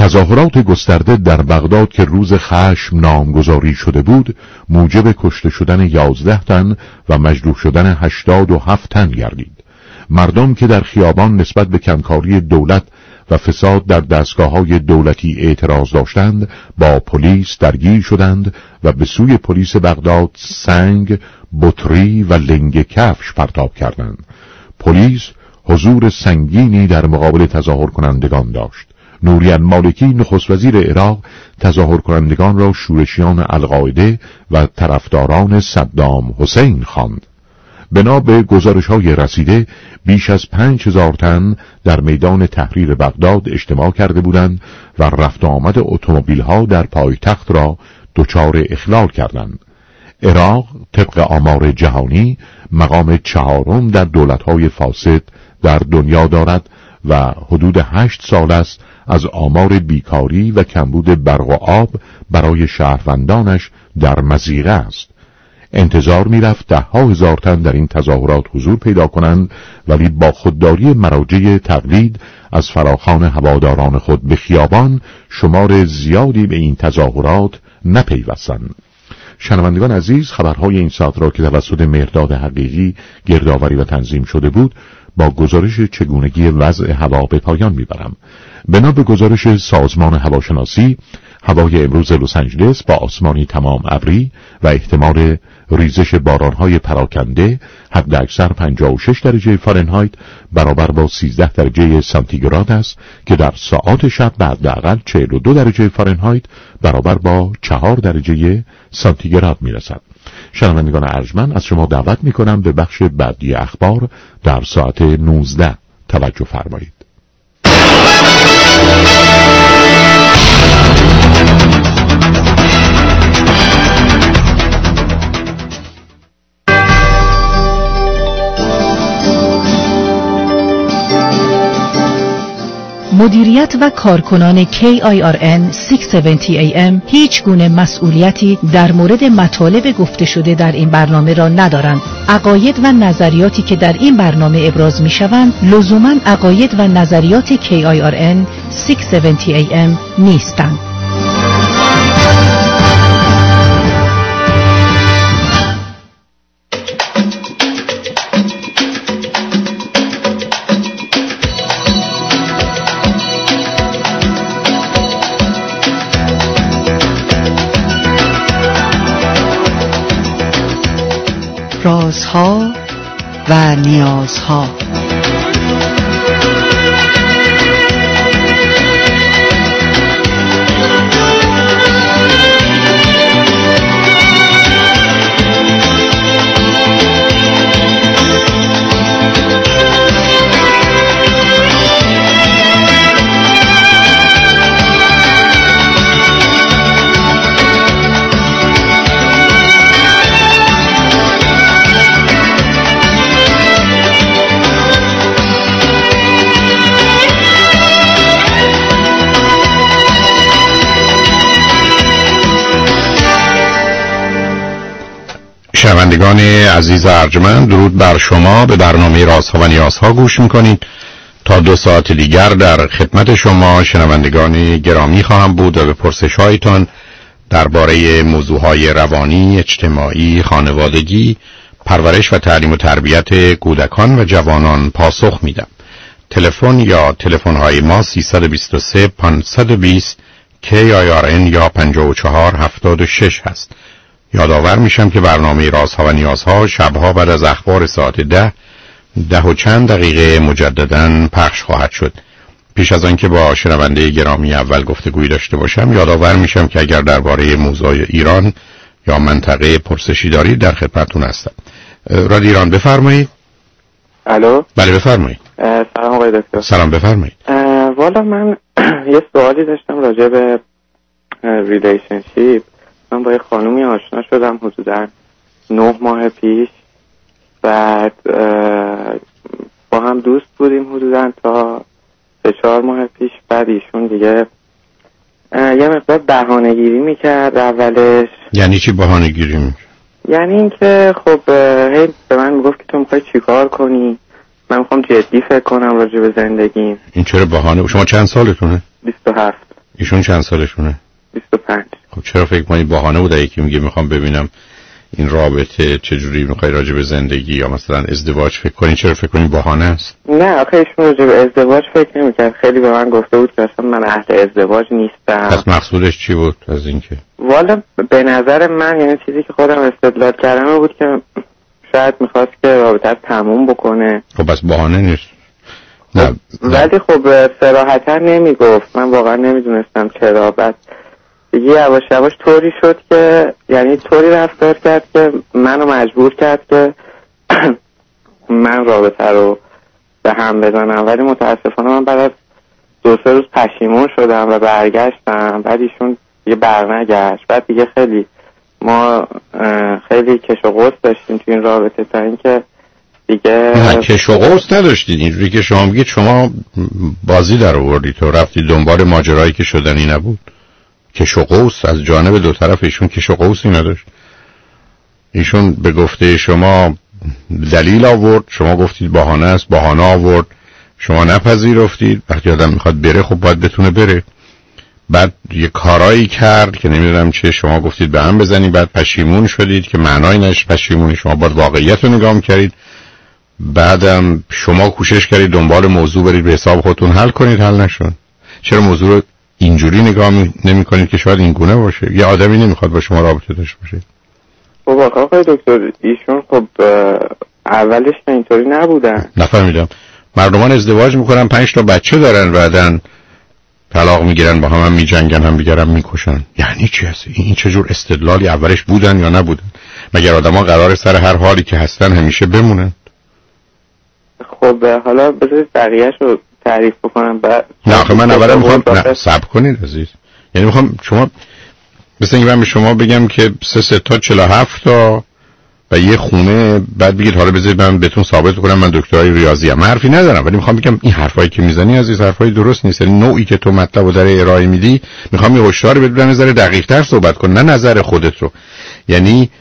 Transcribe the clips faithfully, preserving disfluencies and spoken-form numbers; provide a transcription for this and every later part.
تظاهرات گسترده در بغداد که روز خشم نامگذاری شده بود موجب کشته شدن یازده تن و مجروح شدن هشتاد و هفت تن گردید. مردم که در خیابان نسبت به کمکاری دولت و فساد در دستگاه‌های دولتی اعتراض داشتند با پلیس درگیر شدند و به سوی پلیس بغداد سنگ، بطری و لنگ کفش پرتاب کردند. پلیس حضور سنگینی در مقابل تظاهر کنندگان داشت. نوری المالکی نخست وزیر عراق تظاهر کنندگان را شورشیان القاعده و طرفداران صدام حسین خواند. بنا به گزارش‌های رسیده بیش از پنج هزار تن در میدان تحریر بغداد اجتماع کرده بودند و رفت آمد اتومبیل‌ها در پایتخت را دچار اخلال کردند. عراق طبق آمار جهانی مقام چهارم در دولت‌های فاسد در دنیا دارد و حدود هشت سال است از آمار بیکاری و کمبود برق و آب برای شهروندانش در مضیقه است. انتظار می‌رفت ده ها هزار تن در این تظاهرات حضور پیدا کنند، ولی با خودداری مراجع تقلید از فراخوان هواداران خود به خیابان شمار زیادی به این تظاهرات نپیوستند. شنوندگان عزیز، خبرهای این ساعت را که توسط مهرداد حقیقی گردآوری و تنظیم شده بود با گزارش چگونگی وضع هوا به پایان میبرم. بنا به گزارش سازمان هواشناسی، هوای امروز لس آنجلس با آسمانی تمام ابری و احتمال ریزش بارانهای پراکنده حداکثر پنجاه و شش درجه فارنهایت برابر با سیزده درجه سانتیگراد است که در ساعات شب به حداقل چهل و دو درجه فارنهایت برابر با چهار درجه سانتیگراد میرسد. شنوندگان ارجمند، از شما دعوت میکنم به بخش بعدی اخبار در ساعت نوزده توجه فرمایید. مدیریت و کارکنان کی آی آر ان ششصد و هفتاد ای ام هیچ گونه مسئولیتی در مورد مطالب گفته شده در این برنامه را ندارند. عقاید و نظریاتی که در این برنامه ابراز می شوند لزوماً عقاید و نظریات کی آی آر ان ششصد و هفتاد ای ام نیستند. رازها و نیازها. شنوندگان عزیز ارجمند، درود بر شما. به برنامه رازها و نیازها گوش میکنید. تا دو ساعت دیگر در خدمت شما شنوندگان گرامی خواهم بود و به پرسش‌هایتان درباره موضوعهای روانی، اجتماعی، خانوادگی، پرورش و تعلیم و تربیت کودکان و جوانان پاسخ میدم. تلفن یا تلفن‌های ما سیصد و بیست و سه پانصد و بیست کی آی آر ان یا پنجاه و چهار هفتاد و شش هست. یادآور میشم که برنامه رازها و نیازها شبها بعد از اخبار ساعت ده ده و چند دقیقه مجدداً پخش خواهد شد. پیش از آن که با شنونده گرامی اول گفتگویی داشته باشم یادآور میشم که اگر درباره موضوع ایران یا منطقه پرسشی دارید در خدمتتون هستم. رادیو ایران بفرمایید. الو. بله بفرمایید. سلام آقای دکتر. سلام بفرمایید. والا من یه سوالی داشتم راجع به ریلیشنشیپ. من با یه خانومی آشنا شدم حدوداً نه ماه پیش. بعد با هم دوست بودیم حدوداً تا سه چهار ماه پیش. بعد ایشون دیگه یه مقدار بهانه‌گیری میکرد اولش. یعنی چی بهانه‌گیری میکرد؟ یعنی اینکه خب هی به من میگفت که تو میخوای چیکار کنی، من میخوام جدی فکر کنم راجع به زندگیم. این چرا بهانه؟ شما چند سالتونه؟ بیست و هفت. ایشون چند سالشونه؟ بیست و پنج. خب چرا فکر کنید بهانه بوده یکی میگه میخوام ببینم این رابطه چجوری میخوای راجع به زندگی یا مثلا ازدواج فکر کنی، چرا فکر کنی بهانه است؟ نه آخه ایشون راجع به ازدواج فکر نمی‌کرد، خیلی به من گفته بود که اصلا من اهل ازدواج نیستم. پس مقصودش چی بود از این که؟ والا به نظر من یعنی چیزی که خودم استدلال کردم بود که شاید میخواست که رابطه رو تموم بکنه. خب بس بهانه نیست. نه ولی خب صراحتا نمیگفت، من واقعا نمیدونستم چرا. بعد دیگه یواش یواش طوری شد که یعنی طوری رفتار کرد که منو مجبور کرد که من رابطه رو به هم بزنم، ولی متاسفانه من بعد از دو سه روز پشیمون شدم و برگشتم. بعد ایشون دیگه برنگشت. بعد دیگه خیلی ما خیلی کش و قوس داشتیم تو این رابطه تا اینکه دیگه نه کش و قوس نداشتید. اینجوری که شما میگید شما بازی در آوردید تو رفتید دنبال ماجرایی که شدنی نبود. کش و قوس از جانب دو طرف ایشون کش و قوسی نداشت. ایشون به گفته شما دلیل آورد، شما گفتید بهانه است، بهانه آورد، شما نپذیرفتید. وقتی آدم میخواد بره خب باید بتونه بره. بعد یه کارایی کرد که نمیدونم چه، شما گفتید به هم بزنید، بعد پشیمون شدید که معنای نش پشیمونی، شما باید واقعیت رو نگاه کردید. بعدم شما کوشش کردید دنبال موضوع برید به حساب خودتون حل کنید، حل نشد. چرا موضوع رو اینجوری نگاه نمی کنید که شاید این گونه باشه؟ یه آدمی نمیخواد با شما رابطه داشته باشه. خب آقای دکتر ایشون خب اولش اینطوری نبودن. نفهمیدم. مردمان ازدواج میکنن، پنج تا بچه دارن، بعدن طلاق میگیرن، با هم هم میجنگن، هم دیگرم میکشن. یعنی چی هست این؟ چه جور استدلالی؟ اولش بودن یا نبودن؟ مگر آدما قرار سر هر حالی که هستن همیشه بمونن؟ خب حالا بذارید بقیه‌شو تعریف بکنم. بعد نه آخه من اولا میخوام نه صبر کنید عزیز. یعنی میخوام شما مثل اینکه من به شما بگم که سه سه تا چهل و هفت تا و یه خونه، بعد بگید حالا بذارید من بهتون ثابت کنم من دکترای ریاضی ام. حرفی ندارم، ولی میخوام بگم این حرفایی که میزنی عزیز حرفای درست نیست. یعنی نوعی که تو مطلب رو در ارائه میدی میخوام یه هشدار بدم نظر دقیق تر صحبت کن، نه نظر خودت رو. یعنی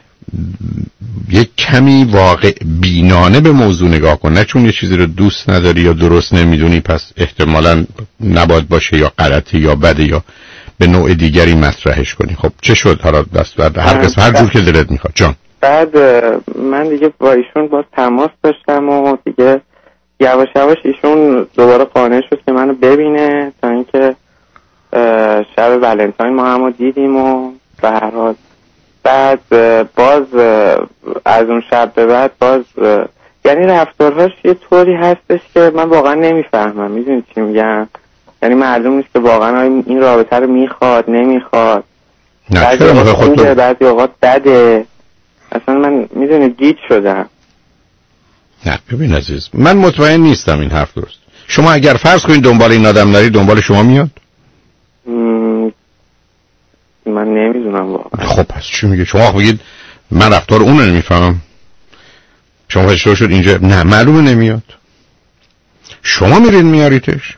یک کمی واقع بینانه به موضوع نگاه کن، نه چون یه چیزی رو دوست نداری یا درست نمیدونی پس احتمالاً نباید باشه یا غلطه یا بده یا به نوع دیگری مطرحش کنی. خب چه شد حالا؟ دست بعد هر قسم هر جور که دلت میخواد. جان بعد من دیگه با ایشون باز تماس داشتم و دیگه یواش یواش ایشون دوباره قانع شد که منو ببینه، تا اینکه شب ولنتاین ما همو دیدیم و به هر حال بعد باز از اون شب به بعد باز یعنی رفتارهاش یه طوری هستش که من واقعا نمیفهمم. میدونی چی میگم؟ یعنی معلوم نیست که واقعا این رابطه رو میخواد نمیخواد. بعضی اوقات خوبه، بعضی اوقات بده. اصلا من میدونی گیج شدم. نه ببین عزیز، من مطمئن نیستم این حرف درست. شما اگر فرض کنید دنبال این آدم داری، دنبال شما میاد؟ من نمیدونم واقعا. خب پس چی میگه؟ شما بگید من رفتار اون رو نمیفهمم. شما فشار شد اینجا نه معلومه نمیاد. شما میرید میاریدش.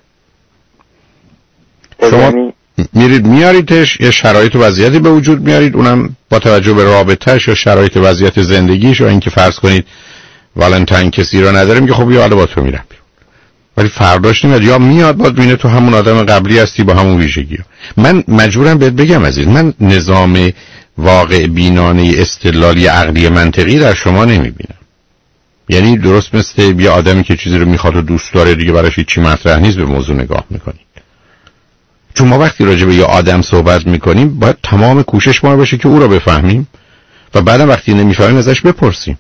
شما میرید میاریدش، یه شرایط و وضعیتی به وجود میارید، اونم با توجه به رابطه‌اش یا شرایط وضعیت زندگیش یا اینکه فرض کنید والنتاین کسی رو نداره، میگه خب یا حالا با تو میرم. ولی فرداش نمیاد، یا میاد باید ببینه تو همون آدم قبلی هستی با همون ویژگی‌ها. من مجبورم بهت بگم عزیز، من نظام واقع بینانه استدلالی عقلی منطقی در شما نمیبینم. یعنی درست مثل یه آدمی که چیزی رو میخواد و دوست داره دیگه براش هیچی مطرح نیست به موضوع نگاه میکنید. چون ما وقتی راجع به یه آدم صحبت میکنیم باید تمام کوشش ما باشه که او رو بفهمیم و بعدم وقتی نمیفهمیم ازش بپرسیم.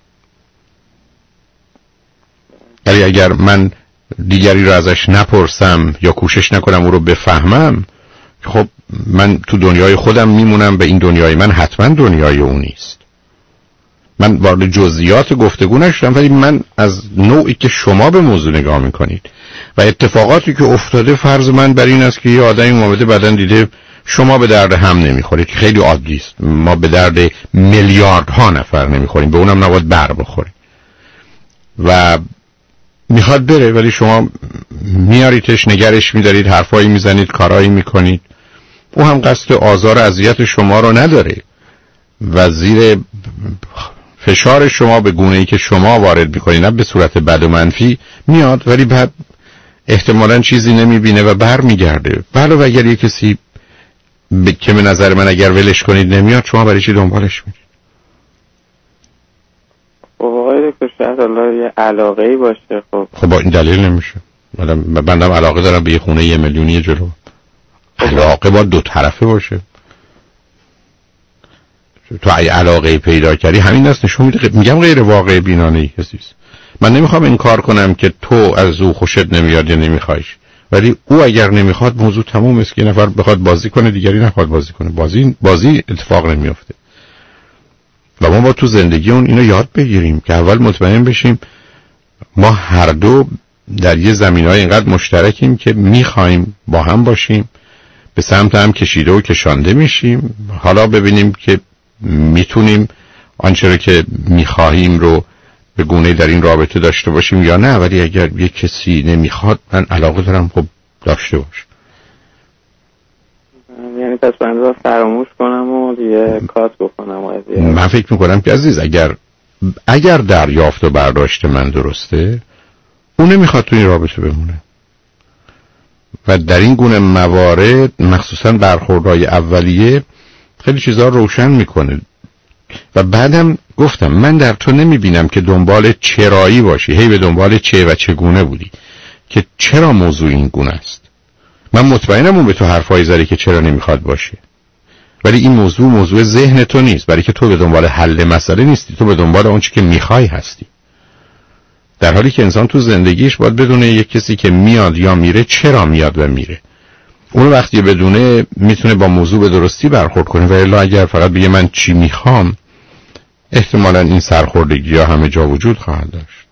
ولی اگر من دیگری رو ازش نپرسم یا کوشش نکنم او رو بفهمم، خب من تو دنیای خودم میمونم و این دنیای من حتما دنیای اون نیست. من وارد جزئیات گفتگو نشدم، ولی من از نوعی که شما به موضوع نگاه میکنید و اتفاقاتی که افتاده، فرض من بر این است که یه آدمی اومده بعدن دیده شما به درد هم نمیخورید، که خیلی عادی است. ما به درد میلیاردها نفر نمیخوریم، به اونم نباید بر بخوریم و میخواد بره، ولی شما میاریدش، نگرش میدارید، حرفایی میزنید، کارایی میکنید. او هم قصد آزار اذیت شما رو نداره و زیر فشار شما به گونه‌ای که شما وارد میکنید، نه به صورت بد و منفی، میاد ولی بعد احتمالاً چیزی نمیبینه و بر میگرده. بله و اگر یک کسی به که به نظر من اگر ولش کنید نمیاد، شما برای چی دنبالش میرید؟ خب آقای دکتر شاید الله یه علاقه‌ای باشه. خب خب با این دلیل نمیشه. من بندم علاقه دارم به یه خونه یه میلیونی جلو. علاقه با دو طرفه باشه. تو ای علاقه پیدا کردی همین است نشون میده. میگم غیر واقع بینانه کسیست. من نمیخوام این کار کنم که تو از او خوشت نمیاد یا نمیخوایش، ولی او اگر نمیخواد موضوع تموم است که نفر بخواد بازی کنه دیگری نخواد بازی کنه. بازی بازی اتفاق نمیافته. و ما با تو زندگی اون اینو یاد بگیریم که اول مطمئن بشیم ما هر دو در یه زمینه‌های اینقدر مشترکیم که میخوایم با هم باشیم، به سمت هم کشیده و کشانده میشیم. حالا ببینیم که میتونیم آنچه رو که میخواهیم رو به گونه‌ای در این رابطه داشته باشیم یا نه. ولی اگر یه کسی نمیخواد، من علاقه دارم خب داشته باش. یعنی پس من رو فراموش کنم و یه کات بکنم. من فکر میکنم که عزیز اگر اگر دریافت و برداشت من درسته، اون نمیخواد تو این رابطه بمونه. و در این گونه موارد مخصوصا برخوردهای اولیه خیلی چیزها روشن میکنه. و بعدم گفتم من در تو نمیبینم که دنبال چرایی باشی، هی به دنبال چه و چگونه بودی که چرا موضوع این گونه است. من مطمئنم اون به تو حرفایی زده که چرا نمیخواد باشه، ولی این موضوع موضوع ذهن تو نیست، برای که تو به دنبال حل مسئله نیستی، تو به دنبال اون چیزی که میخوای هستی. در حالی که انسان تو زندگیش باید بدونه یک کسی که میاد یا میره چرا میاد و میره. اون وقتی بدونه میتونه با موضوع به درستی برخورد کنه. و الا اگر فقط بگه من چی میخوام، احتمالاً این سرخوردگی ها همه جا وجود خواهد داشت.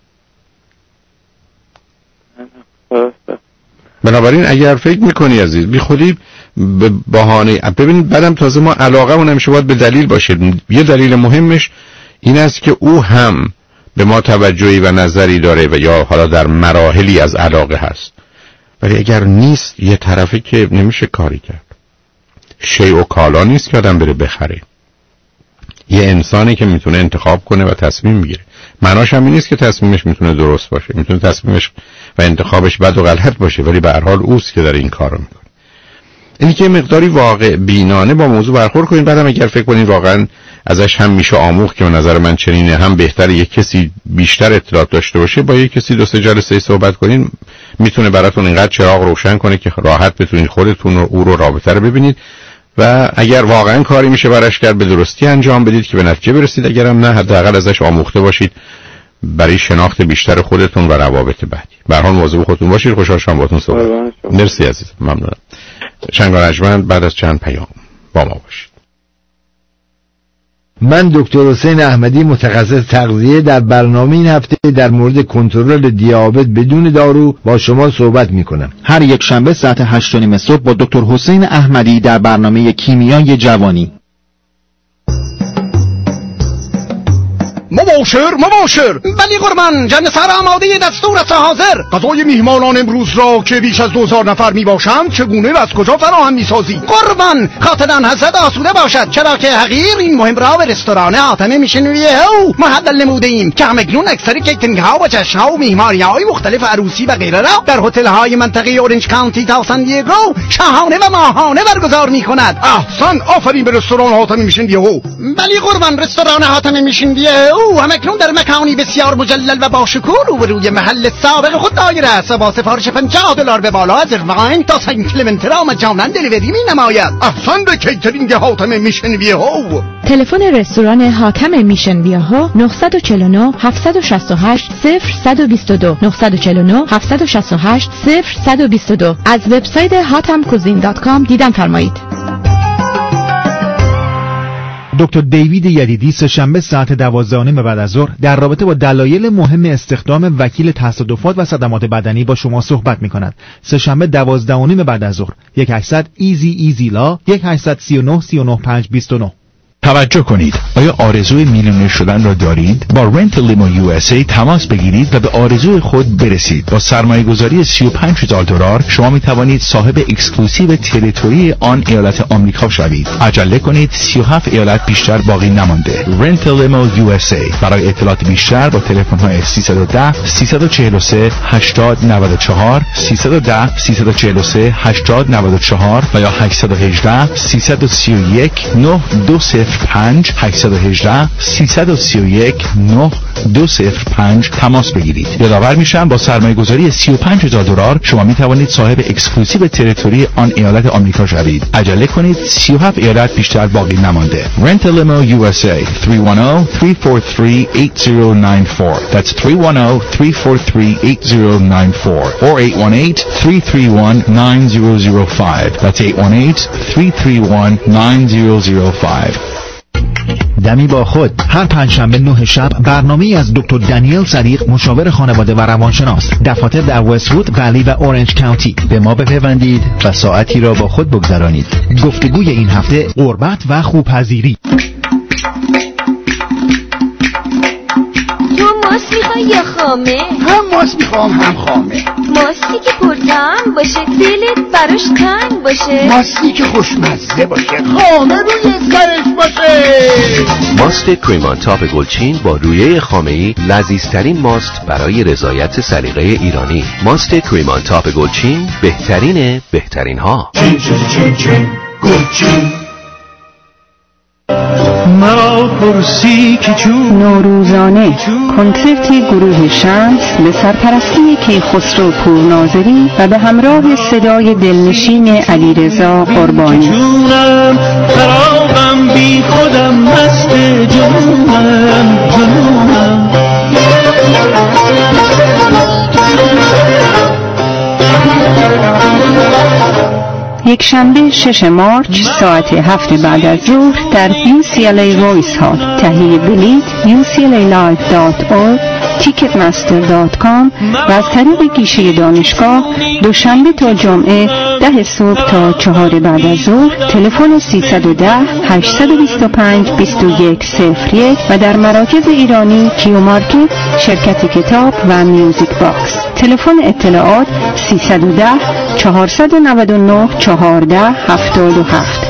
بنابراین اگر فکر میکنی عزیز بی خودی به بهانه ببین، بعدم تازه ما علاقه اون همیشه باید به دلیل باشه. یه دلیل مهمش این است که او هم به ما توجهی و نظری داره و یا حالا در مراحلی از علاقه هست. ولی اگر نیست، یه طرفی که نمیشه کاری کرد. شیء و کالا نیست که آدم بره بخره. یه انسانی که میتونه انتخاب کنه و تصمیم بگیره. معناش هم این نیست که تصمیمش میتونه درست باشه. میتونه تصمیمش و انتخابش بد و غلط باشه، ولی به هر حال اوست که داره این کارو میکنه. اینی که مقداری واقع بینانه با موضوع برخورد کنین. بعدم اگر فکر کنین واقعا ازش هم میشه آموخت که به نظر من چنینه، هم بهتره یک کسی بیشتر اطلاعات داشته باشه، با یک کسی دو سه جلسه صحبت کنین، میتونه براتون اینقدر چراغ روشن کنه که راحت بتونین خودتون و او رو رابطه رو ببینید. و اگر واقعا کاری میشه براش کرد، به درستی انجام بدید که به نتیجه برسید. اگرم نه، حداقل ازش آموخته باشید برای شناخت بیشتر خودتون و روابط بعدی. به هر حال مواظب خودتون باشید. خوشحال شدم باهاتون صحبت. مرسی عزیزم، ممنونم. شنگارجمند بعد از چند پیام با ما باشید. من دکتر حسین احمدی، متخصص تغذیه، در برنامه این هفته در مورد کنترل دیابت بدون دارو با شما صحبت می کنم. هر یک شنبه ساعت هشت و نیم صبح با دکتر حسین احمدی در برنامه کیمیای جوانی. مباشر مباشر. بلی قربان، جنگ سر آماده دستور است حاضر. غذای میهمانان امروز را که بیش از دوزار نفر می باشند چگونه و از کجا فراهم می سازی؟ قربان، خاطران حضرت آسوده باشد، چرا که حقیر این مهم را به رستوران حاتم میشنویه او محدل نموده ایم که همکنون اکثر کیترینگ ها و جشن ها و میهمانی های مختلف عروسی و غیره را در هتل های منطقه اورنج کانتی تا سان دیگو شاهانه و ماهانه برگزار می کند. احسن، آفرین به رستوران حاتم میشنویه او. بلی قربان، رستوران حاتم میشنویه او همکنون در مکانی بسیار مجلل و با شکوه روبروی محل سابق خود دایر است. با سفارش پنجاه دلار به بالا از ارواین تا سن کلمنت را مجانا دلیوری می نماید. احسن به کیترینگ حاتم میشن ویه ها. تلفن رستوران حاتم میشن ویه ها نه چهار نه هفت شش هشت صفر دو دو نه چهار نه هفت شش هشت صفر دو دو. از وبسایت هاتم کوزین دات کام دیدن فرمایید. دکتر دیوید یدیدی سه‌شنبه ساعت دوازده و نیم بعد از ظهر در رابطه با دلایل مهم استخدام وکیل تصادفات و صدمات بدنی با شما صحبت می‌کند. سه‌شنبه دوازده و نیم بعد از ظهر. یک هشتصد ایزی ایزی لا یک هشتصد سی و نه سی و نه پنج بیست و نه. توجه کنید، آیا آرزوی میلیونر شدن را دارید؟ با رنت لیمو یو اس ای تماس بگیرید و به آرزوی خود برسید. با سرمایه گذاری سی و پنج هزار دلار شما می توانید صاحب اکسکلوسیو تریتوری آن ایالت آمریکا شوید. عجله کنید، سی و هفت ایالت بیشتر باقی نمانده. رنت لیمو یو اس ای. برای اطلاعات بیشتر با تلفن های سیصد و ده سیصد و چهل و سه هشتاد نود و چهار سیصد و ده سیصد و چهل و سه هشتاد نود و چهار و یا هشتصد و هجده سیصد و سی و یک نه دو صفر پنج هشتصد و هجده سیصد و سی و یک نه دو صفر پنج تماس بگیرید. یادآور میشم با سرمایه گذاری سی و پنج هزار دلار شما می توانید صاحب اکسکلوسیو تریتوری آن ایالت آمریکا شوید. عجله کنید، سی و هفت ایالت بیشتر باقی نمانده. Rent a Limo یو اس ای three one zero three four three eight zero nine four. That's three one zero three four three eight zero nine four or eight one eight three three one nine zero zero five. That's eight one eight three three one nine zero zero five. دمی با خود هر پنجشنبه نه شب برنامه‌ای از دکتر دانیل صدیق، مشاور خانواده و روانشناس، دفاتر در وست‌وود، ولی و اورنج کانتی. به ما بپیوندید و ساعتی را با خود بگذرانید. گفتگوی این هفته: قربت و خوب‌پذیری. تو ماست میخوای یا خامه؟ هم ماست میخوام هم خامه. ماستی که پرطعم باشه، دلت براش تنگ باشه. ماستی که خوشمزه باشه، خامه روی سرش باشه. ماست کریمان تاپ گلچین با رویه خامه‌ای لذیذترین ماست برای رضایت سلیقه ایرانی. ماست کریمان تاپ گلچین بهترین بهترین ها. چین چین چین چین گلچین. مرا پرسی که چون نوروزانه کنسرت گروه شمس به سرپرستی کیخسرو پورناظری و به همراه صدای دلنشین علیرضا قربانی. جونم خرابم بی خودم مست جنونم جنونم. یک شنبه شش مارچ ساعت هفت بعد از ظهر در یو سی ال ای رویس هال. تهیه بلیط یو سی ال ای لایو دات اورگ، تیکت مستر دات کام و از طریق گیشه دانشگاه دوشنبه تا جمعه ده صبح تا چهار بعد از ظهر. تلفن سیصد و ده هشتصد و بیست و پنج بیست و یک صفر یک و در مراکز ایرانی کیو مارکت، شرکت کتاب و میوزیک باکس. تلفن اطلاعات سیصد و ده چهارصد و نود و نه چهارده هفتاد و هفت.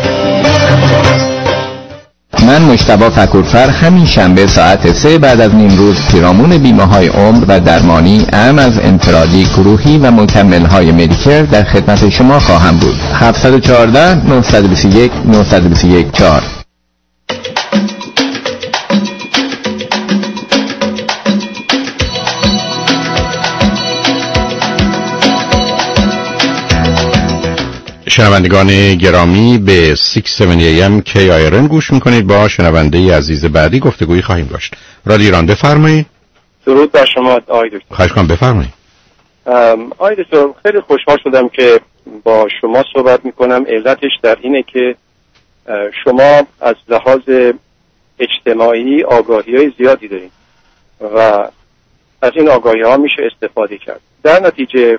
من مجتبی فکورفر همین شنبه ساعت سه بعد از نیم روز پیرامون بیمه های عمر و درمانی اعم از انفرادی، گروهی و مکمل های مدیکر در خدمت شما خواهم بود. هفت یک چهار نه دو یک نه دو یک چهار. شنوندگان گرامی به شش هفتاد ای ام کی آی آر ان گوش میکنید. با شنونده عزیز بعدی گفتگویی خواهیم داشت. رادیو ایران، بفرمایید. درود بر شما آقای دکتر. خواهش کنم بفرمایید. آقای دکتر، خیلی خوشحال شدم که با شما صحبت میکنم. علتش در اینه که شما از لحاظ اجتماعی آگاهی های زیادی دارید و از این آگاهی ها میشه استفاده کرد. در نتیجه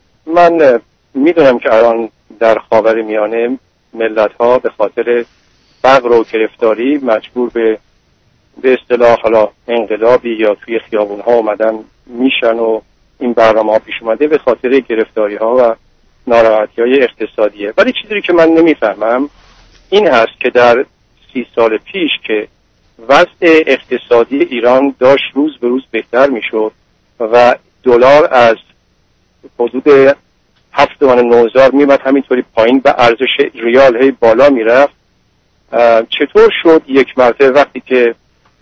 من میدونم که الان در خاورمیانه ملت ها به خاطر فقر و گرفتاری مجبور به به اصطلاح حالا انقلابی یا توی خیابون ها اومدن میشن و این برنامه ها پیش اومده به خاطر گرفتاری ها و ناراحتی های اقتصادیه. ولی چیزی که من نمیفهمم این هست که در سی سال پیش که وضع اقتصادی ایران داشت روز به روز بهتر میشد و دلار از حدود هفت و نه هزار میمد همینطوری پایین و ارزش ریال هی بالا میرفت، چطور شد یک مرتبه وقتی که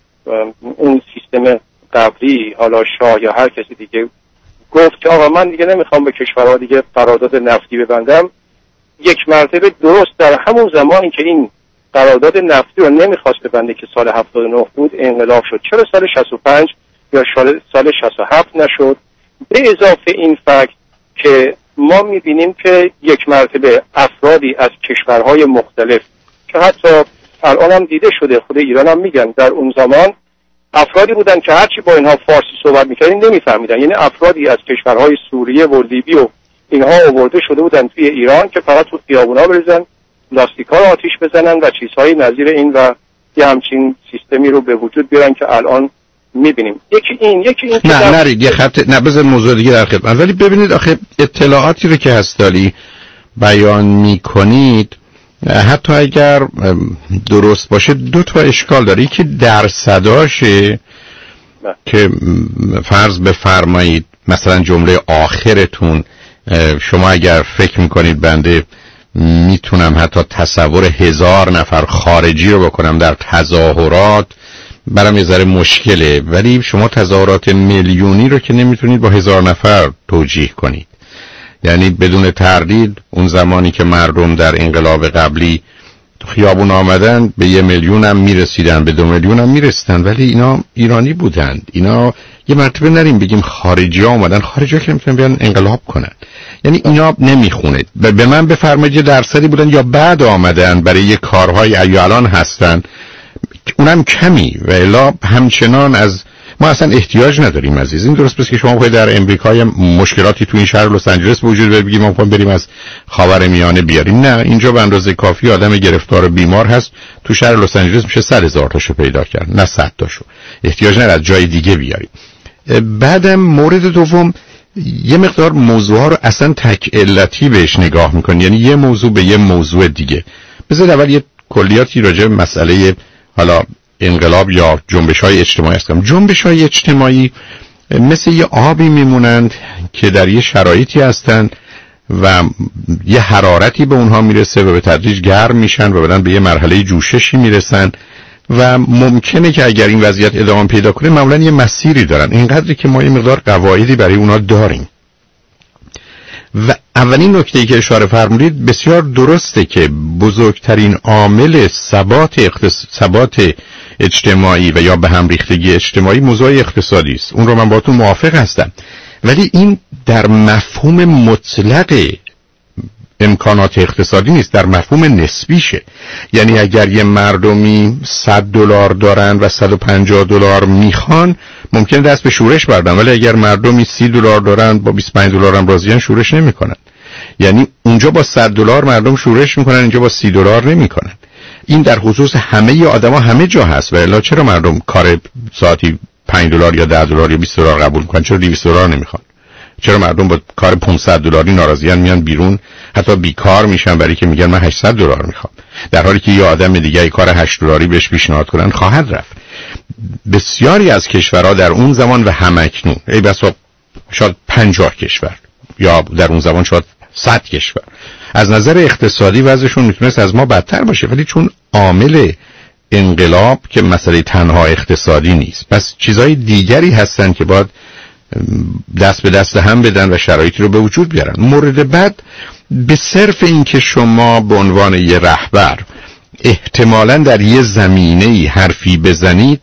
اون سیستم قبلی، حالا شاه یا هر کسی دیگه، گفت که آقا من دیگه نمیخوام به کشورها دیگه قرارداد نفتی ببندم، یک مرتبه درست در همون زمانی که این قرارداد نفتی رو نمیخواست ببنده که سال هفتاد و نه بود انقلاب شد؟ چرا سال شصت و پنج یا سال شصت و هفت نشد؟ به اضافه این فکت که ما میبینیم که یک مرتبه افرادی از کشورهای مختلف که حتی الان هم دیده شده، خود ایران هم میگن، در اون زمان افرادی بودن که هرچی با اینها فارسی صحبت میکردن نمیفهمیدن. یعنی افرادی از کشورهای سوریه و لیبی و اینها آورده شده بودن توی ایران که فقط تو خیابونا بریزن، لاستیکا رو آتیش بزنن و چیزهای نظیر این و یه همچین سیستمی رو به وجود بیارن که الان میبینیم. یکی این یکی این نه نرید یه خط نه بذار موضوع دیگه در خدمت. ولی ببینید آخه اطلاعاتی رو که هستالی بیان میکنید حتی اگر درست باشه دو تا اشکال داره. یکی درصداشه که فرض بفرمایید مثلا جمله آخرتون شما اگر فکر میکنید بنده میتونم حتی تصور هزار نفر خارجی رو بکنم در تظاهرات، برام یه ذره مشکله، ولی شما تظاهرات میلیونی رو که نمیتونید با هزار نفر توجیه کنید. یعنی بدون تردید اون زمانی که مردم در انقلاب قبلی خیابون آمدن به یه میلیون هم میرسیدن، به دو میلیون هم میرسیدن، ولی اینا ایرانی بودند. اینا یه مرتبه نریم بگیم خارجی ها آمدن، خارجی ها که میتونن بیان انقلاب کنن. یعنی اینا نمیخونه. به من بفرمایید یه درصدی بودن یا بعد آمدن برای یه کارهای یا الان هستن، اونم کمی و الا همچنان از ما اصلا احتیاج نداریم عزیز. این درست بس که شما بخواید در امریکا مشکلاتی تو این شهر لس آنجلس وجود داره بگیم ما می‌خوایم بریم از خاورمیانه بیاریم، نه، اینجا به اندازه کافی آدم گرفتار و بیمار هست. تو شهر لس آنجلس میشه صد هزار تاشو پیدا کرد، نه صد تاشو. احتیاج نداره از جای دیگه بیاریم. بعدم مورد دوم، یه مقدار موضوعها رو اصلا تک علتی بهش نگاه می‌کنی، یعنی یه موضوع به یه موضوع دیگه. بذار اول یه کلیاتی راجع به مسئله حالا انقلاب یا جنبش‌های اجتماعی هستم. جنبش‌های اجتماعی مثل یه آبی میمونند که در یه شرایطی هستن و یه حرارتی به اونها میرسه و به تدریج گرم میشن و بعدن به یه مرحله جوششی میرسن و ممکنه که اگر این وضعیت ادامه پیدا کنه معمولا یه مسیری دارن، اینقدر که ما یه مقدار قواعدی برای اونا داریم. و اولین نکته‌ای که اشاره فرمودید بسیار درسته که بزرگترین عامل ثبات اقتص... ثبات اجتماعی و یا به هم ریختگی اجتماعی موضوع اقتصادی است. اون رو من باهاتون موافق هستم، ولی این در مفهوم مطلق امکانات اقتصادی نیست، در مفهوم نسبیشه. یعنی اگر یه مردمی صد دلار دارن و صد و پنجاه دلار میخوان ممکن دست به شورش بردن، ولی اگر مردمی سی دلار دارن با بیست و پنج دلار هم راضیان شورش نمیکنن. یعنی اونجا با صد دلار مردم شورش میکنن، اینجا با سی دلار نمیکنن. این در خصوص همه آدما همه جا هست. و الا چرا مردم کار ساعتی پنج دلار یا ده دلار یا بیست دلار قبول میکنن؟ چرا دویست دلار نمیخوان؟ چرا مردم با کار پانصد دلاری ناراضیان میان بیرون، حتی بیکار میشن برای که میگن من هشتصد دلار میخوام، در حالی که یه آدم دیگه کار هشت دلاری بهش پیشنهاد کنن خواهد رفت. بسیاری از کشورها در اون زمان و همکنون، ای بسا شاید پنجاه کشور یا در اون زمان شاید صد کشور، از نظر اقتصادی وضعشون میتونست از ما بدتر باشه، ولی چون عامل انقلاب که مسئله تنها اقتصادی نیست، پس چیزهای دیگری هستن که باید دست به دست هم بدن و شرایطی رو به وجود بیارن. مورد بعد، به صرف این که شما به عنوان یه رهبر احتمالاً در یه زمینه‌ای حرفی بزنید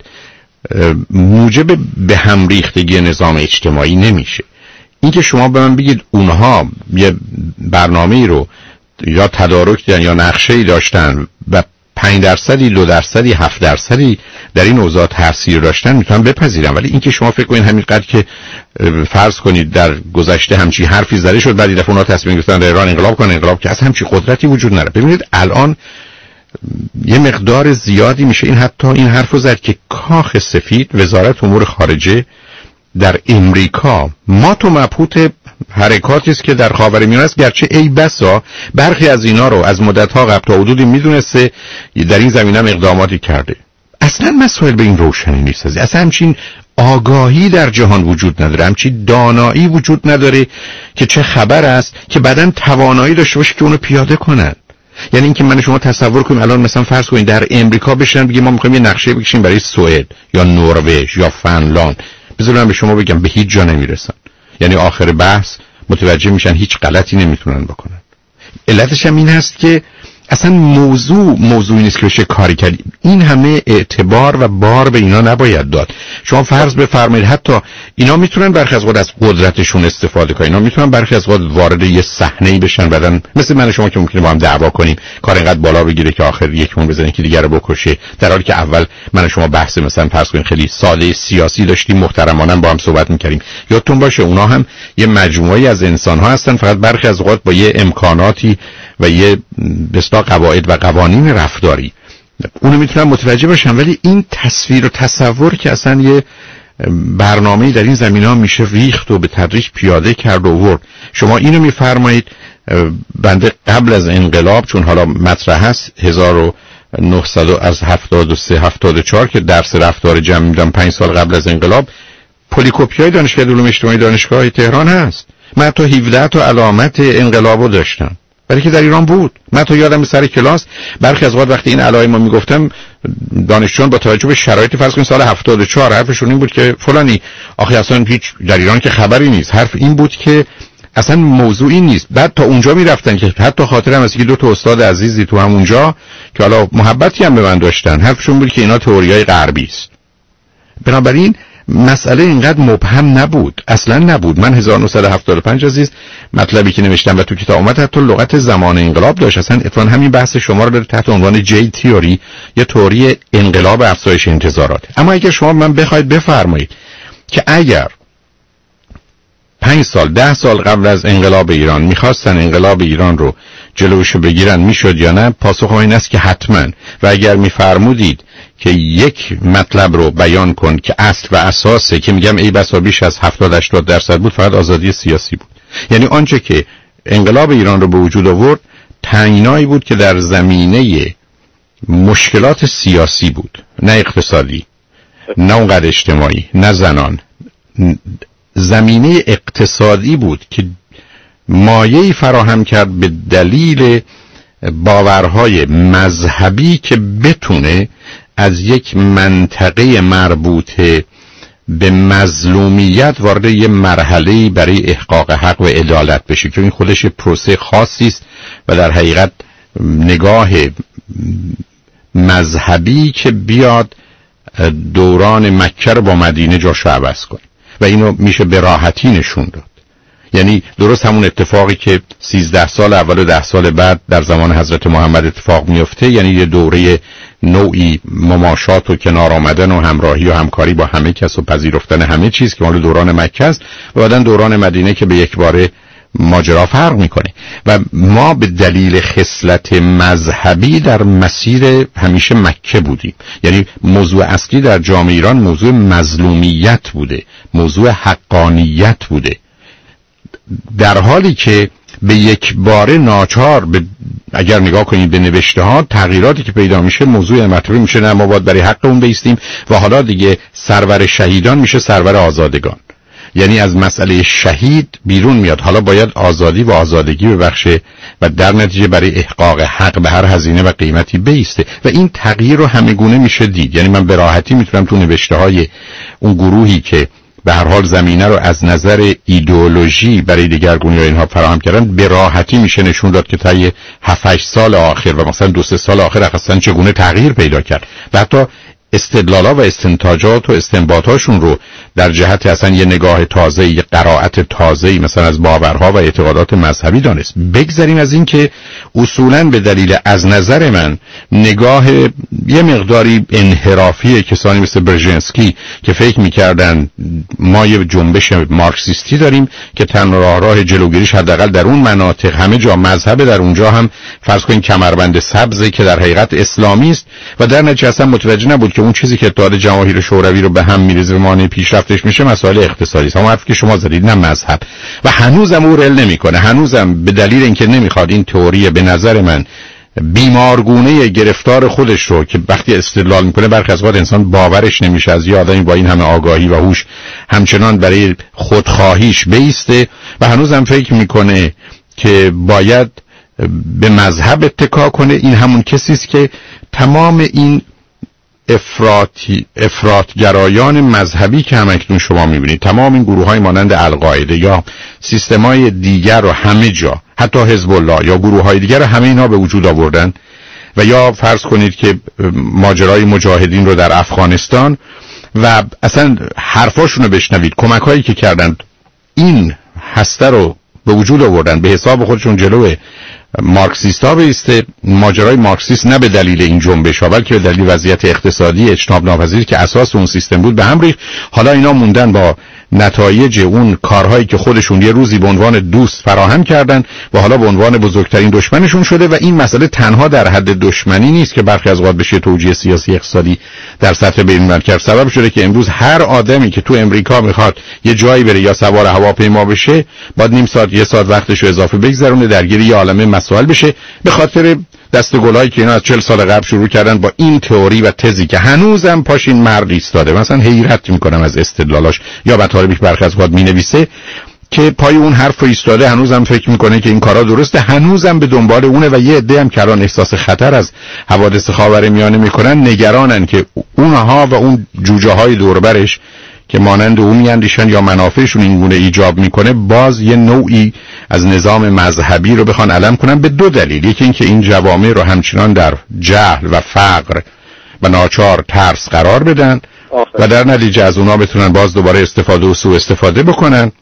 موجب به هم ریختگی نظام اجتماعی نمیشه. این که شما به من بگید اونها یه برنامه‌ای رو یا تدارک داشتن یا نقشه‌ای داشتن و پنج درصدی، دو درصدی، هفت درصدی در این اوضاع تاثیر داشتن، میتونم بپذیرم. ولی اینکه شما فکر کنید همینقدر که فرض کنید در گذشته همچی حرفی زده شد بعد دفعه اونها تصمیم گرفتن در ایران انقلاب کنن، انقلاب که از همچی قدرتی وجود نداره. ببینید الان یه مقدار زیادی میشه این حتی این حرفو زد که کاخ سفید، وزارت امور خارجه در امریکا ما تو مبهوت حرکاتی است که در خاورمیانه است، گرچه ای بسا برخی از اینا رو از مدت‌ها قبل تا حدودی میدونسته، در این زمینه هم اقداماتی کرده. اصلا مسائل به این روشنی نیست، اصلا همچین آگاهی در جهان وجود نداره، همچین دانایی وجود نداره که چه خبر است که بعداً توانایی داشته باشه که اونو پیاده کنن. یعنی اینکه من شما تصور کنیم الان مثلا فرض کنید در امریکا بشن بگیم ما می‌خوایم یه نقشه بکشیم برای سوئد یا نروژ یا فنلاند، بذارم به شما بگم به هیچ جا نمیرسن. یعنی آخر بحث متوجه میشن هیچ غلطی نمیتونن بکنن. علتش هم این هست که اصلا موضوع موضوعی نیست که بشه کاری کرد. این همه اعتبار و بار به اینا نباید داد. شما فرض بفرمایید حتی اینا میتونن برخی از وقت از قدرتشون استفاده کنن، اینا میتونن برخی از وقت وارد یه صحنه‌ای بشن، بعدن مثل من و شما که ممکنه با هم دعوا کنیم، کار اینقدر بالا بگیره که آخر یکمون بزنه که دیگر رو بکشه، در حالی که اول من و شما بحث مثلا فرض کنید خیلی ساده سیاسی داشتیم، محترمانه با هم صحبت می‌کردیم. یادتون باشه اونا هم یه مجموعه‌ای از انسان‌ها هستن، فقط برخی از اوقات با یه امکاناتی و یه بسیار قواعد و قوانین رفتاری اونو میتونم متوجه باشم، ولی این تصویر و تصور که اصلا یه برنامه‌ای در این زمینه‌ها میشه ریخت و به تدریج پیاده کرد و ورد. شما اینو میفرمایید بنده قبل از انقلاب، چون حالا مطرح هست هزار و نهصد از هفتاد و سه هفتاد و چهار که درس رفتار جمعی میدم، پنج سال قبل از انقلاب پلیکوپیای دانشگاه علوم اجتماعی دانشگاه تهران هست. من تا هفده تا علامت انقلابو داشتم، برای که در ایران بود. من تا یادم سر کلاس برخی از اوقات وقتی این علائم رو میگفتم، دانشجویان با توجه به شرایط فرض کنید سال هفتاد و چهار حرفشون این بود که فلانی، آخه اصلا هیچ در ایران که خبری نیست. حرف این بود که اصلا موضوعی نیست. بعد تا اونجا میرفتن که حتی خاطرم هست که دو تا استاد عزیزی تو همونجا که حالا محبتی هم به من داشتن، حرفشون بود که اینا تئوریای غربی است. بنابراین مسئله اینقدر مبهم نبود، اصلا نبود. من هزار و نهصد و هفتاد و پنج عزیز مطلبی که نوشتم و تو کتاب اومد حتی لغت زمان انقلاب داشت. اصلا اتفاقا همین بحث شما رو داره تحت عنوان جی تئوری، یه تئوری انقلاب افزایش انتظارات. اما اگر شما من بخواید بفرمایید که اگر پنج سال ده سال قبل از انقلاب ایران میخواستن انقلاب ایران رو جلوشو بگیرن میشد یا نه، پاسخ این است که حتما. و اگر میفرمودید که یک مطلب رو بیان کن که اصل و اساسه، که میگم ای بسا بیش از هفتاد هشتاد درصد بود، فقط آزادی سیاسی بود. یعنی آنچه که انقلاب ایران رو به وجود آورد تنگنایی بود که در زمینه مشکلات سیاسی بود، نه اقتصادی، نه اونقدر اجتماعی، نه زنان. زمینه اقتصادی بود که مایه‌ای فراهم کرد به دلیل باورهای مذهبی که بتونه از یک منطقه مربوطه به مظلومیت وارد یه مرحله‌ای برای احقاق حق و عدالت بشه، که این خودش پروسه خاصی است و در حقیقت نگاه مذهبی که بیاد دوران مکه رو با مدینه جاشو عوض کنه و اینو میشه به راحتی نشون داد. یعنی درست همون اتفاقی که سیزده سال اول و ده سال بعد در زمان حضرت محمد اتفاق میفته، یعنی یه دوره نوعی مماشات و کنار آمدن و همراهی و همکاری با همه کس و پذیرفتن همه چیز که مال دوران مکه است، و بعداً دوران مدینه که به یک باره ماجرا فرق میکنه. و ما به دلیل خصلت مذهبی در مسیر همیشه مکه بودیم. یعنی موضوع اصلی در جامعه ایران موضوع مظلومیت بوده، موضوع حقانیت بوده، در حالی که به یک باره ناچار به اگر نگاه کنید به نوشته ها، تغییراتی که پیدا میشه موضوع مطلبی میشه نه ما باید برای حق اون بیستیم، و حالا دیگه سرور شهیدان میشه سرور آزادگان. یعنی از مسئله شهید بیرون میاد، حالا باید آزادی و آزادگی ببخشه و در نتیجه برای احقاق حق به هر هزینه و قیمتی بیسته. و این تغییر رو همه گونه میشه دید. یعنی من به راحتی میتونم تو نوشته های اون گروهی که به هر حال زمینه رو از نظر ایدئولوژی برای دگرگونی و اینها فراهم کردن، به راحتی میشه نشون داد که طی هفت هشت سال آخر و مثلا دو سه سال آخر اصلا چگونه تغییر پیدا کرد. و حتی استدلالا و استنتاجات و استنباطاشون رو در جهت اصلا یه نگاه تازه، یه قرائت تازه مثلا از باورها و اعتقادات مذهبی دانست. بگذاریم از این که اصولاً به دلیل از نظر من نگاه یه مقداری انحرافی کسانی مثل برژنسکی که فکر میکردن ما یه جنبش مارکسیستی داریم که تنها راه راه جلوگیریش حداقل در اون مناطق همه جا مذهب، در اونجا هم فرض کنیم کمربند سبزه که در حقیقت اسلامی است، و در نتیجه اصلا متوجه نبود که اون چیزی که اتحاد جماهیر شوروی رو به هم میریزه و مانع پیشرفتش میشه مسائل اقتصادی است. هم حرفی که شما زدید، نه مذهب. و هنوزم او رل نمیکنه، هنوزم به دلیل اینکه نمیخواد این تئوری به نظر من بیمارگونه گرفتار خودش رو که وقتی استدلال میکنه برخی از وقت انسان باورش نمیشه از یه آدمی با این همه آگاهی و هوش همچنان برای خودخواهیش بیسته، و هنوزم فکر میکنه که باید به مذهب اتکا کنه. این همون کسی است که تمام این افراطی افراطگرایان مذهبی که همکنون شما میبینید، تمام این گروه های مانند القاعده یا سیستم های دیگر رو همه جا، حتی حزب الله یا گروه های دیگر رو همه اینا به وجود آوردن. و یا فرض کنید که ماجرای مجاهدین رو در افغانستان و اصلا حرفاشون رو بشنوید، کمک هایی که کردن این هسته رو به وجود آوردن، به حساب خودشون جلوه مارکسیست ها بیسته. ماجرای مارکسیست نه به دلیل این جنبش ها بلکه به دلیل وضعیت اقتصادی اجتناب ناپذیر که اساس اون سیستم بود به هم ریخت. حالا اینا موندن با نتایج اون کارهایی که خودشون یه روزی به عنوان دوست فراهم کردن و حالا به عنوان بزرگترین دشمنشون شده. و این مسئله تنها در حد دشمنی نیست که برخی از اوقات بشه توجیه سیاسی اقتصادی در سطح بین‌المللی کرد. سبب شده که امروز هر آدمی که تو امریکا میخواد یه جایی بره یا سوار هواپیما بشه باید نیم ساعت یه ساعت وقتشو اضافه بگذرونه، درگیر یه عالمه مسائل بشه، به خاطر دست گلایی که اینا از چهل سال قبل شروع کردن با این تئوری و تزی که هنوزم پاش این مرد ایستاده. مثلا حیرت میکنم از استدلالاش، یا مطالبی که برخی از وقت مینویسه که پای اون حرف ایستاده، هنوزم فکر میکنه که این کارا درسته، هنوزم به دنبال اونه. و یه عده هم که الان احساس خطر از حوادث خاورمیانه میکنن، نگرانن که اونها و اون جوجه های دوربرش که مانند اون میاندیشن یا منافعشون این گونه ایجاب میکنه، باز یه نوعی از نظام مذهبی رو بخوان علم کنن، به دو دلیل. یکی این که این جوامع رو همچنان در جهل و فقر و ناچار ترس قرار بدن و در نتیجه از اونا بتونن باز دوباره استفاده و سوء استفاده بکنن،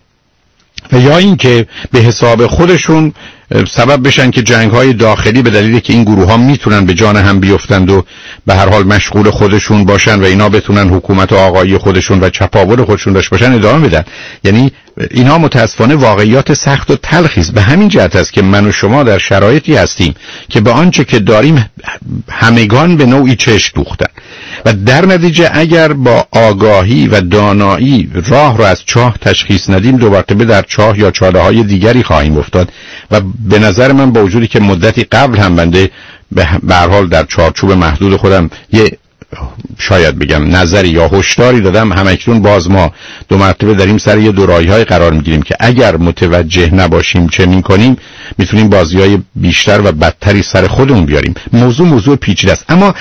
و یا این که به حساب خودشون سبب بشن که جنگ‌های داخلی به دلیل که این گروه‌ها میتونن به جان هم بیفتند و به هر حال مشغول خودشون باشن و اینا بتونن حکومت و آقایی خودشون و چپاول خودشون داشته باشن ادامه بدن. یعنی اینها متاسفانه واقعیات سخت و تلخی است. به همین جهت است که من و شما در شرایطی هستیم که به آنچه که داریم همگان به نوعی چشم دوختن و در نتیجه اگر با آگاهی و دانایی راه رو از چاه تشخیص ندیم، دو مرتبه در چاه یا چاله‌های دیگری خواهیم افتاد. و به نظر من با وجودی که مدتی قبل هم بنده به هر حال در چارچوب محدود خودم یه شاید بگم نظری یا هشداری دادم، همکنون باز ما دو مرتبه داریم سر یه دورایی‌های قرار میگیریم که اگر متوجه نباشیم چه میکنیم، میتونیم بازی‌های بیشتر و بدتری سر خودمون بیاریم. موضوع موضوع پیچیده است، اما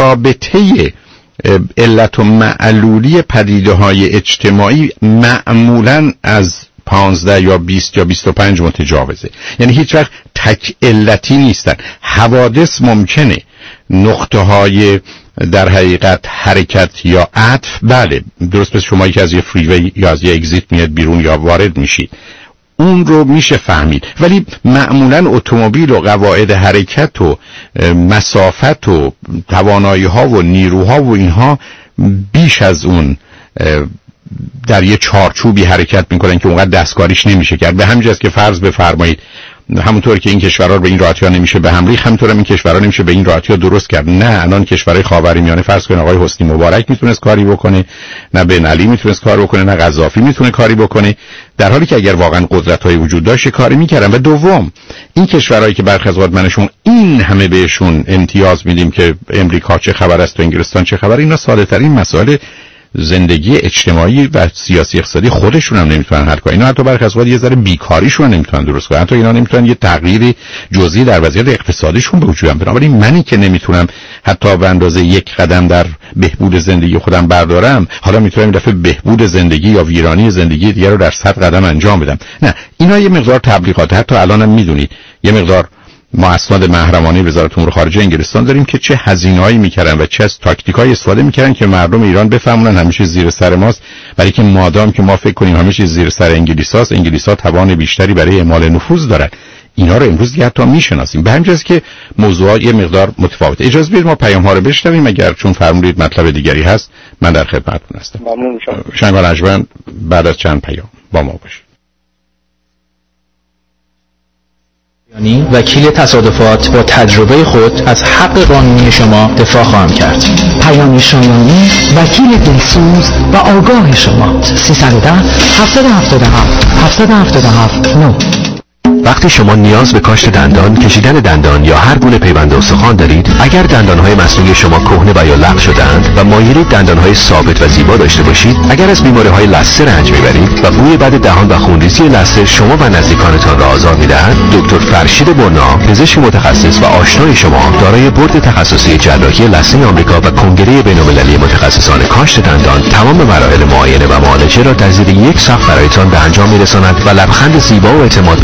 رابطه علت و معلولی پدیده‌های اجتماعی معمولاً از پانزده یا بیست یا بیست و پنج متجاوزه. یعنی هیچ وقت تک علتی نیستن. حوادث ممکنه نقطه های در حقیقت حرکت یا عطف، بله درست مثل شما که از یه فریوی یا از یه اگزیت میاد بیرون یا وارد میشید، اون رو میشه فهمید، ولی معمولا اتومبیل و قواعد حرکت و مسافت و توانایی ها و نیروها و اینها بیش از اون در یه چارچوبی حرکت میکنن که اونقدر دستکاریش نمیشه کرد. به همین جاست که فرض بفرمایید همونطور که این کشورها به این راحتی ها نمیشه به هم ریخت، همونطور هم این کشورها نمیشه به این راحتی ها درست کرد. نه، الان کشورهای خاورمیانه فرض کنید آقای حسنی مبارک میتونست کاری بکنه، نه بن علی میتونست کار بکنه، نه قذافی میتونه کاری بکنه، در حالی که اگر واقعا قدرت‌های وجود داشت کاری میکردن. و دوم، این کشورهایی که برخی از وقت منشون این همه بهشون امتیاز میدیم که امریکا چه خبر است و انگلستان چه خبر، اینا ساده‌ترین مسائل زندگی اجتماعی و سیاسی اقتصادی خودشون هم نمیتونن حل کنن. اینا حتی برخی از وقت یه ذره بیکاریشون هم نمیتونن درست کنن، حتی اینا نمیتونن یه تغییر جزئی در وضعیت اقتصادیشون به وجود بیارن. بنابراین منی که نمیتونم حتی به اندازه یک قدم در بهبود زندگی خودم بردارم، حالا میتونم این دفعه بهبود زندگی یا ویرانی زندگی دیگر رو در صد قدم انجام بدم. نه، اینا یه مقدار تبلیغات. حتی الانم میدونید یه مقدار ما اسناد محرمانه وزارت امور خارجه انگلستان داریم که چه هزینه‌هایی میکردن و چه از تاکتیک‌های استفاده میکردن که مردم ایران بفهمونن همه زیر سر ماست، برای که مادام که ما فکر کنیم همه چیز زیر سر انگلیساست، انگلیس‌ها توان بیشتری برای اعمال نفوذ دارن. اینا رو امروز دیگه حتی میشناسیم. به همین جاست که موضوعات یه مقدار متفاوته. اجازه بدید ما پیام‌ها رو بشنویم، اگر چون فرمودید مطلب دیگری هست من در خدمتتون هستم. ممنون میشم. شنگال اجبن بعد از چند پیام با ما باشید. وکیل تصادفات با تجربه خود از حق قانونی شما دفاع خواهم کرد. پیامی شایانی، وکیل دلسوز و آگاه شما. سیصد و ده هفتصد و هفتاد و هفت هفتصد و هفتاد و هفت نه. وقتی شما نیاز به کاشت دندان، کشیدن دندان یا هر گونه پیوند استخوان دارید، اگر دندانهای مصنوعی شما کهنه و یا لق شده‌اند و مایلید دندانهای ثابت و زیبا داشته باشید، اگر از بیماری‌های لثه رنج میبرید و بوی بد دهان و خونریزی لثه شما و نزدیکانتان را آزار می‌دهد، دکتر فرشید برنا، پزشک متخصص و آشنای شما، دارای بورد تخصصی جراحی لثه آمریکا و کنگره بین‌المللی متخصصان کاشت دندان، تمام مراحل معاینه و معالجه را در زیر یک سقف برایتان به انجام می‌رساند و لبخند زیبا و اعتماد به نفس را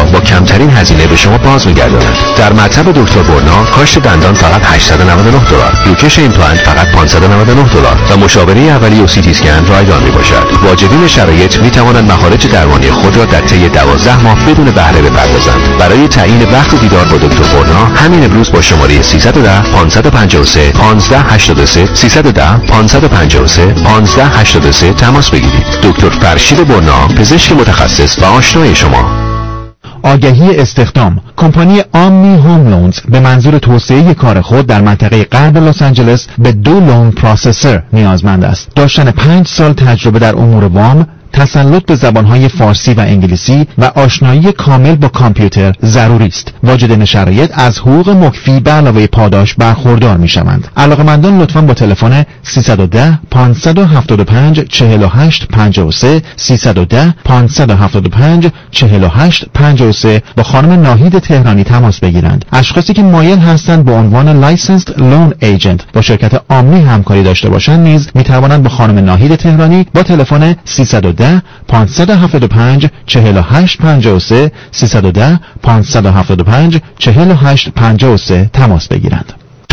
را با کمترین هزینه به شما باز می‌گرداند. در مطب دکتر برنا کاشت دندان فقط هشتصد و نود و نه دلار، روکش ایمپلنت فقط پانصد و نود و نه دلار و مشاوره اولیه و سی تی اسکن رایگان میباشد. واجدین شرایط میتوانند مخارج درمانی خود را در طی دوازده ماه بدون بهره بپردازند. برای تعیین وقت دیدار با دکتر برنا همین امروز با شماره سیصد و ده پانصد و پنجاه و سه پانزده هشتاد و سه سیصد و ده پانصد و پنجاه و سه پانزده هشتاد و سه تماس بگیرید. دکتر فرشید برنا، پزشک متخصص و آشنای شما. آگهی استخدام. کمپانی آمنی هوم لونز به منظور توسعه کار خود در منطقه غرب لس آنجلس به دو لون پروسسور نیازمند است. داشتن پنج سال تجربه در امور وام، تسلط به زبانهای فارسی و انگلیسی و آشنایی کامل با کامپیوتر ضروری است. واجدین شرایط از حقوق مکفی به علاوه پاداش برخوردار می‌شوند. علاقه‌مندان لطفاً با تلفن سیصد و ده پانصد و هفتاد و پنج چهل و هشت پنجاه و سه سیصد و ده پانصد و هفتاد و پنج چهل و هشت پنجاه و سه با خانم ناهید تهرانی تماس بگیرند. اشخاصی که مایل هستند به عنوان لایسنسد لون ایجنت با شرکت آمنی همکاری داشته باشند نیز می‌توانند با خانم ناهید تهرانی با تلفن سیصد و ده پانصد و هفتاد و پنج چهل و هشت پنجاه و سه سیصد و ده پانصد و هفتاد و پنج چهل و هشت پنجاه و سه تماس بگیرند.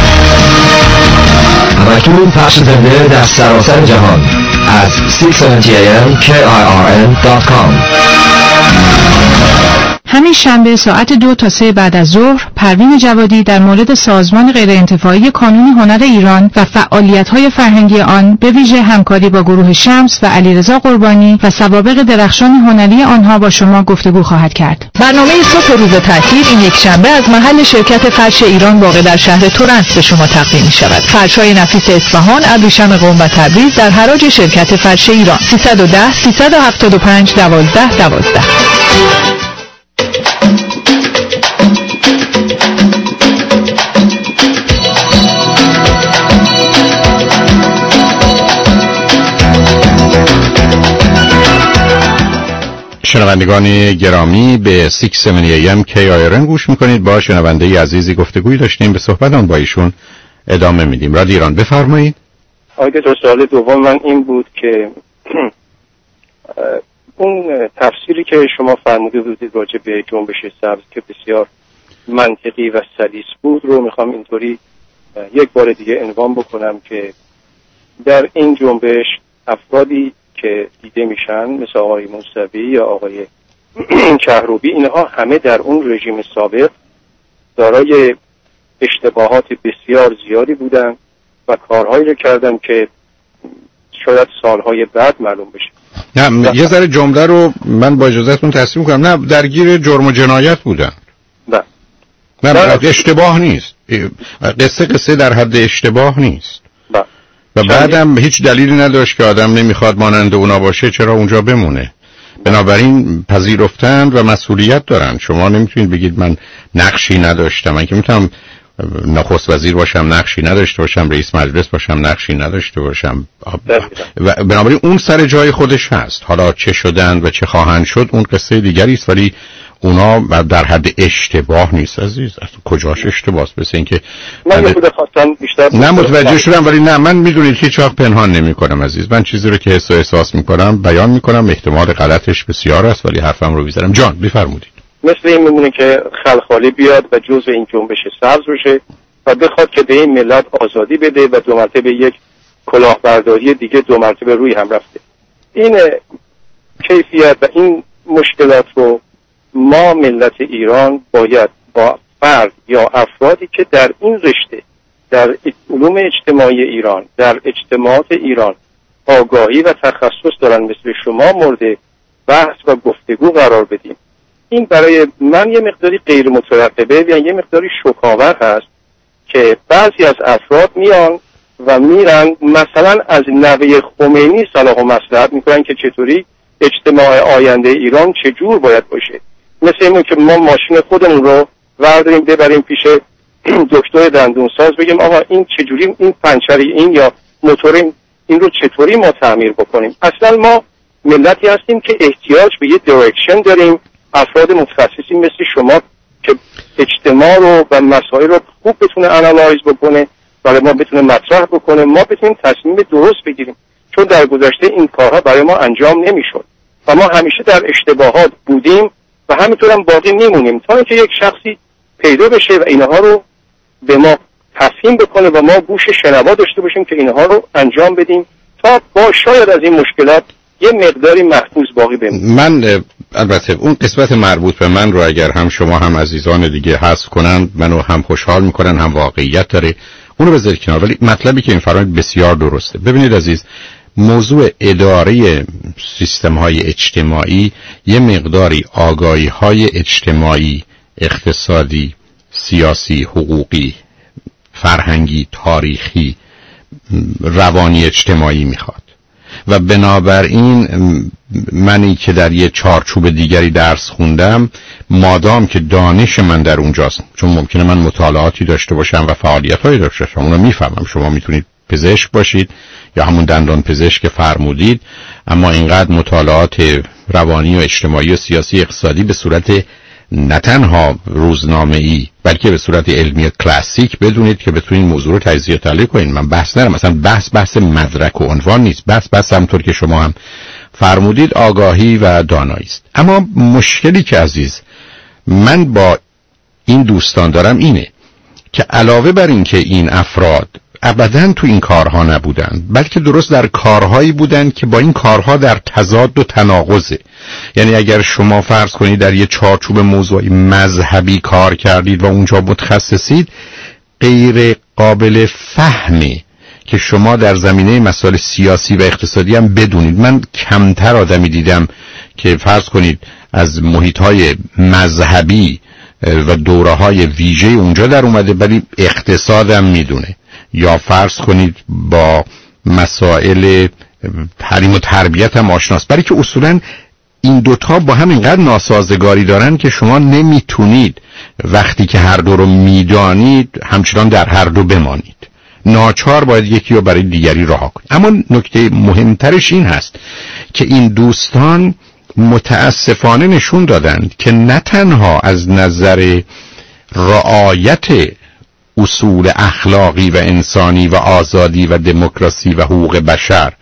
همکنون پخش زنده در سراسر جهان از شش هفتاد ای ام کی آی آر ان دات کام. همین شنبه ساعت دو تا سه بعد از ظهر پروین جوادی در مورد سازمان غیرانتفاعی کانون هنر ایران و فعالیت‌های فرهنگی آن به ویژه همکاری با گروه شمس و علیرضا قربانی و سوابق درخشان هنری آنها با شما گفتگو خواهد کرد. برنامه صبح روز تعطیل این یک شنبه از محل شرکت فرش ایران واقع در شهر تورنت به شما تقدیم می شود. فرش‌های نفیس اصفهان، ابریشم قم و تبریز در حراج شرکت فرش ایران. سیصد و ده سیصد و هفتاد و پنج دوازده دوازده. شنوندگان گرامی به شش هفتاد ای ام کی آی آر ان گوش میکنید. با شنونده عزیزی گفتگوی داشتیم، به صحبتان با ایشون ادامه میدیم. رادیو ایران بفرمایید. آقای دکتر، سوال دوم من این بود که اون تفسیری که شما فرموده بودید راجع به جنبش سبز که بسیار منطقی و سلیس بود رو میخوام اینطوری یک بار دیگه عنوان بکنم که در این جنبش افرادی که دیده میشن مثل آقای موسوی یا آقای کهروبی، اینها همه در اون رژیم سابق دارای اشتباهات بسیار زیادی بودن و کارهایی رو کردن که شاید سالهای بعد معلوم بشه. نه یه ذره جمله رو من با اجازهتون تصحیح کنم. نه درگیر جرم و جنایت بودن. نه نه, نه اشتباه نیست. قصه قصه در حد اشتباه نیست. با. و بعدم هیچ دلیلی نداشت که آدم نمیخواد مانند اونا باشه چرا اونجا بمونه. بنابراین پذیرفتن و مسئولیت دارن. شما نمیتونید بگید من نقشی نداشتم. من که میتونم نخست وزیر باشم نقشی نداشته باشم، رئیس مجلس باشم نقشی نداشته باشم، و بنابراین اون سر جای خودش هست. حالا چه شدن و چه خواهند شد اون قصه دیگری است، ولی اونا در حد اشتباه نیست عزیز. کجاش اشتباهه؟ مثل اینکه من یه خود خواستم بیشتر نه متوجه شدم، ولی نه من میدونید هیچ وقت پنهان نمی‌کنم عزیز. من چیزی رو که حس و احساس می‌کنم بیان می‌کنم. احتمال غلطش بسیار است ولی حرفم رو می‌زنم. جان بفرمایید. مثل این میمونه که خلخالی بیاد و جزء این جنبش سبز بشه و بخواد که به این ملت آزادی بده و دو مرتبه یک کلاهبرداری دیگه دو مرتبه روی هم رفته. این کیفیت و این مشکلات رو ما ملت ایران باید با فرد یا افرادی که در این رشته در علوم اجتماعی ایران در اجتماعات ایران آگاهی و تخصص دارن مثل شما مورد بحث و گفتگو قرار بدیم. این برای من یه مقداری غیر مترقبه و یه مقداری شوک‌آور هست که بعضی از افراد میان و میرن مثلا از نوه خمینی صلاح و مصلحت میکنن که چطوری اجتماع آینده ایران چجور باید باشه. مثل اینه که ما ماشین خودمون رو ورداریم ببریم پیش دکتر دندونساز بگیم آقا این چجوری این پنچری این یا موتور این رو چطوری ما تعمیر بکنیم. اصلا ما ملتی هستیم که احتیاج به یه دایرکشن داریم، افراد متخصصی مثل شما که اجتماع رو و مسائل رو خوب بتونه آنالایز بکنه برای ما بتونه مطرح بکنه، ما بتونیم تصمیم درست بگیریم. چون در گذشته این کارها برای ما انجام نمیشد و ما همیشه در اشتباهات بودیم و همینطورم باقی میمونیم تا اینکه یک شخصی پیدا بشه و اینها رو به ما تفهیم بکنه و ما گوش شنوا داشته باشیم که اینها رو انجام بدیم تا با شاید از این مشکلات یه مقداری محفوظ باقی بمونه. من البته اون قسمت مربوط به من رو اگر هم شما هم عزیزان دیگه حذف کنن منو هم خوشحال میکنن، هم واقعیت داره، اونو بذارید کنار. ولی مطلبی که این فرمایید بسیار درسته. ببینید عزیز، موضوع اداره سیستم های اجتماعی یه مقداری آگاهی های اجتماعی، اقتصادی، سیاسی، حقوقی، فرهنگی، تاریخی، روانی، اجتماعی میخواد و بنابراین منی که در یه چارچوب دیگری درس خوندم، مادام که دانش من در اونجاست، چون ممکنه من مطالعاتی داشته باشم و فعالیت‌هایی داشته باشم، اونو میفهمم. شما میتونید پزشک باشید یا همون دندان پزشک فرمودید، اما اینقدر مطالعات روانی و اجتماعی و سیاسی اقتصادی به صورت نه تنها روزنامه‌ای بلکه به صورت علمی کلاسیک بدونید که بتونید موضوع رو تجزیه و تحلیل کنید. من بحث ندارم، مثلا بحث بحث مدرک و عنوان نیست، بحث بحث همونطور که شما هم فرمودید آگاهی و دانایی است. اما مشکلی که عزیز من با این دوستان دارم اینه که علاوه بر این که این افراد ابداً تو این کارها نبودن، بلکه درست در کارهایی بودن که با این کارها در تضاد و تناقضه. یعنی اگر شما فرض کنید در یه چارچوب موضوعی مذهبی کار کردید و اونجا متخصصید، غیر قابل فهمه که شما در زمینه مسائل سیاسی و اقتصادی هم بدونید. من کمتر آدمی دیدم که فرض کنید از محیط‌های مذهبی و دوره‌های ویژه اونجا در اومده ولی اقتصادم میدونه، یا فرض کنید با مسائل تعلیم و تربیت هم آشناست، برای که اصولاً این دوتا با هم اینقدر ناسازگاری دارن که شما نمیتونید وقتی که هر دو رو میدانید همچنان در هر دو بمانید. ناچار باید یکی رو برای دیگری رها کنید. اما نکته مهمترش این هست که این دوستان متاسفانه نشون دادند که نه تنها از نظر رعایت اصول اخلاقی و انسانی و آزادی و دموکراسی و حقوق بشر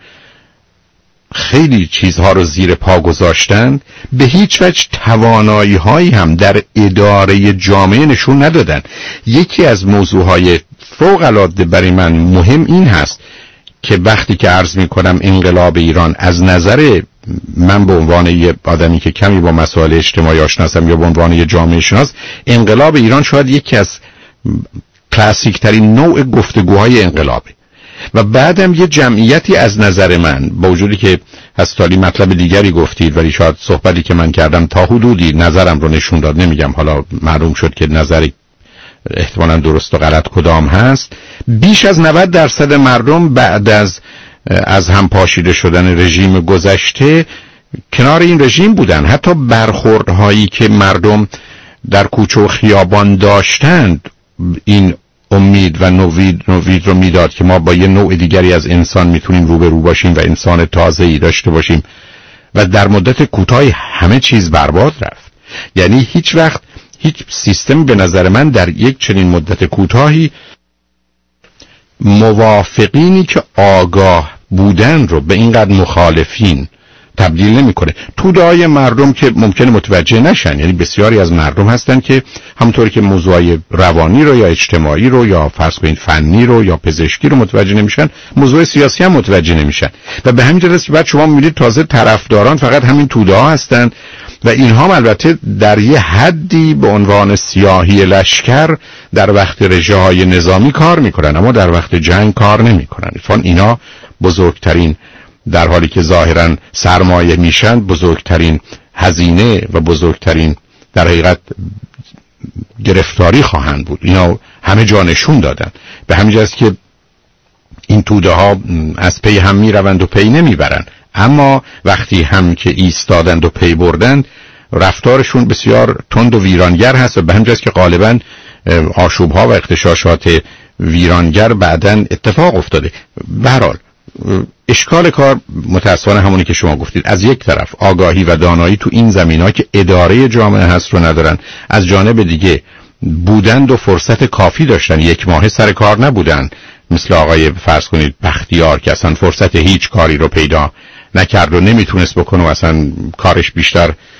خیلی چیزها رو زیر پا گذاشتن، به هیچ وجه توانایی هایی هم در اداره جامعه نشون ندادن. یکی از موضوعهای فوق العاده برای من مهم این هست که وقتی که عرض می کنم انقلاب ایران، از نظر من به عنوان یه آدمی که کمی با مسائل اجتماعی آشناسم یا به عنوان یه جامعه شناس، انقلاب ایران شاید یکی از کلاسیک ترین نوع گفتگوهای انقلابه. و بعدم یه جمعیتی از نظر من، با وجودی که هستالی مطلب دیگری گفتید ولی شاید صحبتی که من کردم تا حدودی نظرم رو نشون داد، نمیگم حالا معلوم شد که نظر احتمالاً درست و غلط کدام هست، بیش از نود درصد مردم بعد از از هم پاشیده شدن رژیم گذشته کنار این رژیم بودن. حتی برخوردهایی که مردم در کوچه و خیابان داشتند این امید و نوید نوید رو میداد که ما با یه نوع دیگری از انسان میتونیم روبرو باشیم و انسان تازه‌ای داشته باشیم. و در مدت کوتاهی همه چیز برباد رفت. یعنی هیچ وقت هیچ سیستم به نظر من در یک چنین مدت کوتاهی موافقینی که آگاه بودن رو به اینقدر مخالفین تبدیل نمیکنه. توده‌های مردم که ممکنه متوجه نشن، یعنی بسیاری از مردم هستن که همونطوری که موضوعای روانی رو یا اجتماعی رو یا فرض کنید فنی رو یا پزشکی رو متوجه نمیشن، موضوع سیاسی هم متوجه نمیشن. و به همین جهت بعد شما میبینید تازه طرفداران فقط همین توده‌ها هستن و اینها هم البته در یه حدی به عنوان سیاهی لشکر در وقت رژه‌های نظامی کار میکنن، اما در وقت جنگ کار نمیکنن. چون اینا بزرگترین، در حالی که ظاهراً سرمایه میشن، بزرگترین هزینه و بزرگترین در حقیقت گرفتاری خواهند بود. اینا همه جا نشون دادن. به همین جاست که این توده ها از پی هم میروند و پی نمیبرن، اما وقتی هم که ایستادند و پی بردند رفتارشون بسیار تند و ویرانگر هست و به همین جاست که غالباً آشوب ها و اغتشاشات ویرانگر بعداً اتفاق افتاده. به هر حال اشکال کار متاسفانه همونی که شما گفتید، از یک طرف آگاهی و دانایی تو این زمینه‌ها که اداره جامعه هست رو ندارن، از جانب دیگه بودند و فرصت کافی داشتن، یک ماه سر کار نبودن، مثل آقای فرض کنید بختیار که اصلا فرصت هیچ کاری رو پیدا نکرد و نمیتونست بکنه و اصلا کارش بیشتر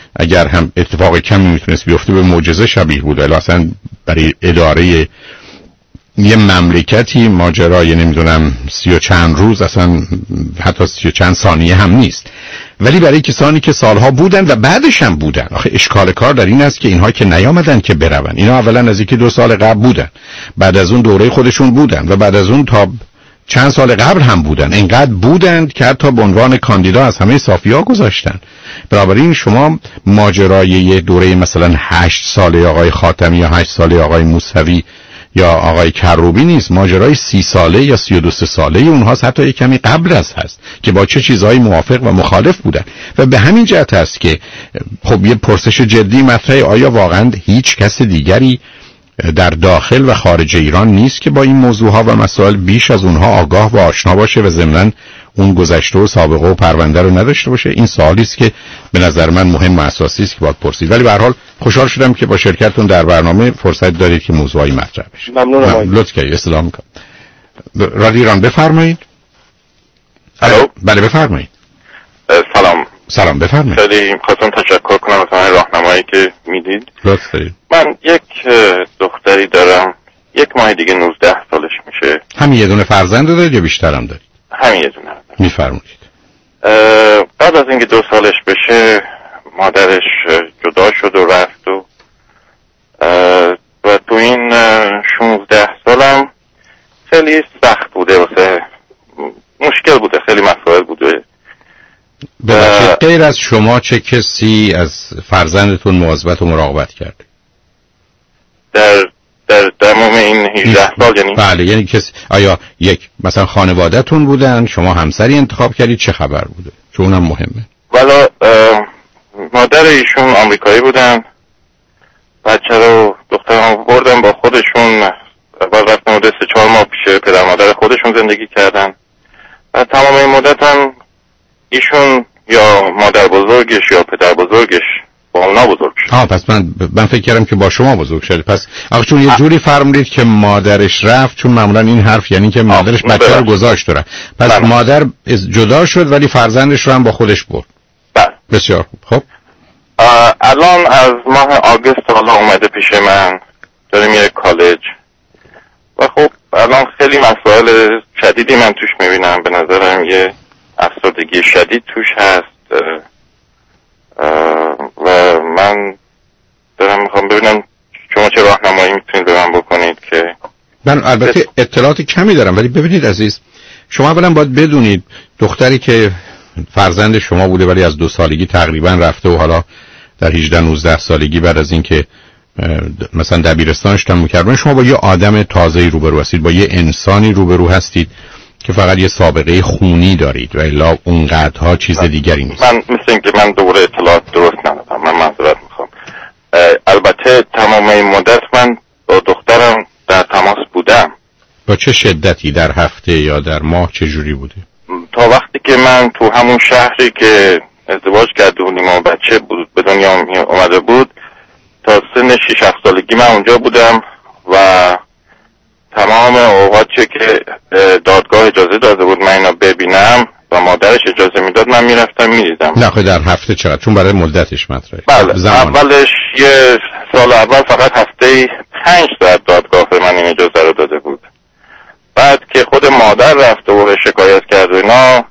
اگر هم اتفاق کمی میتونست بیفته به معجزه شبیه بود، ولی اصلا برای اداره یه مملکتی ماجرای نمیدونم سی و چند روز، اصلا حتی سی و چند ثانیه هم نیست. ولی برای کسانی که سالها بودن و بعدش هم بودن، آخه اشکال کار در این است که اینها که نیامدن که برون، اینا اولا از یکی دو سال قبل بودن، بعد از اون دوره خودشون بودن و بعد از اون تا چند سال قبل هم بودن، اینقدر بودند که حتی به عنوان کاندیدا از همه صافی‌ها گذاشتن. بنابراین شما ماجرای یه دوره مثلا هشت ساله آقای خاتمی یا هشت ساله آقای موسوی یا آقای کروبی نیست، ماجرای سی ساله یا سی و دو ساله اونهاست، حتی یک کمی قبل از هست که با چه چیزهایی موافق و مخالف بودن. و به همین جهت است که خب یه پرسش جدی مطرحه، آیا واقعا هیچ کس دیگری در داخل و خارج ایران نیست که با این موضوعها و مسائل بیش از اونها آگاه و آشنا باشه و ضمناً اون گذشته و سابقه و پرونده رو نداشته باشه؟ این سوالی است که به نظر من مهم و اساسی است که باید پرسید. ولی به هر حال خوشحال شدم که با شرکتتون در برنامه فرصت دارید که موضوعی مطرح بشه. ممنونم. لطف کردید. استلام می‌کنم. رادیو ایران بفرمایید. الو. بله بفرمایید. سلام. سلام بفرمایید. خیلی خواستم تشکر کنم از همین راهنمایی که میدید. لطف دارید. من یک دختری دارم، یک ماه دیگه نوزده سالش میشه. همین یه دونه فرزند دارید یا بیشتر هم دارید؟ همین یه دونه. میفرمایید. بعد از اینکه دو سالش بشه مادرش جدا شد و رفت و و تو این شانزده سالم خیلی سخت بوده، واسه مشکل بوده، خیلی مسائل بوده. ببخشید غیر از شما چه کسی از فرزندتون مواظبت و مراقبت کرده؟ در در تمام این هجده سال یعنی؟ بله، یعنی کسی، آیا یک مثلا خانواده‌تون بودن، شما همسری انتخاب کردید، چه خبر بوده؟ چون اونم مهمه. والا مادر ایشون آمریکایی بودن، بچه رو دخترم بردن با خودشون، بعد رفتن مدت سه چهار ماه پیش پدر مادر خودشون زندگی کردن و تمام این مدت هم ایشون یا مادر بزرگش یا پدر بزرگش با اونا بزرگ شد. آه پس من من فکر کردم که با شما بزرگ شده. پس آخه چون یه جوری فرمودید که مادرش رفت، چون معمولا این حرف یعنی که مادرش بچه رو گذاشت داره. پس بله. مادر جدا شد ولی فرزندش رو هم با خودش برد. بله. بسیار خوب. خب الان از ماه آگوست حالا اومده پیش من، داره میره کالج و خب الان خیلی مسائل شدیدی من توش میبینم. به نظرم یه افسردگی شدید توش هست و من دارم میخوام ببینم شما چه راهنمایی میتونید به من بکنید که من البته اطلاعات کمی دارم، ولی ببینید عزیز، شما اولا باید بدونید دختری که فرزند شما بوده ولی از دو سالگی تقریبا رفته و حالا در هجده نوزده سالگی بعد از اینکه مثلا دبیرستانش تموم کردن، شما با یه آدم تازه‌ای روبرو هستید، با یه انسانی روبرو هستید که فقط یه سابقه خونی دارید و الا اونقدرها چیز دیگری نیست. من مثل اینکه من دوباره اطلاعات درست ندادم، من معذرت میخوام. البته تمام این مدت من با دخترم در تماس بودم. با چه شدتی؟ در هفته یا در ماه چه جوری بوده؟ تا وقتی که من تو همون شهری که ازدواج کرده بودیم و بچه بود به دنیا اومده بود تا سن شش هفت سالگی من اونجا بودم و تمام اوقات چه که دادگاه اجازه داده بود من اینا ببینم و مادرش اجازه میداد من میرفتم میدیدم. نه خب در هفته چقدر؟ چون برای مدتش مطرحه. بله زمان. اولش یه سال اول فقط هفته پنج ساعت دادگاه به من این اجازه رو داده بود. بعد که خود مادر رفته و شکایت کرد و اینا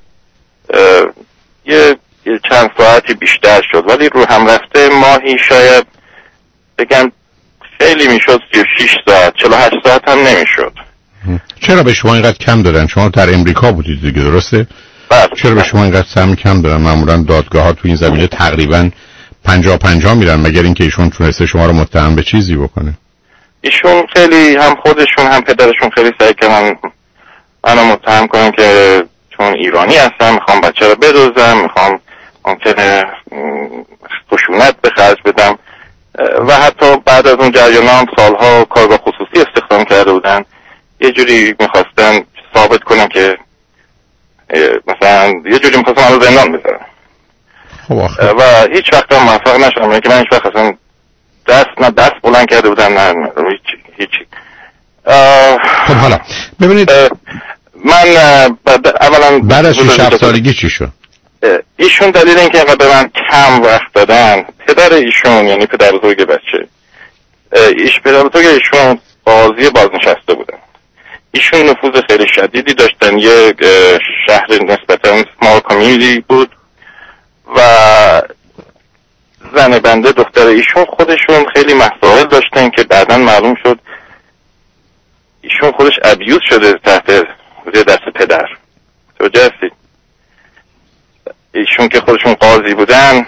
یه،, یه چند ساعتی بیشتر شد، ولی رو هم رفته ماهی شاید بگم خیلی میشد سی و شش ساعت، چهل و هشت ساعت هم نمیشد. چرا به شما اینقدر کم دادن؟ شما در امریکا بودید دیگه، درسته؟ بله. چرا به شما اینقدر سم کم دادن؟ معمولا دادگاه ها تو این زمینه تقریبا پنجاه پنجاه میرن، مگر اینکه ایشون تونسته شما رو متهم به چیزی بکنه. ایشون خیلی هم خودشون هم پدرشون خیلی سعی کردن منو متهم کنن که چون ایرانی هستم میخوام بچه رو بدوزم، میخوام ممکنه خشونت به خرج بدم و حتی بعد از اون جریان هم سالها کارگاه خصوصی استخدام کرده بودن، یه جوری میخواستن ثابت کنن که مثلا یه جوری میخواستن من رو زندان بذارن و هیچ وقت هم موفق نشدم که من هیچ وقت اصلا دست نه دست بلند کرده بودم نه هیچی هیچی. خب حالا ببینید من اولا بعد از شش هفت سالگی چی شد؟ ایشون دلیل اینکه اینقدر به من کم وقت دادن، پدر ایشون یعنی پدر بزرگ بچه ایش پدر بزرگ ایشون قاضی بازنشسته بودن. ایشون نفوذ خیلی شدیدی داشتن، یه شهر نسبتا small community بود و زن بنده دختر ایشون خودشون خیلی مسائل داشتن که بعداً معلوم شد ایشون خودش ابیوز شده تحت دست پدر. توجه هستید؟ ایشون که خودشون قاضی بودن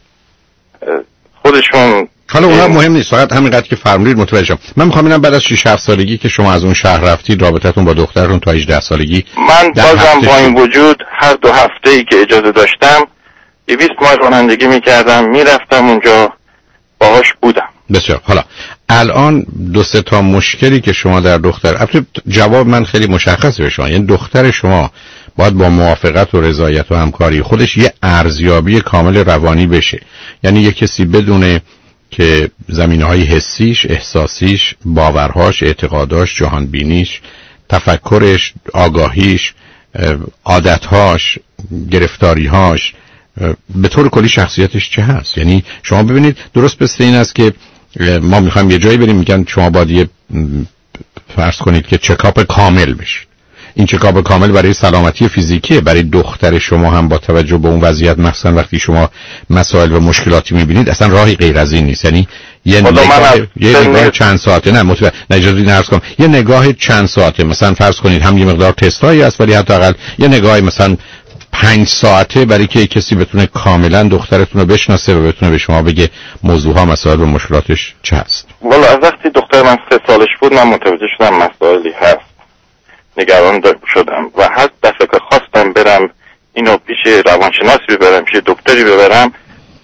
خودشون حالا اونها مهم نیست، فقط همینقدر که فرمودید متوجه شدم. من میخوام ببینم بعد از شش هفت سالگی که شما از اون شهر رفتید رابطتون با دخترتون تا هجده سالگی، من بازم با این وجود هر دو هفته ای که اجازه داشتم دویست مایل رانندگی میکردم، میرفتم اونجا باهاش بودم. بسیار. حالا الان دو سه تا مشکلی که شما در دختر، البته جواب من خیلی مشخصه به شما، یعنی دختر شما باید با موافقت و رضایت و همکاری خودش یه ارزیابی کامل روانی بشه. یعنی یه کسی بدونه که زمینه‌های حسیش، احساسیش، باورهاش، اعتقاداش، جهانبینیش، تفکرش، آگاهیش، عادتهاش، گرفتاریهاش، به طور کلی شخصیتش چه هست. یعنی شما ببینید درست مثل این است که ما میخوایم یه جایی بریم، میگن شما باید یه فرض کنید که چکاپ کامل بشه. این چکاپ کامل برای سلامتی فیزیکیه، برای دختر شما هم با توجه به اون وضعیت، مخصوصا وقتی شما مسائل و مشکلاتی میبینید اصلا راهی غیر از این نیست. یعنی یه نگاه یه نگاه چند ساعته، نه متوجه نه اجازه بدید عرض کنم، یه نگاه چند ساعته، مثلا فرض کنید هم یه مقدار تستایی هست، ولی حداقل یه نگاه مثلا پنج ساعته برای که کسی بتونه کاملا دخترتون رو بشناسه و بتونه به شما بگه موضوعها، مسائل و مشکلاتش چه هست. والا از وقتی دختر من سه سالش بود من متوجه شدم مسائلی هست، نگران شدم و هر دفعه که خواستم برم اینو پیش روانشناسی ببرم، پیش دکتری ببرم،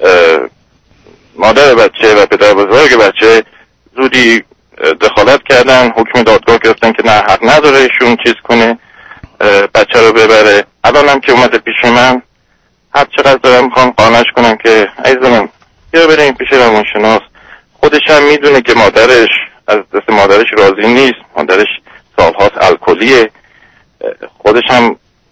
مادر بچه و پدر بزرگ بچه زودی دخالت کردن، حکم دادگاه گرفتن که نه حق نداره ایشون چیز کنه بچه رو ببره. الانم که اومده پیش من هر چقدر دارم میخوام قانعش کنم که عزیزم بیا بریم پیش روانشناس. خودش هم میدونه که مادرش از دست مادرش راضی نیست، مادرش سالهاست الکلیه، خودش هم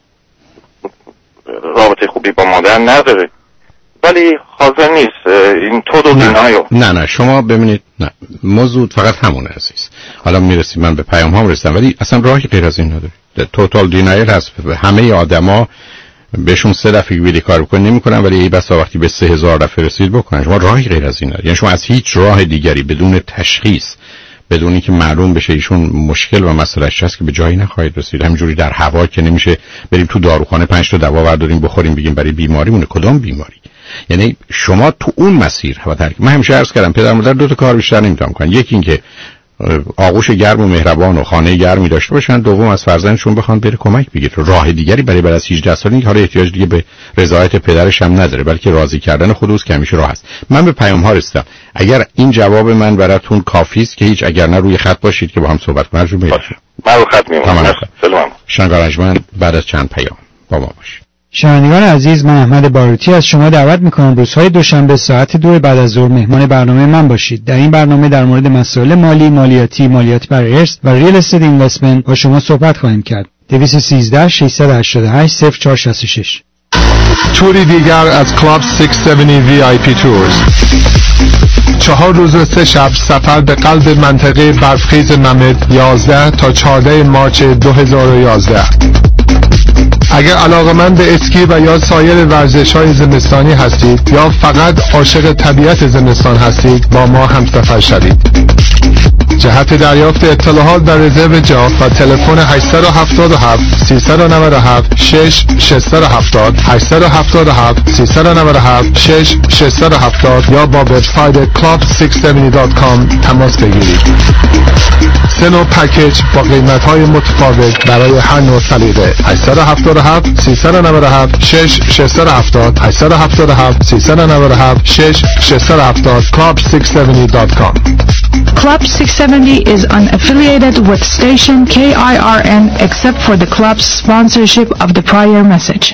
رابطه خوبی با مادر نداره، ولی حاضر نیست این تو دو دینایو. نه نه شما ببینید، نه موضوع فقط همونه عزیز. حالا میرسیم، من به پیام هم رسیدم، ولی اصلا راهی غیر از این نداره. توتال دینایل هست. همه آدما بهشون سه دفعه ویدی کار بکنن نمیکنن، ولی ای بسا وقتی به سه هزار دفعه رسید بکنن. شما راهی غیر از این نداره. یعنی شما از هیچ راه دیگری بدون تشخیص، بدون اینکه معلوم بشه ایشون مشکل و مسئلهش هست که به جایی نخواهید رسید. همینجوری در هوا که نمیشه بریم تو داروخانه پنج تا دوا برداریم بخوریم بگیم برای بیماریمونه. کدام بیماری؟ یعنی شما تو اون مسیر و ترک. من همیشه عرض کردم پدر مادر دو تا کار بیشتر نمیتونن کنن. یکی این که آغوش گرم و مهربان و خانه گرمی داشته باشن، دوم از فرزندشون بخوان بره کمک بگیره. راه دیگری برای بعد از هجده سالگی حالا احتیاج دیگه به رضایت پدرش هم نداره، بلکه راضی کردن خودش که همیشه راه است. من به پیام ها رسیدم. اگر این جواب من براتون کافی است که هیچ، اگر نه روی خط باشید که با هم صحبت کنیم. جو میاد. من رو خط میمونم. سلام. شنگارجمن بعد از چند پیام با ما باشید. شنوندگان عزیز، من احمد باروتی از شما دعوت میکنم روزهای دوشنبه ساعت دو بعد از ظهر مهمان برنامه من باشید. در این برنامه در مورد مسائل مالی، مالیاتی، مالیات بر ارث و ریل استیت اینوستمنت با شما صحبت خواهیم کرد. دویست و سیزده ششصد و هشتاد و هشت صفر چهار شصت و شش. توری دیگر از کلاب ششصد و هفتاد وی آی پی تورز. چهار روز و سه شب سفر به قلب منطقه برفخیز نمد، یازده تا چهارده مارس دو هزار و یازده. اگر علاقه‌مند به اسکی و یا سایر ورزش‌های زمستانی هستید یا فقط عاشق طبیعت زمستان هستید، با ما همسفر شوید. جهت دریافت اطلاعات در رزرو جا و تلفن هشت هفت هفت سیصد و نود و هفت شش ششصد و هفتاد هشت هفت هفت سیصد و نود و هفت شش ششصد و هفتاد یا با وبسایت کلاب ششصد و هفتاد دات کام تماس بگیرید. سه نوع پکیج با قیمت‌های متفاوت برای هر نوع سلیقه. هشت هفت هفت سیصد و نود و هفت شش ششصد و هفتاد هشت هفت هفت سیصد و نود و هفت شش ششصد و هفتاد کلاب ششصد و هفتاد دات کام. Club six seventy is unaffiliated with station K I R N except for the club's sponsorship of the prior message.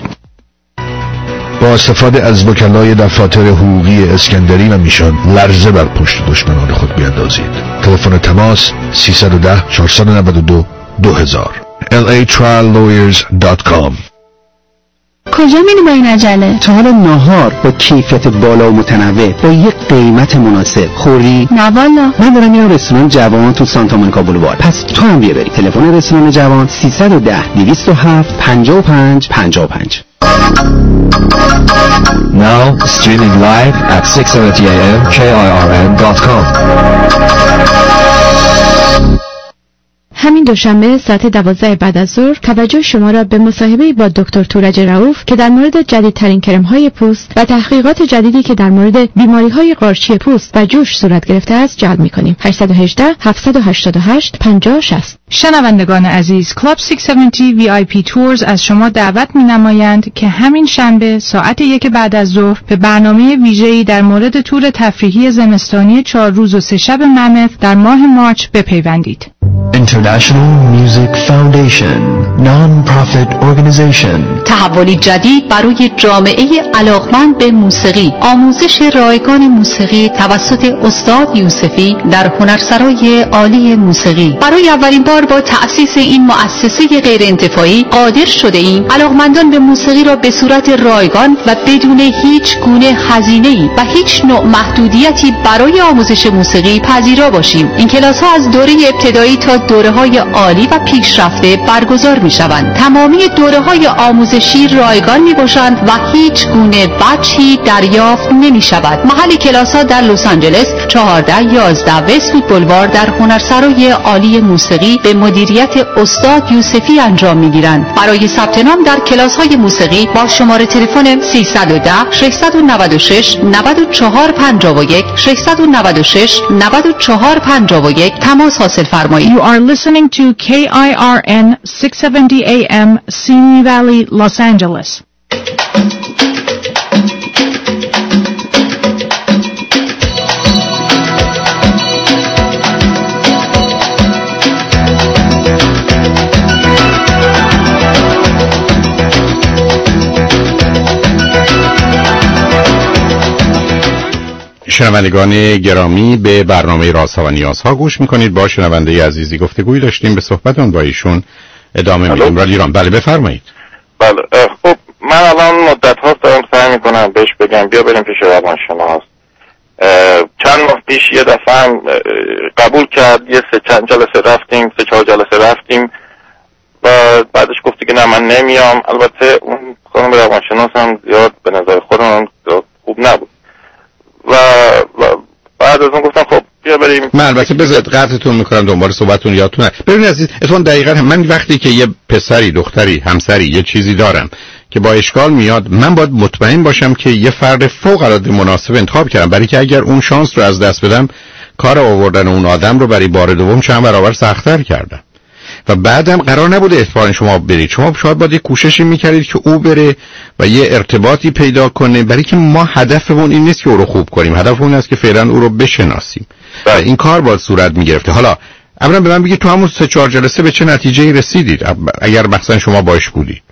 با استفاده از وکلای دفاتر حقوقی اسکندری و میشان لرزه بر پشت دشمنان خود بیاندازید. تلفن تماس سیصد و ده چهارصد و نود و دو دو هزار. L A trial lawyers dot com. کجا میری با این عجله؟ تا حالا ناهار با کیفیت بالا و متنوع با یک قیمت مناسب خوری؟ نه والا. من دارم میرم رستوران جوان تو سانتا مونیکا بولوار. پس تو هم بیا بری. تلفن رستوران جوان سیصد و ده دویست و هفت پنجاه و پنج پنجاه و پنج. Now streaming live at six seventy a m K I R N dot com. همین دوشنبه ساعت دوازده بعد از ظهر توجه شما را به مصاحبه با دکتر تورج رؤوف که در مورد جدیدترین کرم‌های پوست و تحقیقات جدیدی که در مورد بیماری‌های قارچی پوست و جوش صورت گرفته است جلب می‌کنیم. هشت یک هشت هفت هشت هشت پنجاه شصت. شنوندگان عزیز، کلاب ششصد و هفتاد وی آی پی تورز از شما دعوت می‌نمایند که همین شنبه ساعت یک بعد از ظهر به برنامه ویژه‌ای در مورد تور تفریحی زمستانی چهار روز و سه شب ممت در ماه مارچ بپیوندید. International Music Foundation Non-Profit Organization تحولی جدید برای جامعه علاقمند به موسیقی. آموزش رایگان موسیقی توسط استاد یوسفی در هنرسرای عالی موسیقی. برای اولین بار با تأسیس این مؤسسه غیرانتفاعی قادر شده ایم علاقمندان به موسیقی را به صورت رایگان و بدون هیچ گونه هزینه‌ای و هیچ نوع محدودیتی برای آموزش موسیقی پذیرا باشیم. این کلاس‌ها از دوره ابتدایی تا دوره‌های عالی و پیشرفته برگزار می‌شوند. تمامی دوره‌های آموزشی رایگان می‌باشند و هیچ گونه بچی دریافت نمی‌شود. محل کلاس‌ها در لس آنجلس چهارده یازده وست‌وود بولوار در هنرسرای عالی موسیقی به مدیریت استاد یوسفی انجام می‌گیرند. برای ثبت نام در کلاس‌های موسیقی با شماره تلفن سیصد و ده ششصد و نود و شش نود و چهار پنجاه و یک ششصد و نود و شش نود و چهار پنجاه و یک تماس حاصل فرمایید. You are listening to K I R N six seventy A M Simi Valley, Los Angeles. شنوندگان گرامی، به برنامه رازها و نیازها گوش میکنید. با شنونده عزیزی گفتگویی داشتیم، به صحبتون با ایشون ادامه میدیم. را ایران. بله بفرمایید. بله خب من الان مدت هاست دارم سعی میکنم بهش بگم بیا بریم پیش روانشناس. چند ماه پیش یه دفعه هم قبول کرد، یه سه چند جلسه رفتیم، سه چهار جلسه رفتیم و بعدش گفت که نه من نمیام. البته اون خانم روانشناس هم زیاد به نظر خودم خوب نبود و, و بعد از اون گفتم خب بیا بریم. من البته بذارید قطعتون میکنم دوباره صحبتتون یادتونه. ببینید عزیز، اتفاقا دقیقاً من وقتی که یه پسری، دختری، همسری یه چیزی دارم که با اشکال میاد، من باید مطمئن باشم که یه فرد فوق العاده مناسب انتخاب کردم، برای که اگر اون شانس رو از دست بدم کار آوردن اون آدم رو برای بار دوم چند برابر سخت‌تر کردم. و بعدم قرار نبوده اتفاقا شما برید، شما شاید باید یه کوششی میکردید که او بره و یه ارتباطی پیدا کنه، برای که ما هدفمون این نیست که او رو خوب کنیم، هدفمون است که فعلا او رو بشناسیم و این کار باید صورت میگرفته. حالا اولا به من بگید تو همون سه چهار جلسه به چه نتیجه‌ای رسیدید اگر مثلا شما باش بودید؟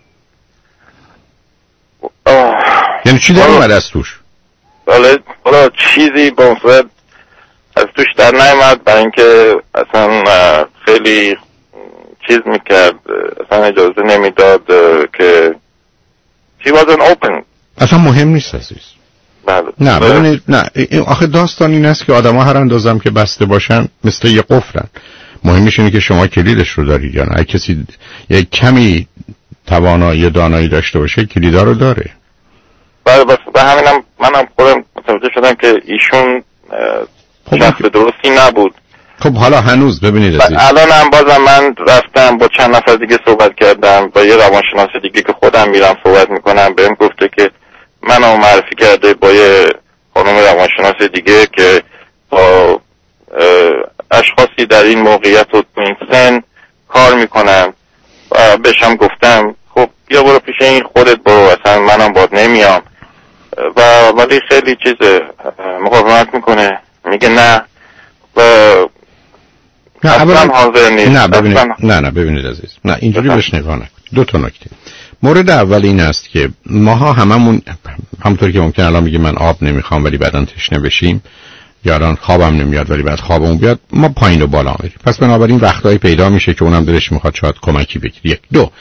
یعنی چی در اومد از توش؟ بله حالا چیزی به اون صورت از توش در نیامد، برای اینکه اصلا خیلی چیز میکرد، اصلا اجازه نمیداد که she wasn't open. اصلا مهم نیست عزیز. بله. نه ببینید، نه آخه داستان این است که آدم ها هر اندازم که بسته باشن مثل یه قفلن. مهمش اینه که شما کلیدش رو دارید یا نه. اگه کسی یک کمی توانایی دانایی داشته باشه کلیدا رو داره. بله بس به همینم منم خودم متوجه شدم که ایشون شخص درستی نبود. خب حالا هنوز ببینید عزیز، الان هم بازم من رفتم با چند نفر دیگه صحبت کردم، با یه روانشناس دیگه که خودم میرم صحبت میکنم، بهم گفته که منو معرفی کرده با یه خانم روانشناس دیگه که با اشخاصی در این موقعیت و این سن کار میکنم و بهشم گفتم خب بیا برو پیش این خودت برو، اصلا منم باید نمیام. و ولی خیلی چیز مقاومت میکنه، میگه نه و نه اصلا حاضر نیست. نه ببینید نه نه ببینید عزیز، نه اینجوری بهش نگاه نکنید. دو تا نکته. مورد اول این است که ماها هممون همونطور که ممکن الان میگه من آب نمیخوام ولی بعداً تشنه بشیم، یا الان خوابم نمیاد ولی بعد خوابمون بیاد، ما پایین و بالا میریم. پس بنابراین وقتایی پیدا میشه که اونم دلش میخواد شاید کمکی بگیره. یک. دو،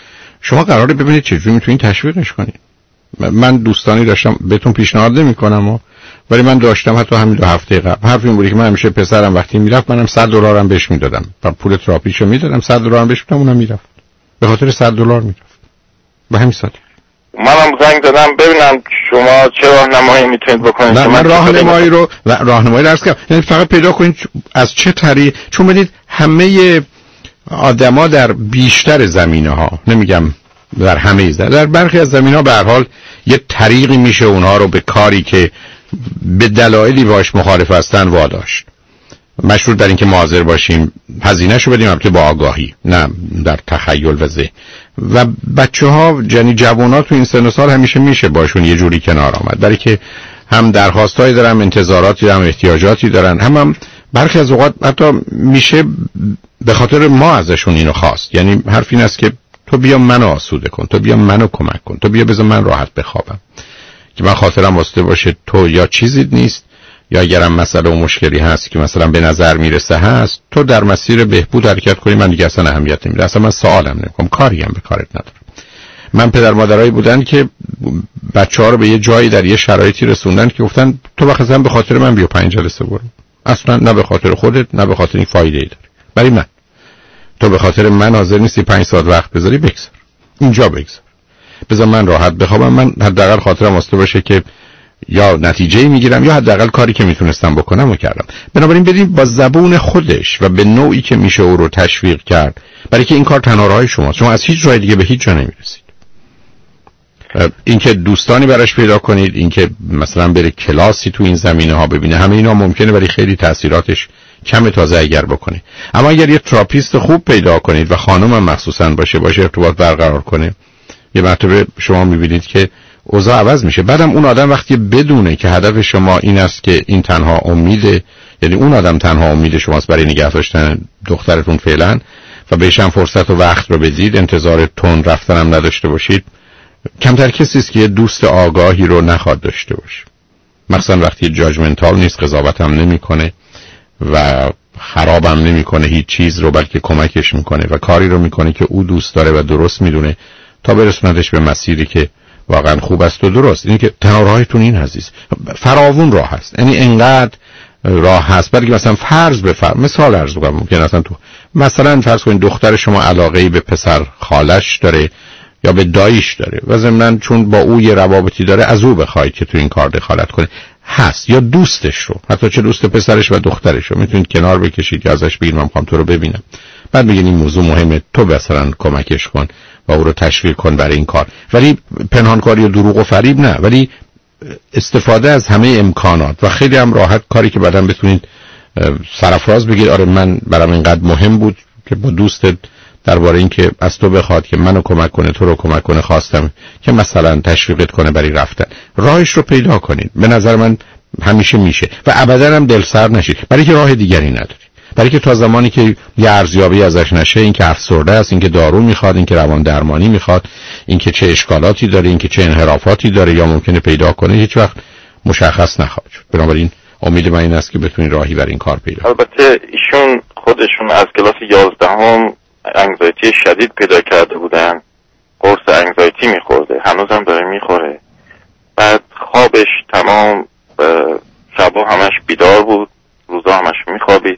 شما قراره ببینید چجوری میتونید تشویقش کنید. من دوستانی داشتم بهتون پیشنهاد نمی‌کنم و ولی من داشتم حتی همین دو هفته قبل حرف این بود که من همیشه پسرم وقتی میرفت منم صد دلارم بهش میدادم، پول تراپیشو میدادم، صد دلارم بهش میدادم، اونم میرفت، به خاطر صد دلار میرفت. به همین سادگی. منم زنگ زدم ببینم شما چه راهنمایی میتونید بکنید. نه من راهنمایی رو راهنمایی درس کردم، یعنی فقط پیدا کنید از چه طریق، چون بدید همه آدما در بیشتر زمینه‌ها، نمیگم در همه زمینه، در برخی از زمینه‌ها به هر حال یه طریقی میشه اونها رو به کاری که به دلایلی باش مخالف هستن واداشت. مشروط در اینکه حاضر باشیم هزینه‌شو بدیم، البته با آگاهی، نه در تخیل و ذهن. و بچه‌ها یعنی جوان‌ها تو این سن و سال همیشه میشه باشون یه جوری کنار آمد، برای که هم درخواستایی دارن، انتظاراتی دارن، احتیاجاتی دارن، هم, هم برخی از اوقات حتی میشه به خاطر ما ازشون اینو خواست. یعنی حرف این است که تو بیا منو آسوده کن، تو بیا منو کمک کن، تو بیا بذار من راحت بخوابم، که من خاطرم واسطه باشه تو یا چیزی نیست یا اگرم مسئله و مشکلی هست که مثلا به نظر میرسه هست، تو در مسیر بهبود حرکت کنی، من دیگه اصلا اهمیت نمیدم، اصلا من سوالم نمیکنم، کاری هم به کارت ندارم. من پدر مادرایی بودن که بچه‌ها رو به یه جایی در یه شرایطی رسوندن که گفتن تو بخاطر به خاطر من بیا پنج جلسه برو، اصلا نه به خاطر خودت نه به خاطر این فایده ای داره، برای من تو به خاطر من حاضر نیستی پنج ساعت وقت بذاری، بگذار اینجا، بگذار بذار من راحت بخوابم، من حداقل خاطرم واسطه باشه که یا نتیجه‌ای میگیرم یا حداقل کاری که میتونستم بکنم و کردم. بنابراین بدیم با زبون خودش و به نوعی که میشه او رو تشویق کرد، برای که این کار تنها راه شماست، شما از هیچ جای دیگه به هیچ جا نمیرسید. اینکه دوستانی براش پیدا کنید، اینکه مثلا بره کلاسی تو این زمینه ها ببینه، همه اینا ممکنه ولی خیلی تاثیراتش کم تازه اگر بکنه. اما اگر یه تراپیست خوب پیدا کنید و خانم هم مخصوصا باشه باشه ارتباط برقرار کنه، یه مرتبه شما میبینید که اوضاع عوض میشه. بعدم اون آدم وقتی بدونه که هدف شما این است که این تنها امیده، یعنی اون آدم تنها امید شماست برای نگه داشتن دخترتون فعلا و بهش هم فرصت و وقت رو بدید، انتظار تون رفتن هم نداشته باشید، کمتر کسی است که یه دوست آگاهی رو نخواد داشته باشه. مثلا وقتی جاجمنتال نیست، قضاوت هم نمیکنه و خرابم نمیکنه هیچ چیز رو، بلکه کمکش میکنه و کاری رو میکنه که او دوست داره و درست میدونه تا برسوندش به مسیری که واقعا خوب است و درست. اینی که تنها راهتون این عزیز، فراوون راه هست، یعنی انقدر راه هست. بلکه مثلا فرض بفرم مثال عرض کنم، ممکن اصلا تو مثلا فرض کنید دختر شما علاقه‌ای به پسر خالش داره یا به داییش داره و ضمناً چون با او یه روابطی داره از او بخواید که تو این کار دخالت کنه، هست. یا دوستش رو، حتی چه دوست پسرش و دخترش رو میتونید کنار بکشید یا ازش بگید من میخوام تو رو ببینم، بعد بگید این موضوع مهمه، تو مثلا کمکش کن و او رو تشویق کن برای این کار. ولی پنهانکاری و دروغ و فریب نه، ولی استفاده از همه امکانات و خیلی هم راحت کاری که بعداً بتونید سرافراز بگید آره من برام اینقدر مهم بود که با دوستت درباره این که از تو بخواد که منو کمک کنه، تو رو کمک کنه، خواستم که مثلا تشویقت کنه برای رفتن. راهش رو پیدا کنید، به نظر من همیشه میشه و ابدا هم دلسرد نشید، برای که راه دیگری نداری، برای که تا زمانی که یه ارزیابی ازش نشه، این که افسرده است، این که دارو میخواد، این که روان درمانی میخواد، این که چه اشکالاتی داره، این که چه انحرافاتی داره یا ممکنه پیدا کنه، هیچ وقت مشخص نخواهد شد. بنابراین امید من این است که بتونید راهی برای این کار پیدا. البته ایشون خودشون از کلاس یازدهم انگزایتی شدید پیدا کرده بودن، قرص انگزایتی میخورده، هنوزم داره میخوره، بعد خوابش تمام، شبا همش بیدار بود، روزا همش میخوابید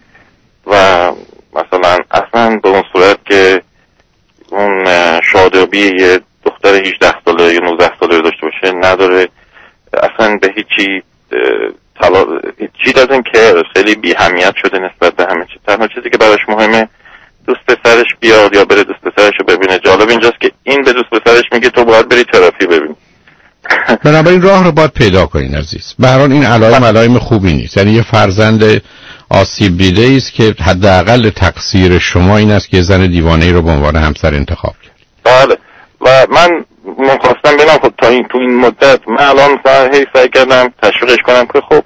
و مثلا اصلا به اون صورت که اون شادابی یه دختر هجده ساله یا نوزده ساله داشته باشه نداره، اصلا به هیچی تلا... هیچی دادن که خیلی بی اهمیت شده نسبت به همه چیز. تنها چیزی که براش مهمه دوست پسرش بیاد یا بره دوست پسرش رو ببینه. جالب اینجاست که این به دوست پسرش میگه تو باید بری تراپی ببین. بنابراین راه رو باید پیدا کنین عزیز. به هر حال این علائم علائم خوبی نیست، یعنی یه فرزند آسیب دیده است که حداقل تقصیر شما این است که زن دیوانه‌ای رو به عنوان همسر انتخاب کرد. بله و من می‌خواستم ببینم خب تا این تو این مدت من الان مثلا هی سعی کردم تشویقش کنم که خب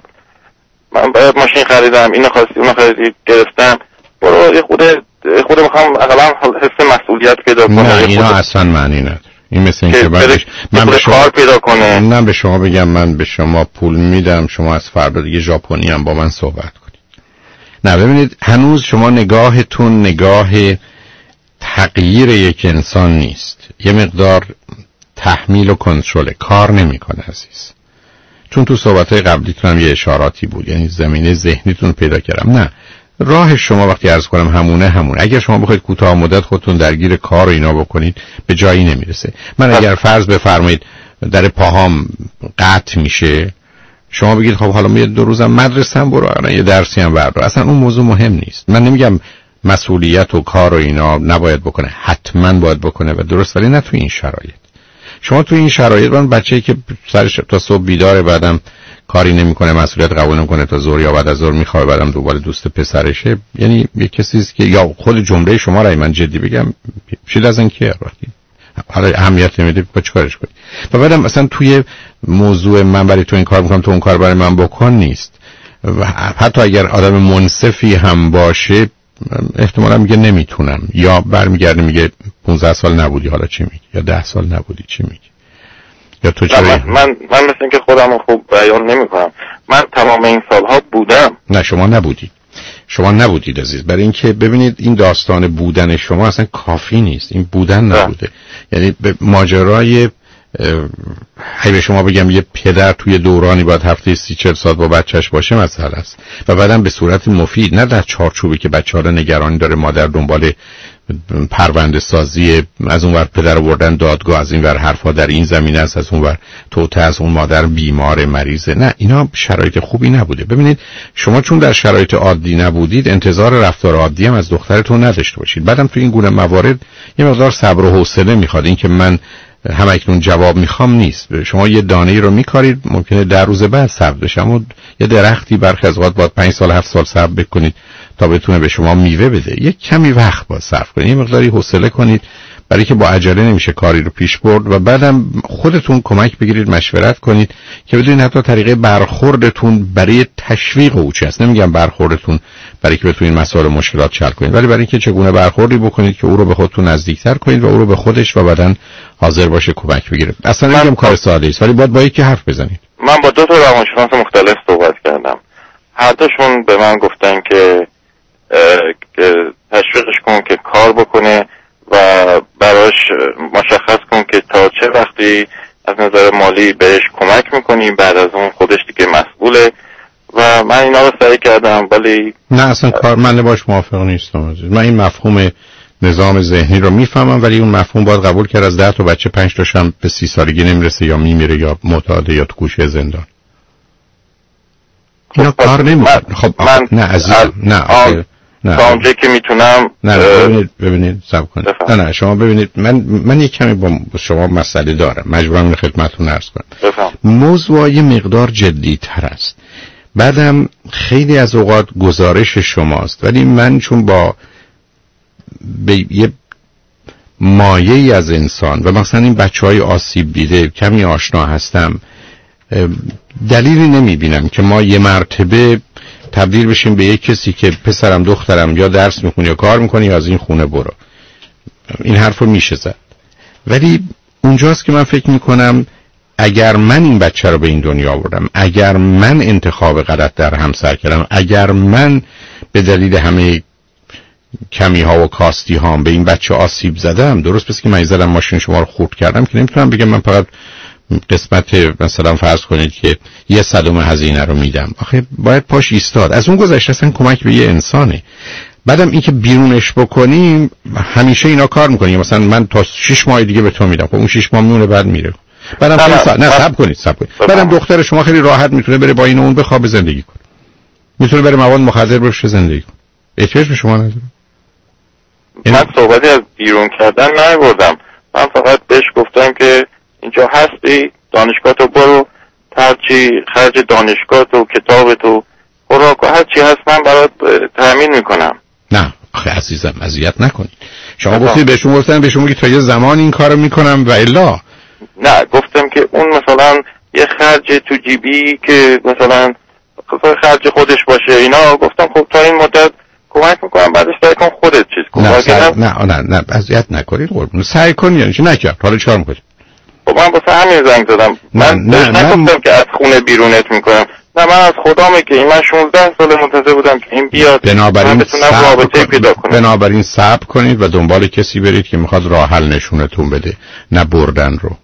من باید ماشین خریدم، اینو خواستی اونو خریدی گرفتم، برو یه خود خود میخوام اقلا حس مسئولیت پیدا کنم. نه اینا اصلا معنی نداره. این مثل این که بعدش من به شما پیدا کنه. نه به شما بگم من به شما پول میدم شما از فردا دیگه ژاپنی هم با من صحبت کنید. نه ببینید هنوز شما نگاهتون نگاه تغییر یک انسان نیست، یه مقدار تحمیل و کنترل. کار نمیکنه عزیز. چون تو صحبت‌های قبلیتون هم یه اشاراتی بود، یعنی زمینه ذهنیتون پیدا کردم. نه، راه شما وقتی عرض کنم همونه همونه. اگر شما بخواید کوتاه مدت خودتون درگیر کار و اینا بکنید به جایی نمیرسه. من اگر فرض بفرمایید در پاهام قطع میشه، شما بگید خب حالا یه دو روزم مدرسه‌ام برو، الان یه درسی هم بردار. اصلا اون موضوع مهم نیست. من نمیگم مسئولیت و کار و اینا نباید بکنه، حتما باید بکنه و درست، ولی نه تو این شرایط. شما تو این شرایط من بچه‌ای که سرش تا صبح بیداره، بعدم کاری نمیکنه، مسئولیت قبول نمیکنه، تا ظهر یا بعد از ظهر میخوابه، بعدم دوباره دوست پسرشه، یعنی یه کسی است که یا خود جمله شما را من جدی بگم she doesn't care، حالا اهمیت نمیده، با چیکارش کنی؟ و بعدم مثلا توی موضوع من برای تو این کار میکنم تو اون کار برای من بکن نیست. و حتی اگر آدم منصفی هم باشه احتمالا میگه نمیتونم، یا برمیگرده میگه پانزده سال نبودی حالا چی میگی، یا ده سال نبودی چی میگی، یا تو چرا؟ من من, من مثل اینکه خودم خوب بیان نمیکنم. من تمام این سالها بودم. نه شما نبودید، شما نبودید عزیز. برای اینکه ببینید این داستان بودن شما اصلا کافی نیست، این بودن نبوده. یعنی به ماجرای هی به شما بگم یه پدر توی دورانی باید هفته سی چل ساعت با بچهش باشه مسئله است، و بعدم به صورت مفید، نه در چارچوبی که بچه ها رو نگرانی داره، مادر دنبال پرونده سازی، از اون ور پدر آوردن دادگاه، از این ور حرفا در این زمینه است، از اون ور توته، از اون مادر بیمار مریضه. نه اینا شرایط خوبی نبوده. ببینید شما چون در شرایط عادی نبودید انتظار رفتار عادی هم از دخترتون نداشته باشید. بعدم تو این گونه موارد یه مقدار صبر و حوصله میخواد. این که من هم اکنون جواب میخوام نیست. شما یه دانه‌ای رو میکارید، ممکنه در روز بعد صبر بشه، اما یه درختی برخی از اوقات باید پنج سال هفت سال صبر بکنید تا بتونه به شما میوه بده. یک کمی وقت باید صرف کنید، یه مقداری حوصله کنید، برای که با عجله نمیشه کاری رو پیش برد. و بعدم خودتون کمک بگیرید، مشورت کنید که بدونید حتی طریقه برخوردتون برای تشویق او چه است. نمیگم برخوردتون برای که بتونید مسائل مشکلات حل کنید، ولی برای اینکه چگونه برخوردی بکنید که او رو به خودتون نزدیکتر کنید و او رو به خودش و بعدن حاضر باشه کمک بگیره. اصلا نمیگم کار ساده است، ولی باید با یکی حرف بزنید. من با دو تا روانشناس مختلف صحبت کردم، هر دوشون به من گفتن که تشویقش کن که کار بکنه و براش مشخص کن که تا چه وقتی از نظر مالی بهش کمک میکنی، بعد از اون خودش دیگه مسئوله. و من اینا رو سعی کردم، ولی نه اصلا کار من باش موافق نیستم عزیز. من این مفهوم نظام ذهنی رو میفهمم، ولی اون مفهوم باید قبول کرد از ده تا بچه پنج تاش هم به سی سالگی نمیرسه، یا میمیره یا معتاده یا تو گوشه زندان. اینا کار نمیکنه. خب من نه عزیز نه آخه نه تا اونجایی که میتونم. نه نه ببینید ببینید صبر کنید. نه نه شما ببینید من من یک کمی با شما مسئله دارم، مجبورم این خدمتتون عرض کنم. موضوع یه مقدار جدی تر است. بعدم خیلی از اوقات گزارش شماست، ولی من چون با به یه مایه‌ای از انسان و مثلا این بچهای آسیب دیده کمی آشنا هستم، دلیلی نمیبینم که ما یه مرتبه تبدیل بشیم به یک کسی که پسرم دخترم یا درس میخونی یا کار میکنی یا از این خونه برو. این حرف رو میشه زد، ولی اونجاست که من فکر میکنم اگر من این بچه رو به این دنیا آوردم، اگر من انتخاب غلط در همسر کردم، اگر من به دلیل همه کمی ها و کاستی ها به این بچه آسیب زدم، درست پس که من زدم ماشین شما رو خورد کردم که نمیتونم بگم من فقط قسمت مثلا فرض کنید که یه صدم هزینه رو میدم. آخه باید پاش ایستاد. از اون گذشته اصلا کمک به یه انسانه. بعدم این که بیرونش بکنیم همیشه اینا کار میکنیم. مثلا من تا شش ماه دیگه به تو میدم، خب اون شش ماه میونه بعد میره. بعدم خیلی سا... نه صبر کنید صبر کنید بعدم دختر شما خیلی راحت میتونه بره با این اون بخوابه زندگی کنه، میتونه بره مواد مخدر بشه زندگی کنه. احتیاج به شما نداره. من صحبتی از بیرون کردن نبردم، من فقط بهش گفتم که اینجا هستی، دانشگاه تو برو، هرچی خرج دانشگاه تو، کتاب تو، خوراک و هرچی هست من برات تأمین میکنم. نه آخه عزیزم اذیت نکنید. شما گفتید به شما گفتن به شما که تا یه زمان این کارو میکنم و الا. نه گفتم که اون مثلا یه خرج تو جیبی که مثلا خرج خودش باشه اینا، گفتم خب تا این مدت کمک میکنم، بعدش سعی کن خودت چیز کن. نه سعی... نه نه نه اذیت نکنید قربون. سعی کن یعنی چی نکرد؟ حالا چیکار میکنید؟ خب من واسه همین زنگ زدم. من نه نه نگفتم که از خونه بیرونت میکنم، نه من از خدا میگم، من شانزده سال منتظر بودم که این بیاد، بنابراین بتونم رابطه پیدا کنم. بنابراین صبر کنید و دنبال کسی برید که میخواد راه حل نشونتون بده، نه بردن رو.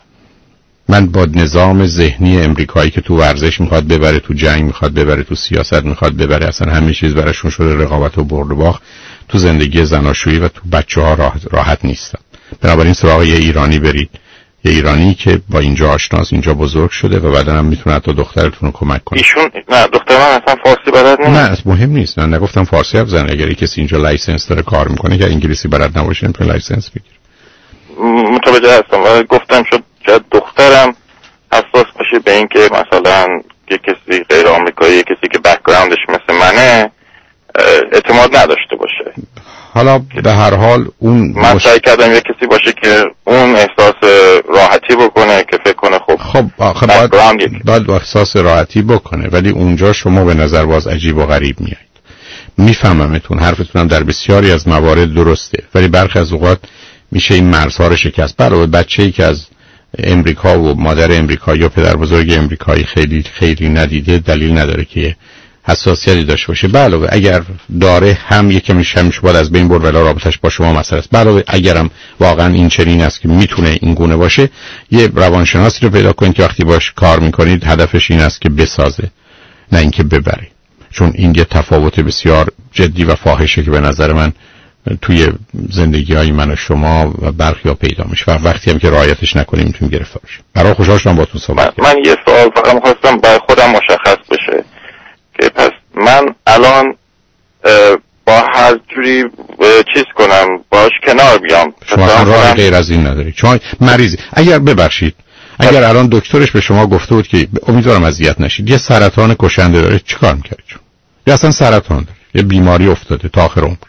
من با نظام ذهنی امریکایی که تو ورزش میخواد ببره، تو جنگ میخواد ببره، تو سیاست میخواد ببره، اصلا همه چیز براشون شده رقابت و برد و باخت، تو زندگی زناشویی و تو بچه‌ها راحت, راحت نیستن. بنابراین سراغ یه ایرانی برید، یه ایرانی که با اینجا آشناس، اینجا بزرگ شده و بعدا هم میتونه تا دخترتون رو کمک کنه. ایشون نه دختر من اصلا فارسی بلد نیست. نه مهم نیست، من نگفتم فارسی حرف بزنه. اگر کسی اینجا لایسنس داره کار میکنه که انگلیسی بلد نباشه میتونه لایسنس بگیره. متوجه هستم ولی گفتم شد شاید دخترم حساس باشه به این که مثلا یه کسی غیر آمریکایی، کسی که بک‌گراندش مثل منه اعتماد نداشته باشه. حالا به هر حال اون من مش... سعی کردم یه کسی باشه که اون احساس راحتی بکنه که فکر کنه خب خب آخه باید, باید احساس راحتی بکنه، ولی اونجا شما به نظر باز عجیب و غریب میایید. میفهممتون، حرفتونم در بسیاری از موارد درسته، ولی برخی از اوقات میشه این مرزها رو شکست. برای بچه‌ای که از امریکا و مادر امریکایی یا پدر بزرگ امریکایی خیلی خیلی ندیده، دلیل نداره که حساسیتی داشته باشه. علاوه اگر داره هم یکم همیشه باید از بین برد، ولی رابطش با شما مسئله است. علاوه اگرم واقعا این چنین است که میتونه این گونه باشه، یه روانشناسی رو پیدا کنید که وقتی باش کار میکنید هدفش این است که بسازه، نه اینکه ببره. چون این یه تفاوت بسیار جدی و فاحشه که به نظر من توی زندگی های من و شما و برخی ها پیدا میشه و وقتی هم که رعایتش نکنیم میتونیم گرفتار بشیم. برای خوشحال شدم باهاتون صحبت من, من یه سوال فقط می‌خواستم برای خودم مشخص بشه که پس من الان با هر جوری چیز کنم باش کنار بیام. شما راه غیر از این نداری. شما مریضی. اگر ببخشید اگر الان دکترش به شما گفته بود که امیدوارم اذیت نشید یه سرطان کشنده داره، چیکار می‌کردید؟ یا اصلا سرطان داره، یه بیماری افتاده تا آخر عمر.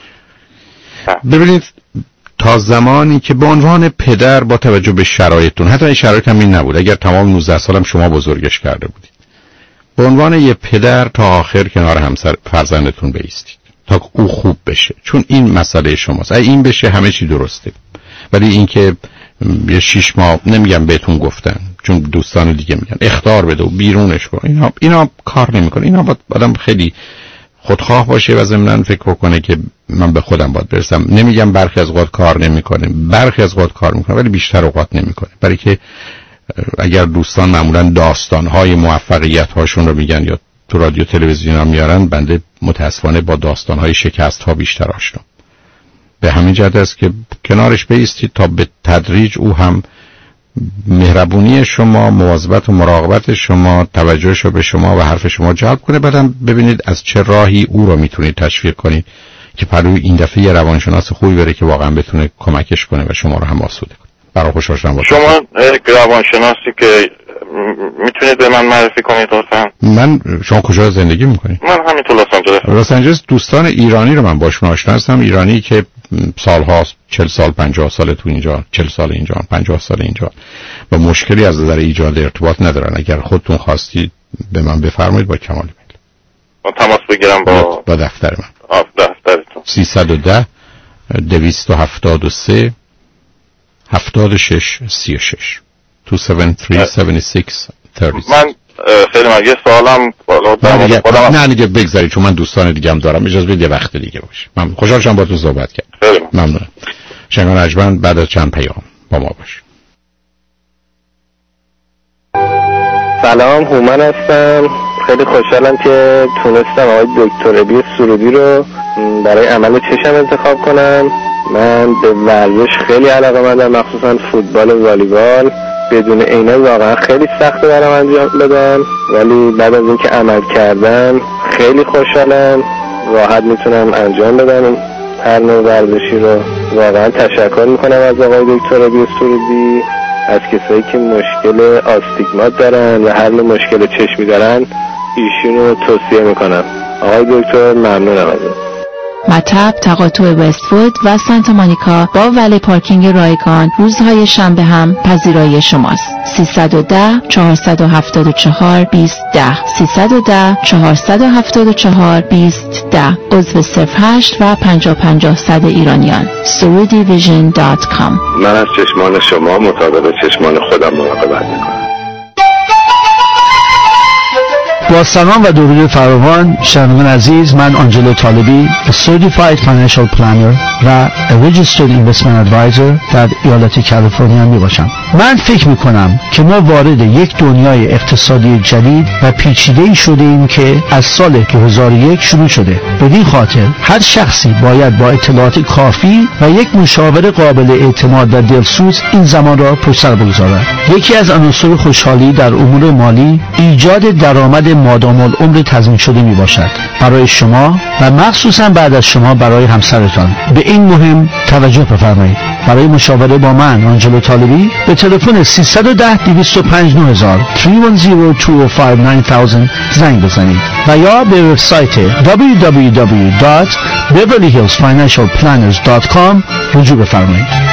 ببینید تا زمانی که به عنوان پدر با توجه به شرایطتون، حتی این شرایط هم این نبود، اگر تمام نوزده سالم شما بزرگش کرده بودید، به عنوان یه پدر تا آخر کنار همسر فرزندتون بایستید تا او خوب بشه، چون این مسئله شماست. اگه این بشه همه چی درسته. ولی اینکه یه شیش ماه نمیگم بهتون گفتن، چون دوستان دیگه میگن اخطار بده و بیرونش کن، اینا اینا کار نمیکنه. اینا باید آدم خیلی خودخواه باشه و ضمناً فکر کنه که من به خودم باید برسم. نمیگم برخی از اوقات کار نمیکنه، برخی از اوقات کار میکنه، ولی بیشتر اوقات نمیکنه. برای که اگر دوستان معمولاً داستان‌های موفقیت هاشون رو میگن یا تو رادیو تلویزیون هم میارن، بنده متاسفانه با داستان‌های شکست ها بیشتر آشنام. به همین جهت است که کنارش بایستید تا به تدریج او هم مهربونی شما، مواظبت و مراقبت شما، توجهش رو به شما و حرف شما جلب کنه. بعدم ببینید از چه راهی او رو میتونید تشویق کنید که پروی این دفعه یه روانشناس خوبی بره که واقعا بتونه کمکش کنه و شما رو هم آسوده کنه. برای خوشحال شدم با شما روانشناسی که میتونید به من معرفی کنید لطفا؟ من شما کجا زندگی میکنید؟ من همین تو لس آنجلس. لس آنجلس دوستان ایرانی رو من باشون آشنا هستم، ایرانی که سالهاست، چهل سال پنجاه سال تو اینجا، چهل سال اینجا، پنجاه سال اینجا و مشکلی از نظر ایجاد ارتباط ندارن. اگر خودتون خواستید به من بفرمایید با کمال میل من تماس بگیرم با با دفتر من. آف دفترتون. سیصد و ده دویست و هفتاد و سه هفتاد و شش سی و شش دو هفت سه هفت شش من خیلی من یه سوالم نه نه دیگه بگذارید چون من دوستان دیگه هم دارم، اجازه بدید یه وقت دیگه باشه. من خوشحال شدم باهاتون صحبت کردم. خیلی ممنونم. شنگان اجمن بعد از چند پیام با ما باش. سلام، هومن هستم. خیلی خوشحالم که تونستم آقای دکتر ابی سرودی رو برای عمل چشم انتخاب کنم. من به ورزش خیلی علاقه‌مندم، مخصوصا فوتبال و والیبال. بدون عینه واقعا خیلی سخته برام انجام بدم، ولی بعد از اینکه عمل کردم خیلی خوشحالم، راحت میتونم انجام بدم هر نوع ورزشی رو. واقعا تشکر میکنم از آقای دکتر ابی سرودی. از کسایی که مشکل آستیگمات دارن و هر نوع مشکل چشمی دارن ایشون رو توصیه میکنم. آقای دکتر ممنونم ازت. مطب، تقاطع وست‌وود و سانتا مونیکا با ولی پارکینگ رایگان روزهای شنبه هم پذیرای شماست. سیصد و ده چهارصد و هفتاد و چهار بیست ده سیصد و ده چهارصد و هفتاد و چهار بیست ده عضو صفر هشت و پنجاه پنجاه صد ایرانیان. سرودی ویژن دات کام. من از چشمان شما مطابق چشمان خودم مراقبت میکنم. با سلام و درود فراوان شنوندگان عزیز، من آنجلو طالبی Certified Financial Planner و Registered Investment Advisor در ایالت کالیفرنیا می باشم. من فکر می کنم که ما وارد یک دنیای اقتصادی جدید و پیچیده‌ای شده ایم که از سال دو هزار و یک شروع شده. بدین خاطر هر شخصی باید با اطلاعات کافی و یک مشاور قابل اعتماد و دلسوز این زمان را پشت سر بگذارد. یکی از عناصر خوشحالی در امور مالی ایجاد درآمد مادام العمر تضمین شده می باشد برای شما و مخصوصا بعد از شما برای همسرتان. به این مهم توجه بفرمایید. برای مشاوره با من آنجلو طالبی به تلفن سیصد و ده دویست و پنج نه هزار سه یک صفر دو پنج نه صفر زنگ بزنید و یا به وبسایت دبلیو دبلیو دبلیو دات بیورلی هیلز فاینانشال پلنرز دات کام رجوع بفرمایید.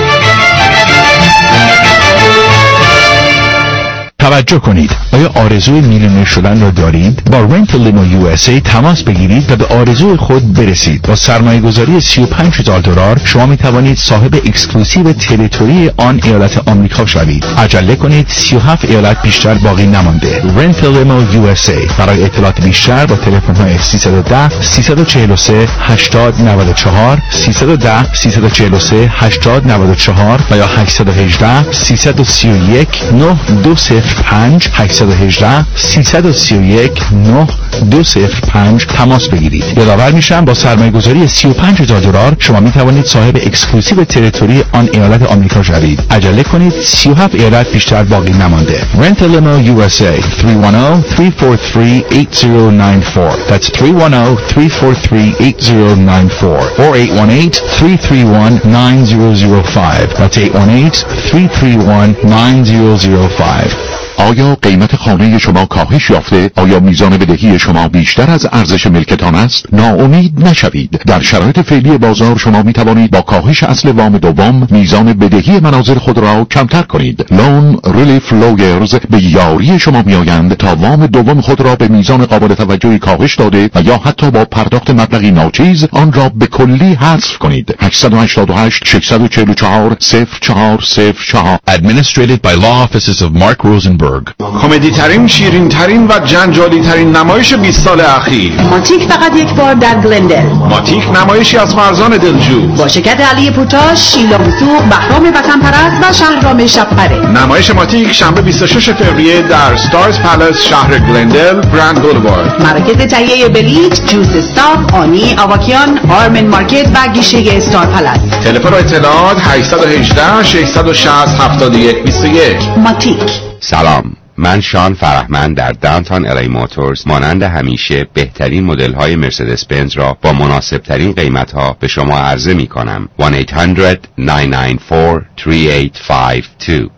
توجه کنید، آیا آرزوی میلیونر شدن را دارید؟ با رنت لیمو یو اس ای تماس بگیرید و به آرزوی خود برسید. با سرمایه گذاری سی و پنج هزار دلار شما می توانید صاحب اکسکلوسیو تریتوری آن ایالت آمریکا شوید. عجله کنید، سی و هفت ایالت بیشتر باقی نمانده. رنت لیمو یو اس ای. برای اطلاعات بیشتر با تلفن های سیصد و ده سیصد و چهل و سه هشتاد نود و چهار سیصد و ده سیصد و چهل و سه هشتاد نود و چهار و یا هشتصد و هجده سیصد و سی و یک نه دو صفر پنج هشتصد و هجده سیصد و سی و یک نه دو صفر پنج تماس بگیرید. یادآور میشم با سرمایه گذاری سی و پنج هزار دلار شما می توانید صاحب اکسکلوسیو تریتوری آن ایالت آمریکا شوید. عجله کنید، سی و هفت ایالت بیشتر باقی نمانده. Rent a Limo یو اس ای سه یک صفر سه چهار سه هشت صفر نه چهار. That's سه یک صفر سه چهار سه هشت صفر نه چهار or هشت یک هشت سه سه یک نه صفر صفر پنج. That's هشت یک هشت سه سه یک نه صفر صفر پنج. آیا قیمت خانه شما کاهش یافته؟ آیا میزان بدهی شما بیشتر از ارزش ملکتان است؟ ناامید نشوید. در شرایط فعلی بازار شما می توانید با کاهش اصل وام دوم میزان بدهی منازل خود را کمتر کنید. لون ریلیف لویرز به یاری شما می آیند تا وام دوم خود را به میزان قابل توجهی کاهش داده و یا حتی با پرداخت مبلغی ناچیز آن را به کلی حذف کنید. هشت هشت هشت شش چهار چهار صفر چهار صفر چهار. Administrated by Law Offices of Mark Rosenberg. کمدی ترین، شیرین ترین و جنجالی ترین نمایش بیست سال اخیر. ماتیک فقط یک بار در گلندل. ماتیک نمایشی از فرزان دلجو با شرکت علی پوتاش، شیلا وثوق، بهرام وطن پرست و شهرام شب‌پره. نمایش ماتیک شنبه بیست و شش فوریه در ستارز پالاس شهر گلندل، گرند بولوارد. مراکز تهیه بلیط، جوس استاف، آنی، آواکیان، آرمن مارکت و گیشه استار پالاس. تلفن و اطلاعات هشت یک هشت شش شش صفر هفت یک دو یک. ماتیک. سلام، من شان فرهمند در داونتاون الی موتورز مانند همیشه بهترین مدل های مرسدس بنز را با مناسب ترین قیمت ها به شما عرضه می کنم. یک هشتصد نه نه چهار سه هشت پنج دو.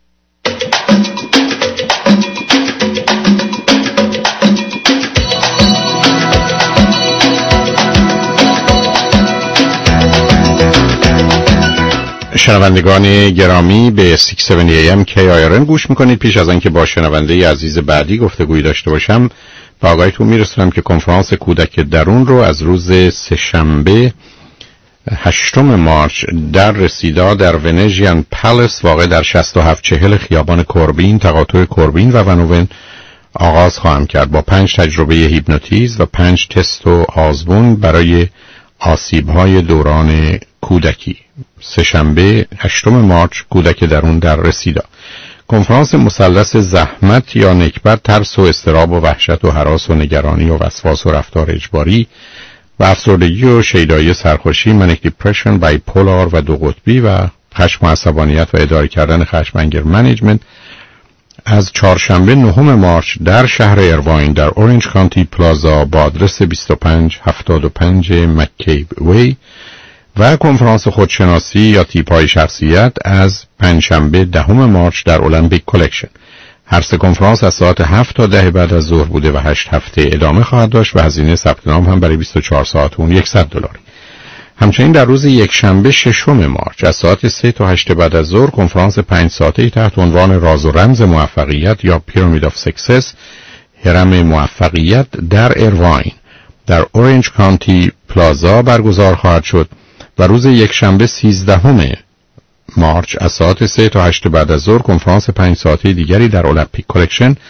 شنوندگان گرامی به ششصد و هفتاد ای ام کی آی آر ان گوش میکنید. پیش از آنکه با شنونده عزیز بعدی گفتگویی داشته باشم به آگاهیتون میرسونم که کنفرانس کودک درون رو از روز سه‌شنبه هشتم مارس در رسیدا در ونژین پالاس واقع در شصت و هفت چهل خیابان کوربین تقاطع کوربین و ونوون آغاز خواهم کرد با پنج تجربه هیپنوتیزم و پنج تست و آزمون برای آسیب‌های دوران کودکی. سه‌شنبه هشتم مارس کودک درون در رسیدا. کنفرانس مثلث زحمت یا نکبت، ترس و اضطراب و وحشت و هراس و نگرانی و وسواس و رفتار اجباری و افسردگی و شیدایی سرخوشی، منیک دیپرشن، بایپولار و دو قطبی و خشم و عصبانیت و اداره کردن خشم، انگر منیجمنت، از چهارشنبه نهم مارس در شهر ایرواین در اورنج کانتی پلازا با آدرس بیست و پنج هفتاد و پنج مکیب وی و کنفرانس خودشناسی یا تیپ‌های شخصیت از پنجشنبه دهم مارس در المپیک کلکشن. هر سه کنفرانس از ساعت هفت تا ده بعد از ظهر بوده و هشت هفته ادامه خواهد داشت و هزینه ثبت نام هم برای بیست و چهار ساعت اون صد دلار. همچنین در روز یکشنبه ششم مارس از ساعت سه تا هشت بعد از ظهر کنفرانس پنج ساعته‌ای تحت عنوان راز و رمز موفقیت یا پیرامید آف سکسس، هرم موفقیت در ایرواین در اورنج کانتی پلازا برگزار خواهد شد و روز یکشنبه سیزدهم مارس از ساعت سه تا هشت بعد از ظهر کنفرانس پنج ساعته دیگری در المپیک کلکشن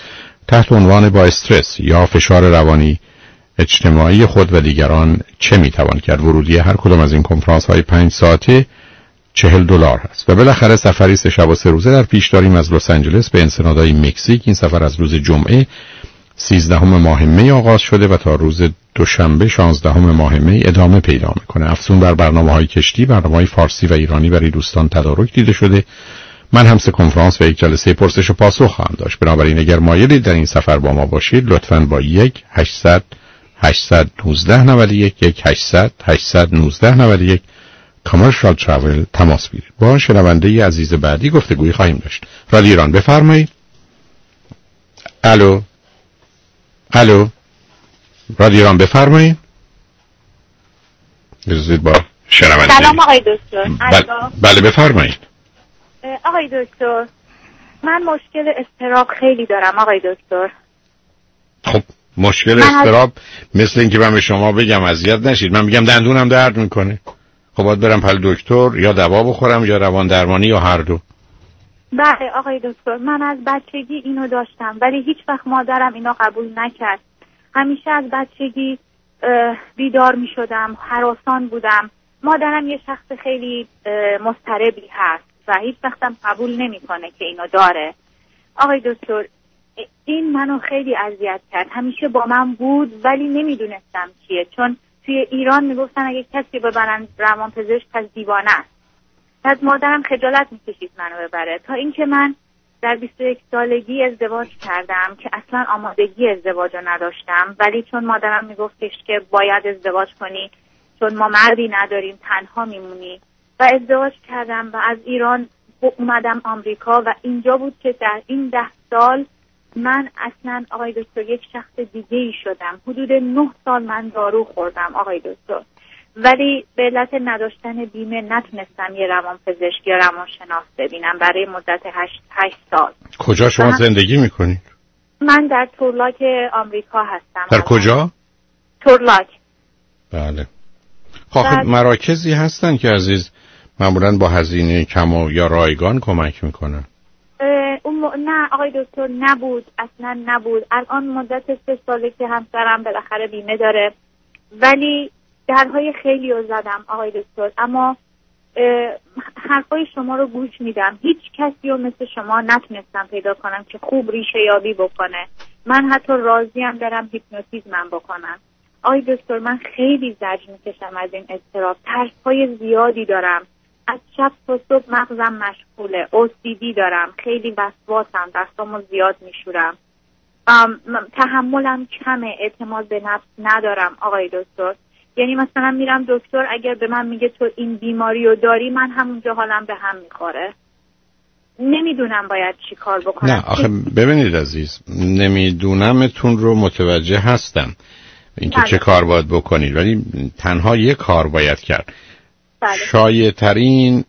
تحت عنوان با استرس یا فشار روانی اجتماعی خود و دیگران چه میتوان کرد. ورودی هر کدام از این کنفرانس های پنج ساعته چهل دلار هست و بالاخره سفری سه شب و سه روزه در پیش داریم از لس آنجلس به انسنادای مکزیک. این سفر از روز جمعه سیزدهم ماه می آغاز شده و تا روز دوشنبه شانزدهم ماه می ادامه پیدا میکنه. افزون بر برنامه‌های کشتی، برنامه‌های فارسی و ایرانی برای دوستان تدارک دیده شده. من هم سه کنفرانس و یک جلسه پرسش و پاسخ خواهم داشت. بنابراین اگر مایلید در این سفر با ما باشید لطفاً با یک هشتصد هشتصد و نوزده نود و یک یک هشتصد هشتصد و نوزده نود و یک کامرشال تراول تماس بگیرید. با شنونده عزیز بعدی گفتگویی خواهیم داشت. رادیو ایران بفرمایید. الو الو رادیو ایران بفرمایید. بزید با شنونده. سلام آقای دکتر. بله, بله بفرمایید. آقای دکتر من مشکل اضطراب خیلی دارم آقای دکتر. خب مشکل اضطراب مثل اینکه من به شما بگم اذیت نشید، من میگم دندونم درد میکنه، خب باید برم پل دکتر یا دوا بخورم یا روان درمانی یا هر دو؟ بله آقای دکتر من از بچگی اینو داشتم ولی هیچ وقت مادرم اینو قبول نکرد. همیشه از بچگی بیدار میشدم، هراسان بودم. مادرم یه شخص خیلی مضطربی هست و هیچ وقتم قبول نمیکنه که اینو داره. آقای دکتر این منو خیلی اذیت کرد. همیشه با من بود ولی نمیدونستم چیه، چون توی ایران میگفتن اگه کسی ببرن روان پزشک پس دیوانه است. از مادرم خجالت میکشید منو ببره تا اینکه من در بیست و یک سالگی ازدواج کردم که اصلا آمادگی ازدواج رو نداشتم، ولی چون مادرم میگفتش که باید ازدواج کنی چون ما مردی نداریم تنها میمونی و ازدواج کردم و از ایران اومدم آمریکا و اینجا بود که در این ده سال من اصلا آقای دکتر یک شخص دیگه ای شدم. حدود نه سال من دارو خوردم آقای دکتر ولی به علت نداشتن بیمه نتونستم یه روان پزشک یا روان شناس ببینم برای مدت هشت, هشت سال. کجا شما من... زندگی میکنید؟ من در تورلاک آمریکا هستم. در کجا؟ تورلاک. بله. خب بعد... مراکزی هستن که عزیز معمولاً با هزینه کم و یا رایگان کمک میکنن؟ اون م... نه آقای دکتر نبود، اصلا نبود. الان مدت سه ساله که همسرم بالاخره بیمه داره ولی درهای خیلی رو زدم آقای دکتر، اما حرفای شما رو گوش میدم. هیچ کسی رو مثل شما نتونستم پیدا کنم که خوب ریشه یابی بکنه. من حتی راضیم برم هیپنوتیزمم بکنم. آقای دکتر من خیلی زجر میکشم از این اضطراب. ترس‌های زیادی دارم. از شب تا صبح مغزم مشغوله. او سی دی دارم. خیلی وسواسم. دستامو زیاد میشورم. تحملم کمه. اعتماد به نفس ندارم آقای دکتر. یعنی مثلا میرم دکتر اگر به من میگه تو این بیماری رو داری من همونجا حالم به هم میخوره. نمیدونم باید چی کار بکنم. نه آخه ببینید عزیز نمیدونمتون رو متوجه هستم اینکه چه کار باید بکنید ولی تنها یک کار باید کرد. بله. شایع ترین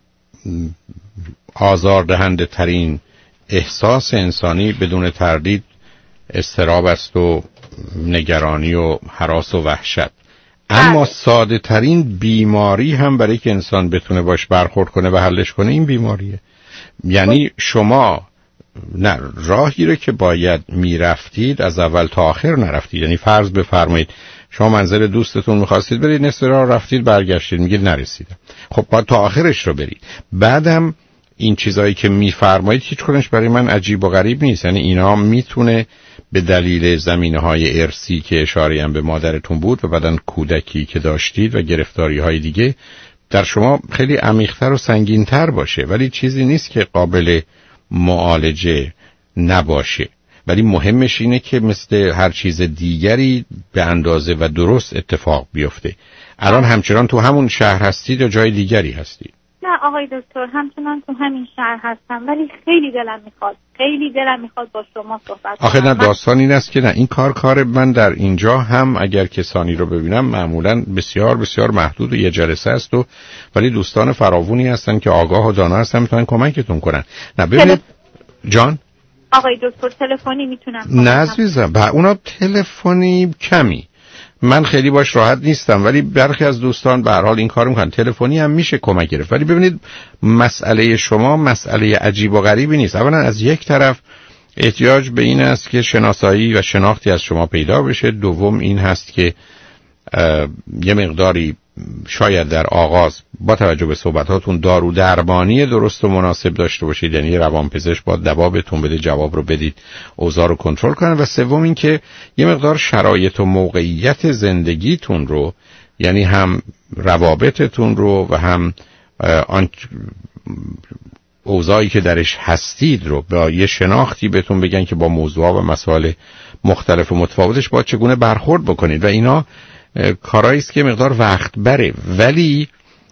آزاردهنده ترین احساس انسانی بدون تردید اضطراب است و نگرانی و هراس و وحشت. اما ساده ترین بیماری هم برای که انسان بتونه باش برخورد کنه و حلش کنه این بیماریه. یعنی شما نه راهی رو که باید میرفتید از اول تا آخر نرفتید. یعنی فرض بفرمایید شما منزل دوستتون میخواستید برید نصف راه رفتید برگشتید میگید نرسیدم. خب باید تا آخرش رو برید. بعدم این چیزایی که میفرمایید هیچ کدومش برای من عجیب و غریب نیست. یعنی اینا میتونه به دلیل زمینه‌های ارثی که اشاره هم به مادرتون بود و بعدن کودکی که داشتید و گرفتاری‌های دیگه در شما خیلی عمیق‌تر و سنگین‌تر باشه ولی چیزی نیست که قابل معالجه نباشه. ولی مهمش اینه که مثل هر چیز دیگری به اندازه و درست اتفاق بیفته. الان همچنان تو همون شهر هستید یا جای دیگری هستید؟ نه آقای دکتر همچنان تو همین شهر هستم ولی خیلی دلم میخواد خیلی دلم میخواد با شما صحبت کنم. آخه نه داستان این است که نه این کار کار من در اینجا هم اگر کسانی رو ببینم معمولا بسیار بسیار محدود و یه جلسه است و ولی دوستان فراوونی هستن که آگاه و دانا هستن میتونن کمکتون کنن. نه ببینید جان آقای دکتر تلفنی میتونم نه عزیزم با اونا تلفنی کمی من خیلی باش راحت نیستم ولی برخی از دوستان به هر حال این کارو میکنن. تلفنی هم میشه کمک گرفت ولی ببینید مسئله شما مسئله عجیب و غریبی نیست. اولا از یک طرف احتیاج به این است که شناسایی و شناختی از شما پیدا بشه. دوم این هست که یه مقداری شاید در آغاز با توجه به صحبتاتون دارو درمانی درست و مناسب داشته باشید، یعنی روانپزشک با دوا بهتون بده، جواب رو بدید، اوضاع رو کنترل کنن. و سوم این که یه مقدار شرایط و موقعیت زندگیتون رو، یعنی هم روابطتون رو و هم آن اوضاعی که درش هستید رو با یه شناختی بهتون بگن که با موضوعات و مسائل مختلف و متفاوتش باید چگونه برخورد بکنید. و اینا کارایی است که مقدار وقت بره ولی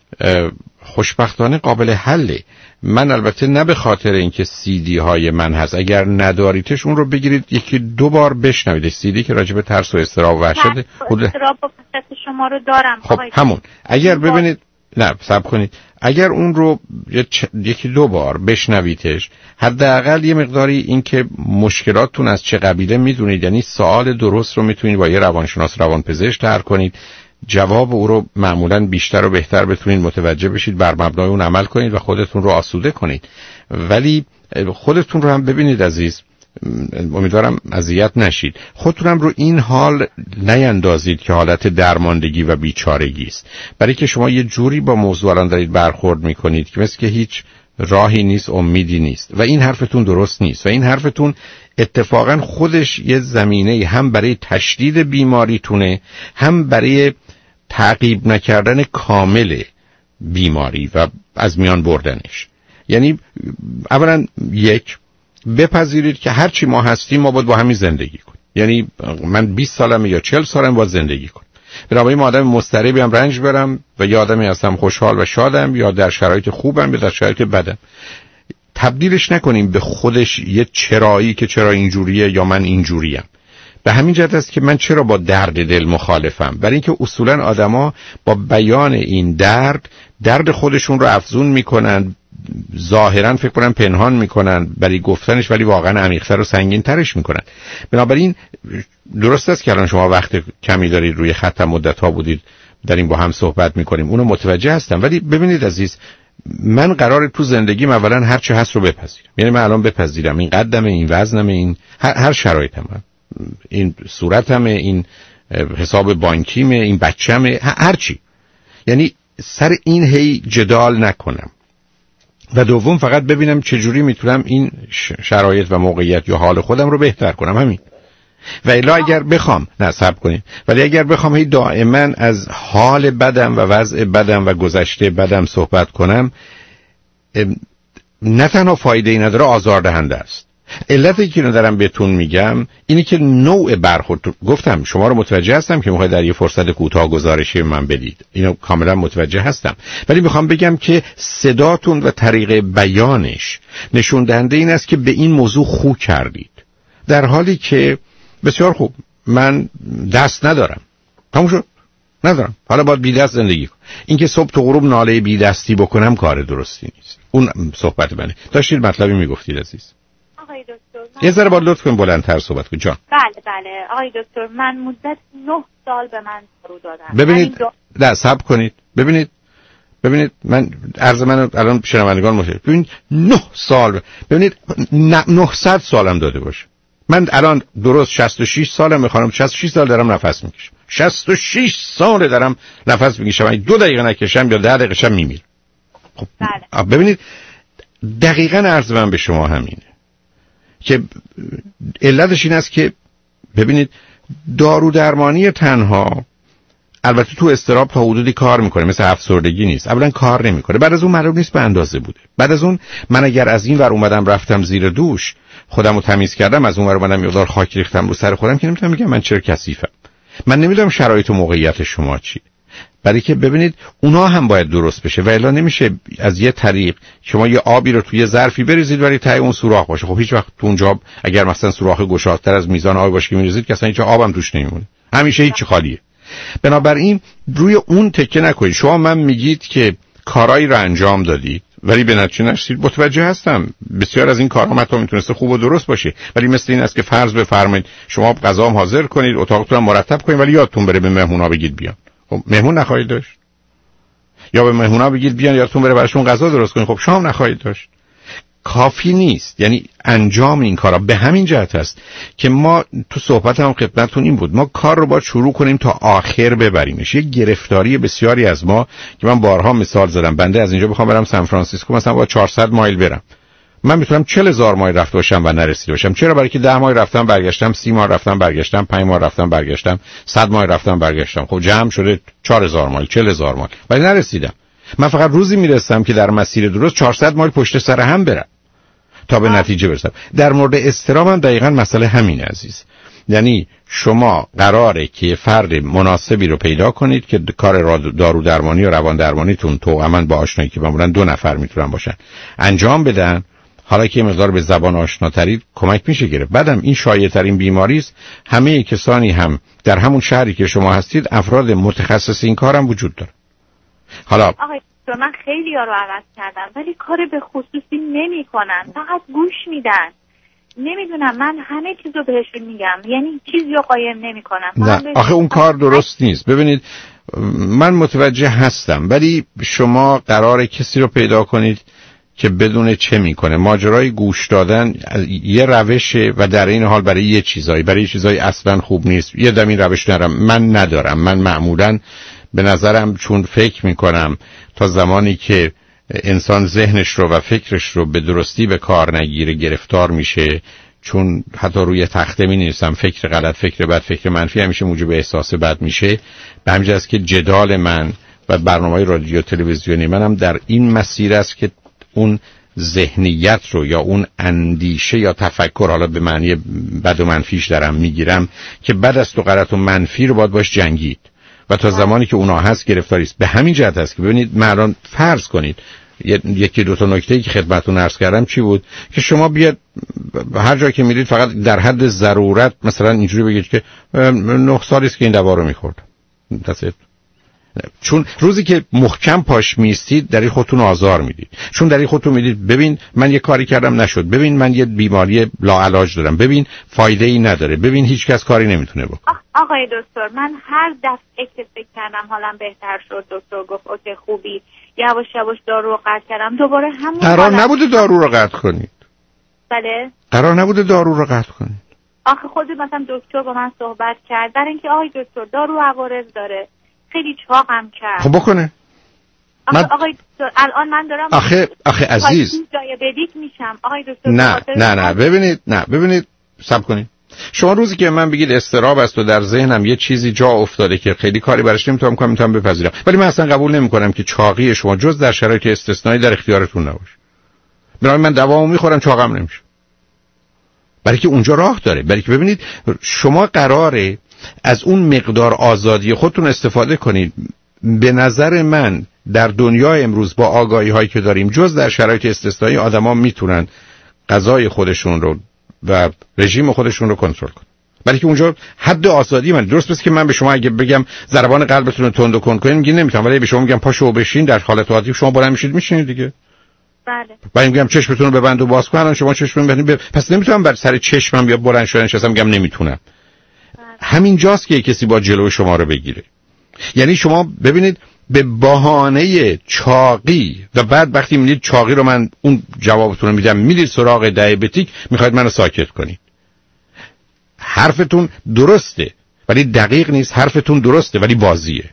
خوشبختانه قابل حله. من البته نه به خاطر اینکه سی دی های من هست، اگر نداریدش اون رو بگیرید یکی دو بار بشنوید. سی دی که راجع به ترس و اضطراب و وحشت خود اضطراب و وحشت شما رو دارم. خب همون اگر ببینید نه صبر کنید، اگر اون رو یکی دو بار بشنویدش، حداقل یه مقداری این که مشکلاتتون از چه قبیله میدونید، یعنی سوال درست رو میتونید با یه روانشناس روانپزشک طرح کنید، جواب او رو معمولاً بیشتر و بهتر بتونید متوجه بشید، بر مبنای اون عمل کنید و خودتون رو آسوده کنید. ولی خودتون رو هم ببینید عزیز، امیدوارم اذیت نشید، خودتون هم رو این حال نیندازید که حالت درماندگی و بیچارگی است، برای که شما یه جوری با موضوع الان دارید برخورد میکنید که مثل که هیچ راهی نیست، امیدی نیست. و این حرفتون درست نیست و این حرفتون اتفاقا خودش یه زمینه هم برای تشدید بیماریتونه، هم برای تعقیب نکردن کامل بیماری و از میان بردنش. یعنی اولا یک بپذیرید که هرچی ما هستیم ما باید با همین زندگی کنیم. یعنی من بیست سالمه یا چهل سالم باید زندگی کنم. بنابراین ما آدم مضطربی هم رنج برم و یا آدمی هستم خوشحال و شادم، یا در شرایط خوبم یا در شرایط بدم. تبدیلش نکنیم به خودش یه چرایی که چرا اینجوریه یا من اینجوریم. به همین جهت است که من چرا با درد دل مخالفم، برای اینکه اصولا آدما با بیان این درد درد خودشون رو افزون میکنن، ظاهرا فکر کنن پنهان میکنن برای گفتنش، ولی واقعا عمیق‌تر و سنگین‌ترش میکنن. بنابراین درست است که الان شما وقت کمی دارید، روی خط مدت‌ها بودید داریم با هم صحبت میکنیم، اونو متوجه هستم. ولی ببینید عزیز، من قراره تو زندگیم اولا هر چه هست رو بپذیرم. یعنی من الان بپذیرم این قدمه، این وزنمه، این هر, هر شرایطم، این صورتمه، این حساب بانکیمه، این بچه‌مه، هر چی. یعنی سر این هی جدال نکنم. و دوم فقط ببینم چجوری میتونم این شرایط و موقعیت یا حال خودم رو بهتر کنم، همین. و الا اگر بخوام نه صبر کنید، ولی اگر بخوام هی دائما از حال بدم و وضع بدم و گذشته بدم صحبت کنم، نه تنها فایده ای نداره، آزاردهنده است. علتی که دارم بهتون میگم اینی که نوع برخورد، گفتم شما رو متوجه هستم که میخواید در یه فرصت کوتاه گزارشی من بدید، اینو کاملا متوجه هستم، ولی میخوام بگم که صداتون و طریق بیانش نشون دهنده این است که به این موضوع خو کردید، در حالی که بسیار خوب من دست ندارم، تموم شد، ندارم، حالا باید بی دست زندگی کنم. اینکه صبح تا غروب ناله بی دستی بکنم کار درستی نیست. اون صحبت منه. داشتید مطلبی میگفتید عزیز. آقای دکتر یه ذره با لطف کن بلندتر صحبت کن جان. بله بله آقای دکتر، من مدت نه سال به من دارو دادم. ببینید دو... نه صبر کنید، ببینید ببینید من عرض من الان شنوندگان مشکل، ببینید نه سال، ببینید نهصد سالم داده باشه. من الان درست شصت و شش سالم، میخوام شصت و شش سال دارم نفس میکشم، شصت و شش سال دارم نفس میکشم، اگه دو دقیقه نکشم یا ده دقیقه شم میمیرم. خب بله. ببینید دقیقاً عرض من به شما همینه که علتش این است که ببینید دارو درمانی تنها البته تو اضطراب تا حدودی کار میکنه، مثل افسردگی نیست. اولا کار نمیکنه، بعد از اون معلوم نیست به اندازه بوده. بعد از اون من اگر از این ور اومدم رفتم زیر دوش، خودمو تمیز کردم، از اون ور اومدم مقدار خاک ریختم رو سر خودم، که نمیتونم بگم من چرا کثیفم. من نمیدونم شرایط و موقعیت شما چی، برای که ببینید اونا هم باید درست بشه و الا نمیشه از یه طریق شما یه آبی رو توی ظرفی بریزید ولی ته اون سوراخ باشه. خب هیچ وقت تو اونجا اگر مثلا سوراخ گشادتر از میزان آب باشه که میریزید که اصلا هیچ آبم توش نمیمونه، همیشه هیچ خالیه. بنابراین روی اون تکه نکنید. شما من میگید که کارایی رو انجام دادید ولی به نتیجه نرسید، متوجه هستم بسیار از این کارها حتی میتونسته خوب و درست باشه، ولی مثل این است که فرض بفرمایید شما غذا هم حاضر کنید، اتاقتون هم مرتب کنید، ولی یادتون بره به مهمونا بگید بیان. خب مهمون نخواهید داشت، یا به مهمونا بگید بیان یادتون بره براشون غذا درست کنید، خب شام نخواهید داشت. کافی نیست. یعنی انجام این کارا به همین جهت است که ما تو صحبت هم خدمتتون این بود، ما کار رو باید شروع کنیم تا آخر ببریمش. یک گرفتاری بسیاری از ما که من بارها مثال زدم، بنده از اینجا بخوام برم سان فرانسیسکو مثلا با چهارصد مایل برم، من میتونم چهل هزار مایل رفته باشم و نرسیده باشم. چرا؟ برای که ده مایل رفتم برگشتم، سی مایل رفتم برگشتم، پنج مایل رفتم برگشتم، صد مایل رفتم برگشتم، خب جمع شده چهار هزار مایل، چهل هزار مایل، ولی نرسیدم. من فقط روزی میرسم که در مسیر درست چهارصد مایل پشت سر هم برم تا به نتیجه برسم. در مورد اضطراب هم دقیقاً مسئله همینه عزیز. یعنی شما قراره که فرد مناسبی رو پیدا کنید که کار دارو درمانی و روان درمانیتون توأماً با آشنایی که معمولاً دو نفر میتونن باشن انجام بدن. حالا که مقدار به زبان آشناتری کمک میشه گرفت. بعدم این شایع ترین بیماری است، همه کسانی هم در همون شهری که شما هستید افراد متخصص این کارم وجود داره. حالا آقای دکتر من خیلی ها رو عوض کردم ولی کار به خصوصی نمی کنن، فقط گوش میدن. نمیدونم، من همه چیزو بهشون میگم، یعنی چیزی رو قایم نمی کنم. نه آخه اون کار درست نیست. ببینید من متوجه هستم ولی شما قراره کسی رو پیدا کنید که بدون چه میکنه. ماجرای گوش دادن یه روشه و در این حال برای یه چیزایی برای یه چیزایی اصلا خوب نیست. یه دم این روش نرم، من ندارم. من معمولاً به نظرم چون فکر میکنم تا زمانی که انسان ذهنش رو و فکرش رو به درستی به کار نگیره گرفتار میشه. چون حتی روی تخته می نویسم فکر غلط، فکر بد، فکر منفی همیشه موجب احساس بد میشه. به همین جهت که جدال من و برنامه‌های رادیو تلویزیونی منم در این مسیر است که اون ذهنیت رو یا اون اندیشه یا تفکر، حالا به معنی بد و منفیش دارم میگیرم، که بد است و غلط و منفی رو باید باش جنگید و تا زمانی که اونا هست گرفتاری است. به همین جهت است که ببینید من الان فرض کنید یکی دو تا نکته‌ای که خدمتتون عرض کردم چی بود که شما بیاد هر جایی که میرید فقط در حد ضرورت مثلا اینجوری بگید که نه سالی است که این دوا رو میخورد. چون روزی که محکم پاش میستید در این خودتون آزار میدید. چون در این خودتون میدید ببین من یه کاری کردم نشد، ببین من یه بیماری لاعلاج دارم، ببین فایده ای نداره، ببین هیچ کس کاری نمیتونه بکنه. آقای دکتر من هر دفعه که فکر کردم حالم بهتر شد دکتر گفت اوکی خوبی، یواش یواش دارو رو قطع کردم، دوباره همون. قرار نبوده دارو رو قطع کنید. بله قرار نبوده دارو رو قطع کنید. آخه خود مثلا دکتر با من صحبت کرد برای اینکه آقای دکتر دارو عوارض داره، خیلی چاقم کرد. خب بکنه. آخه من... آقای دکتر الان من دارم آخه آخه عزیز دیابتیک میشم آقای دکتر. نه نه نه ببینید نه ببینید صبر کنید. شما روزی که من بگید اضطراب است و در ذهنم یه چیزی جا افتاده که خیلی کاری براش نمیتونم کنم، میتونم بپذیرم، ولی من اصلا قبول نمیکنم که چاقی شما جز در شرایط استثنایی در اختیارتون نباشه. برای من دوامو میخورم چاقم نمیشه. برای که اونجا راه داره. برای که ببینید شما قراره از اون مقدار آزادی خودتون استفاده کنید. به نظر من در دنیای امروز با آگاهی هایی که داریم جز در شرایط استثنایی آدما میتونن غذای خودشون رو و رژیم خودشون رو کنترل کنن. برای که اونجا حد آزادی من درست است که من به شما اگه بگم ضربان قلبتون رو تند و کند کنین میگین نمیتونم، ولی به شما میگم پاشو بشین در حالت عادی شما بلند میشید میشینید دیگه. بله. بعد میگم چشمتون رو ببند و باز کن، الان شما چشمتون ببندید ب... پس نمیتونم بر سر چشمم یا بلند شدن نشستم میگم نمیتونم. همین جاست که کسی با جلوی شما رو بگیره. یعنی شما ببینید به بهانه چاقی و بعد وقتی میگید چاقی رو من اون جوابتون رو میدم میرید سراغ دیابتیک میخواید منو ساکت کنید. حرفتون درسته ولی دقیق نیست، حرفتون درسته ولی بازیه.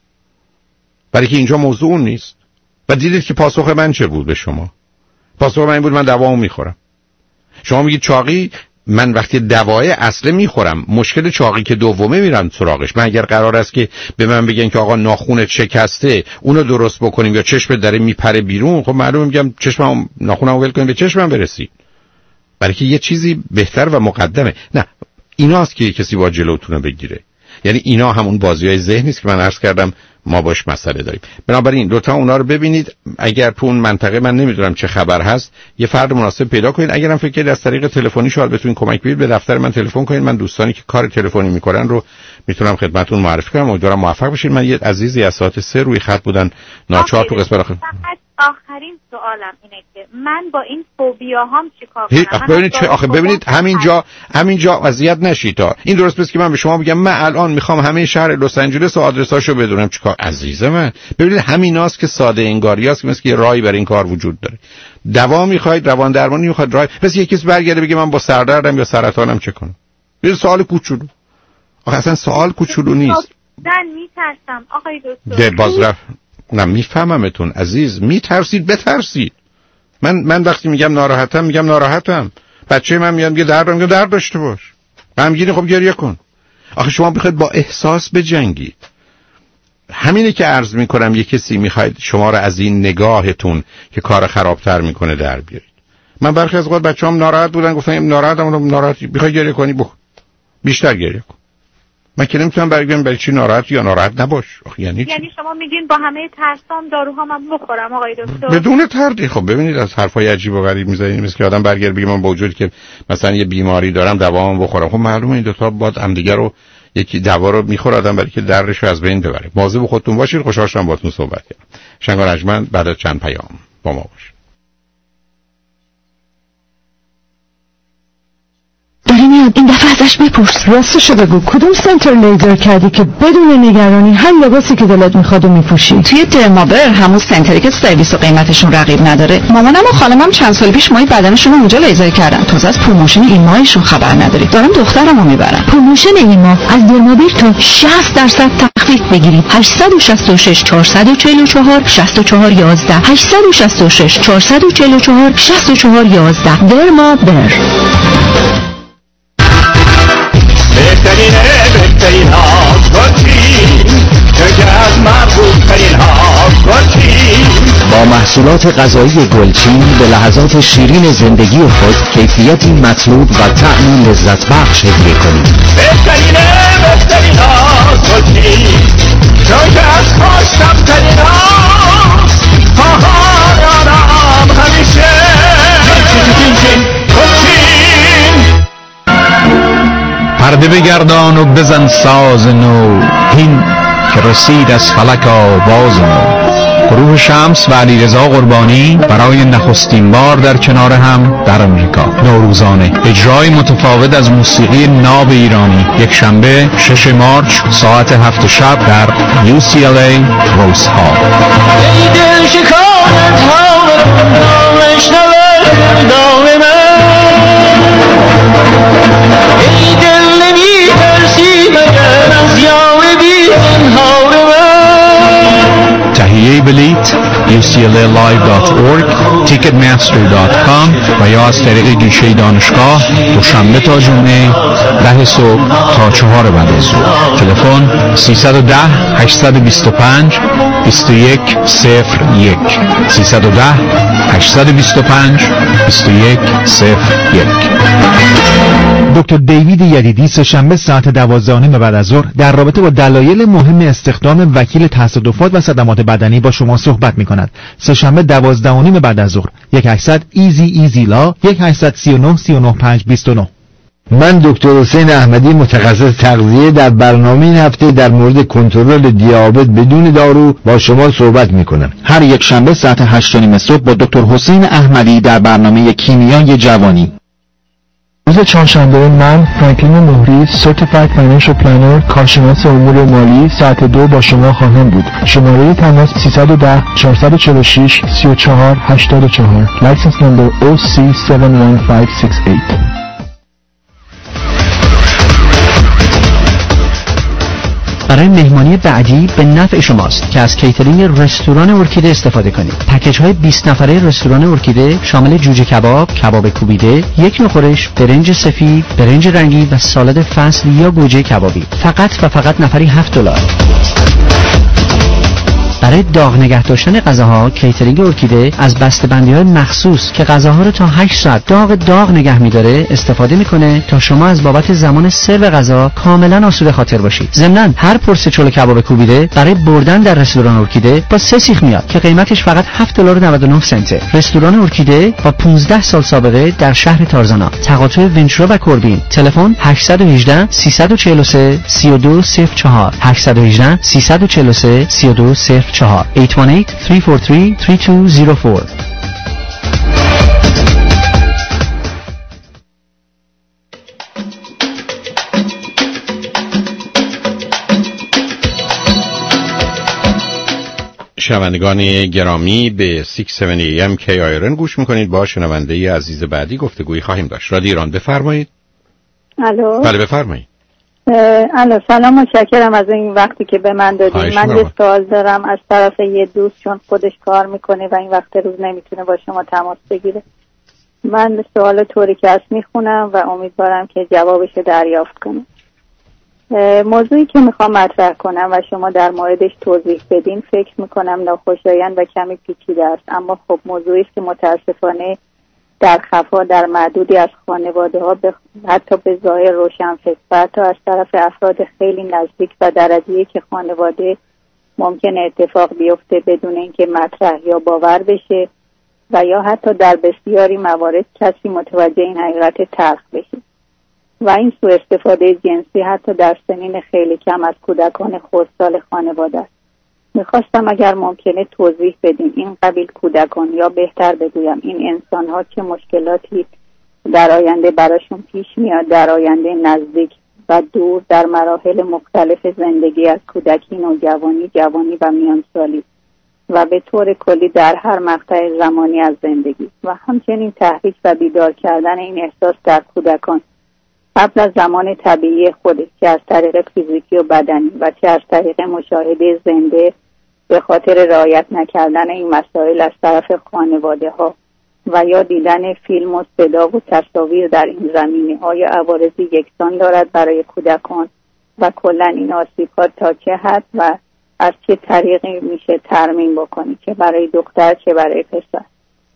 برای که اینجا موضوع اون نیست. و دیدید که پاسخ من چه بود به شما؟ پاسخ من این بود من دوامو میخورم. شما میگید چاقی، من وقتی دوای اصله میخورم، مشکل چاقی که دومه میرم سراغش. من اگر قرار است که به من بگن که آقا ناخونت شکسته اونو درست بکنیم یا چشمت داره میپره بیرون، خب معلومه میگم چشمم ناخونمو ول کنیم به چشمم برسید. برای که یه چیزی بهتر و مقدمه. نه ایناست که کسی با جلوتونه بگیره. یعنی اینا همون بازیای ذهنی است که من عرض کردم ما باش مسئله داریم. بنابراین لطفا اونا رو ببینید. اگر تو اون منطقه من نمیدونم چه خبر هست یه فرد مناسب پیدا کنید. اگرم فکر کنید از طریق تلفنی شاید بتونید کمک بدید به دفتر من تلفن کنید. من دوستانی که کار تلفنی میکنن رو میتونم خدمتتون معرفی کنم. امیدوارم موفق بشید. من یه عزیزی از ساعت سه روی خط بودن ناچار تو قسمت آخر. آخرین سوالم اینه که من با این فوبیاهام چیکار کنم؟ ببینید چه آخه ببینید همینجا همینجا اذیت نشید تا این درست بس که من به شما بگم من الان میخوام همه شهر لس آنجلس و آدرساشو بدونم چیکار؟ عزیز من ببینید همیناست که ساده انگاریاست که مثل که راهی برای این کار وجود داره. دوا میخواید، روان درمانی میخواید، راه پس یکی کسی برگرده بگه من با سردردم یا سرطانم چه کنم؟ یه سوال کوچولو. آخه اصلا سوال کوچولو نیست. من میترسم آقای دکتر. ده باز رفت. نه میفهممتون عزیز، میترسید بترسید. من من وقتی میگم ناراحتم میگم ناراحتم. بچه من میاد میگه درد میگم درد داشته باش. غمگینی خب گریه کن. آخه شما بخواید با احساس بجنگید. همینه که عرض میکنم یه کسی میخواید شما رو از این نگاهتون که کار خرابتر میکنه در بیارید. من برخی از اوقات بچه‌ام ناراحت بودن گفتم ناراحتم، ناراحتی میخوای گریه کنی بخ بیشتر گریه کن. من که نمیتونم برگم برای چی ناراحت یا ناراحت نباش. یعنی یعنی شما میگین با همه ترسام داروهام هم بخورم آقای دکتر؟ بدون تردید. خب ببینید از حرفای عجیب و غریب میزنید مثل که آدم برگرده بگه من با وجودی که مثلا یه بیماری دارم دوام بخورم. خب معلومه این دو تا باید هم دیگه رو یکی دوا رو میخوره آدم برای که دردش رو از بین ببره. مواظب خودتون باشید. خوشحال شدم باهاتون صحبت کردم. شنگار اجمن بعد از چند پیام با ما باشید. داری میاد این دفعه ازش بپرس. راستشو بگو کدوم سنتر لیزر کردی که بدون نگرانی هر لباسی که دلت میخواد و میپوشی؟ توی درمابر، همون سنتری که سرویس و قیمتشون رقیب نداره. مامانم و خالمم چند سال پیش مای بدنشون رو اونجا لیزر کردن. تازه از پروموشن این ماهشون خبر نداری. دارم دخترمو میبرم. پروموشن این ماه از درمابر تا شصت درصد تخفیف بگیرید. هشت شش شش چهار چهار چهار شش چهار یک یک هشت شش شش چهار چهار چهار شش چهار یک یک درمابر. بهترینه بهترین ها گلچین که از مربوط ترین ها گلچین. با محصولات غذایی گلچین به لحظات شیرین زندگی خود کیفیتی مطلوب و طعمی لذت بخش هدیه کنید. بهترینه بهترین ها گلچین که از خوشم ترین ها خواهانم همیشه گلچین گلچین. پرده بگردان و بزن ساز نو، هین که رسید از فلک آواز نو. گروه شمس و علیرضا قربانی برای نخستین بار در کنار هم در امریکا. نوروزانه اجرای متفاوت از موسیقی ناب ایرانی. یک شنبه شش مارچ ساعت هفت شب در یو سی ال ای روز هال. ای دل شکایت ها بشنوه دام من، ای دل نمی ترسی مگر از یار بی زنهار من. تهیه بلیت یو سی ال ای لایو دات اورگ، تیکت مستر دات کام و یا از طریق گیشه دانشگاه دوشنبه تا جمعه ده صبح تا چهار بعد از ظهر. تلفن سیصد و ده هشتصد و بیست و پنج بیست و یک صفر یک سیصد و ده هشتصد و بیست و پنج بیست و یک صفر یک. دکتر دیوید یدیدی سه‌شنبه ساعت دوازده و نیم بعد از ظهر در رابطه با دلایل مهم استخدام وکیل تصادفات و صدمات بدنی با شما صحبت می‌کند. سه‌شنبه دوازده و نیم بعد از ظهر. یک هشتصد ایزی ایزی لا یک هشتصد سی و نه سی و نه پنج بیست و نه. من دکتر حسین احمدی متخصص تغذیه در برنامه این هفته در مورد کنترل دیابت بدون دارو با شما صحبت میکنم. هر یک شنبه ساعت هشت و نیم صبح با دکتر حسین احمدی در برنامه کیمیای جوانی. روز چهارشنبه من فرانکلین مهری سرتیفاید فینانشل پلنر کارشناس امور مالی ساعت دو با شما خواهم بود. شماره تماس سیصد و ده چهارصد و چهل و شش سی و چهار هشتاد و چهار. لایسنس نمبر او سی هفت یک پنج شش هشت. برای مهمانی بعدی به نفع شماست که از کیترینگ رستوران ارکیده استفاده کنید. پکیج های بیست نفره رستوران ارکیده شامل جوجه کباب، کباب کوبیده، یک نوع خورش، برنج سفید، برنج رنگی و سالاد فصل یا گوجه کبابی. فقط و فقط نفری هفت دلار. برای داغ نگه داشتن غذاها کیترینگ ارکیده از بسته‌بندی‌های مخصوص که غذاها رو تا هشت ساعت داغ داغ نگه می‌داره استفاده می‌کنه تا شما از بابت زمان سرو غذا کاملا آسوده خاطر باشید. ضمناً هر پرسه چلو کباب کوبیده برای بردن در رستوران ارکیده با سه سیخ میاد که قیمتش فقط هفت دلار و نود و نه سنته. رستوران ارکیده با پانزده سال سابقه در شهر تارزانا، تقاطع ونچورا و کوربین. تلفن هشت یک هشت سه چهار سه سه دو صفر چهار هشت یک هشت سه چهار سه سه دو صفر چهار هشت یک هشت سه چهار سه سه دو صفر چهار. شنوندگان گرامی به ششصد و هفت ای ام کی آی آر ان گوش میکنید. با شنونده عزیز بعدی گفتگویی خواهیم داشت. رادیو ایران، بفرمایید. الو. بله بفرمایید. الو سلام، متشکرم از این وقتی که به من دادید. من یه سوال دارم از طرف یه دوست، چون خودش کار میکنه و این وقت روز نمیتونه با شما تماس بگیره. من سوال طوری که هست میخونم و امیدوارم که جوابش دریافت کنم. موضوعی که میخوام مطرح کنم و شما در موردش توضیح بدین فکر میکنم ناخوشایند و کمی پیچیده است، اما خب موضوعی است که متاسفانه در خفا در معدودی از خانواده ها به حتی به ظاهر روشن فکر و حتی از طرف افراد خیلی نزدیک و درجه‌ای که خانواده ممکنه اتفاق بیفته بدون اینکه مطرح یا باور بشه و یا حتی در بسیاری موارد کسی متوجه این حقیقت تلخ بشه. و این سوء استفاده جنسی حتی در سنین خیلی کم از کودکان خردسال خانواده است. میخواستم اگر ممکنه توضیح بدین این قبیل کودکان، یا بهتر بگویم این انسان ها، چه مشکلاتی در آینده براشون پیش میاد، در آینده نزدیک و دور، در مراحل مختلف زندگی از کودکی، نوجوانی، جوانی و میانسالی و به طور کلی در هر مقطع زمانی از زندگی، و همچنین تحریک و بیدار کردن این احساس در کودکان قبل از زمان طبیعی خودش، چه از طریق فیزیکی و بدنی و چه از طریق مشاهده زنده به خاطر رعایت نکردن این مسائل از طرف خانواده ها و یا دیدن فیلم و صدا و تصاویر در این زمینه. آیا عوارضی یکسان دارد برای کودکان و کلا این آسیب‌ها تا چه حد و از چه طریقی میشه ترمیم بکنی، چه برای دختر چه برای پسر؟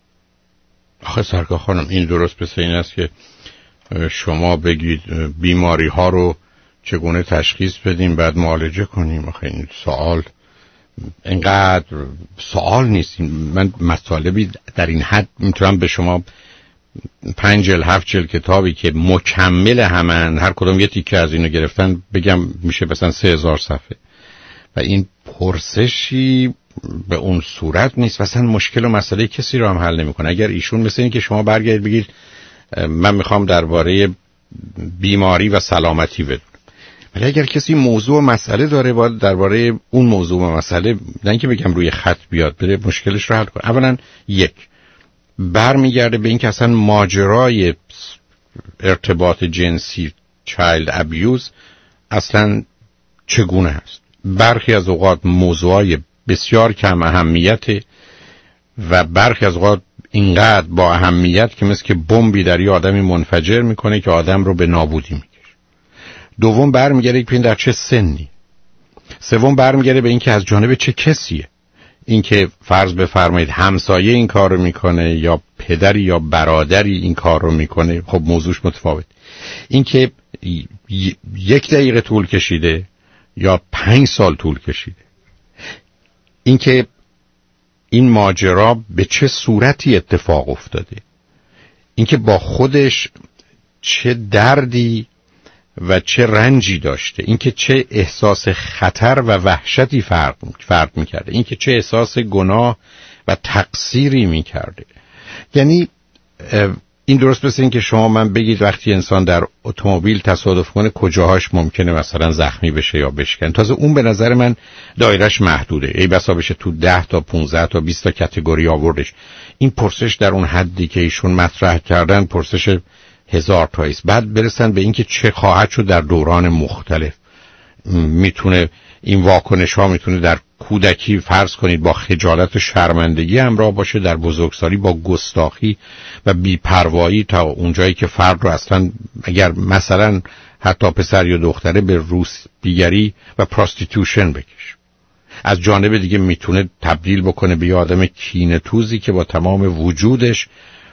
آخه سرکار خانم، این درست مثل این است که شما بگید بیماری ها رو چگونه تشخیص بدیم بعد معالجه کنیم. آخه این سوال اینقدر سوال نیست. من مطالبی در این حد میتونم به شما پنج جلد هفت جلد کتابی که مکمل همن، هر کدوم یه تیکه از اینو گرفتن، بگم میشه مثلا سه هزار صفحه. و این پرسشی به اون صورت نیست، مثلا مشکل و مسئله کسی رو هم حل نمیکنه. اگر ایشون مثل این که شما برگردید بگید من میخوام درباره بیماری و سلامتی بدونم، ولی اگر کسی موضوع و مسئله داره باید درباره اون موضوع و مسئله، نه اینکه بگم روی خط بیاد بره مشکلش رو حل کنه. اولا یک برمیگرده به این که اصلا ماجرای ارتباط جنسی چایلد ابیوز اصلا چگونه هست. برخی از اوقات موضوعای بسیار کم اهمیت و برخی از اوقات اینقدر با اهمیت که مثل که بمبی در یه آدمی منفجر میکنه که آدم رو به نابودی میکشه. دوم برمیگره که این در چه سنی. سوم برمیگره به این که از جانب چه کسیه. این که فرض بفرمایید همسایه این کار رو میکنه یا پدری یا برادری این کار رو میکنه، خب موضوعش متفاوت. این که یک دقیقه طول کشیده یا پنج سال طول کشیده. این که این ماجرا به چه صورتی اتفاق افتاده، اینکه با خودش چه دردی و چه رنجی داشته، اینکه چه احساس خطر و وحشتی فرق فرق می‌کرده، اینکه چه احساس گناه و تقصیری می‌کرده. یعنی این درست مثل این که شما من بگید وقتی انسان در اتومبیل تصادف کنه کجاهاش ممکنه مثلا زخمی بشه یا بشکنه. تازه اون به نظر من دایرش محدوده، ای بسا بشه تو ده تا پونزده تا بیست تا کاتگوری آوردش. این پرسش در اون حدی که ایشون مطرح کردن پرسش هزار تاییست. بعد برسن به این که چه خواهد شد در دوران مختلف. میتونه این واکنش ها میتونه در کودکی فرض کنید با خجالت و شرمندگی همراه باشه، در بزرگسالی با گستاخی و بی‌پروایی تا اونجایی که فرد رو اصلا اگر مثلا حتی پسر یا دختره به روسپیگری و پراستیتوشن بکشه. از جانب دیگه میتونه تبدیل بکنه به یه آدم کینه‌توزی که با تمام وجودش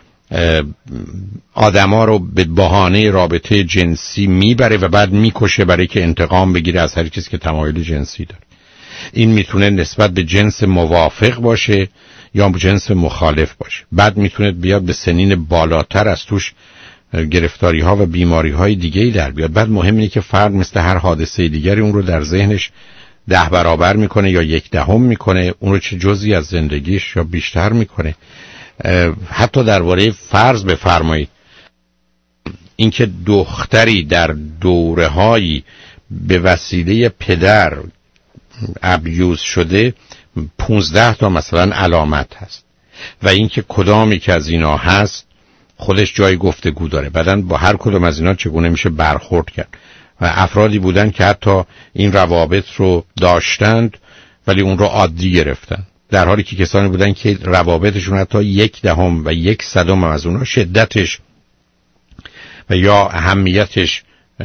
آدما رو به بهانه رابطه جنسی میبره و بعد میکشه برای که انتقام بگیره از هر کسی که تمایل جنسی داره. این میتونه نسبت به جنس موافق باشه یا جنس مخالف باشه. بعد میتونه بیاد به سنین بالاتر از توش گرفتاری ها و بیماری های دیگه‌ای در بیاد. بعد مهم اینه که فرد مثل هر حادثه دیگری اون رو در ذهنش ده برابر میکنه یا یک دهم میکنه، اون رو چه جزئی از زندگیش یا بیشتر میکنه. حتی درباره فرض بفرمایید اینکه دختری در دوره‌هایی به وسیله پدر ابیوز شده، پونزده تا مثلا علامت هست و اینکه کدامی که از اینا هست خودش جای گفتگو داره. بعدن با هر کدام از اینا چگونه میشه برخورد کرد. و افرادی بودن که حتی این روابط رو داشتند ولی اون رو عادی گرفتن، در حالی که کسانی بودن که روابطشون حتی یک دهم و یک صدم از اونها شدتش و یا اهمیتش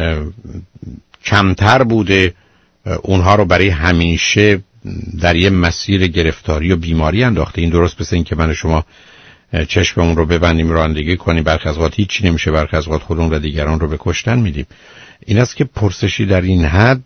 کمتر بوده، اونها رو برای همیشه در یه مسیر گرفتاری و بیماری انداخته. این درست مثل این که من شما چشممون رو ببندیم رانندگی کنیم، برخی از اوقات هیچی نمیشه، برخی از اوقات خودمون و دیگران رو به کشتن میدیم. این است که پرسشی در این حد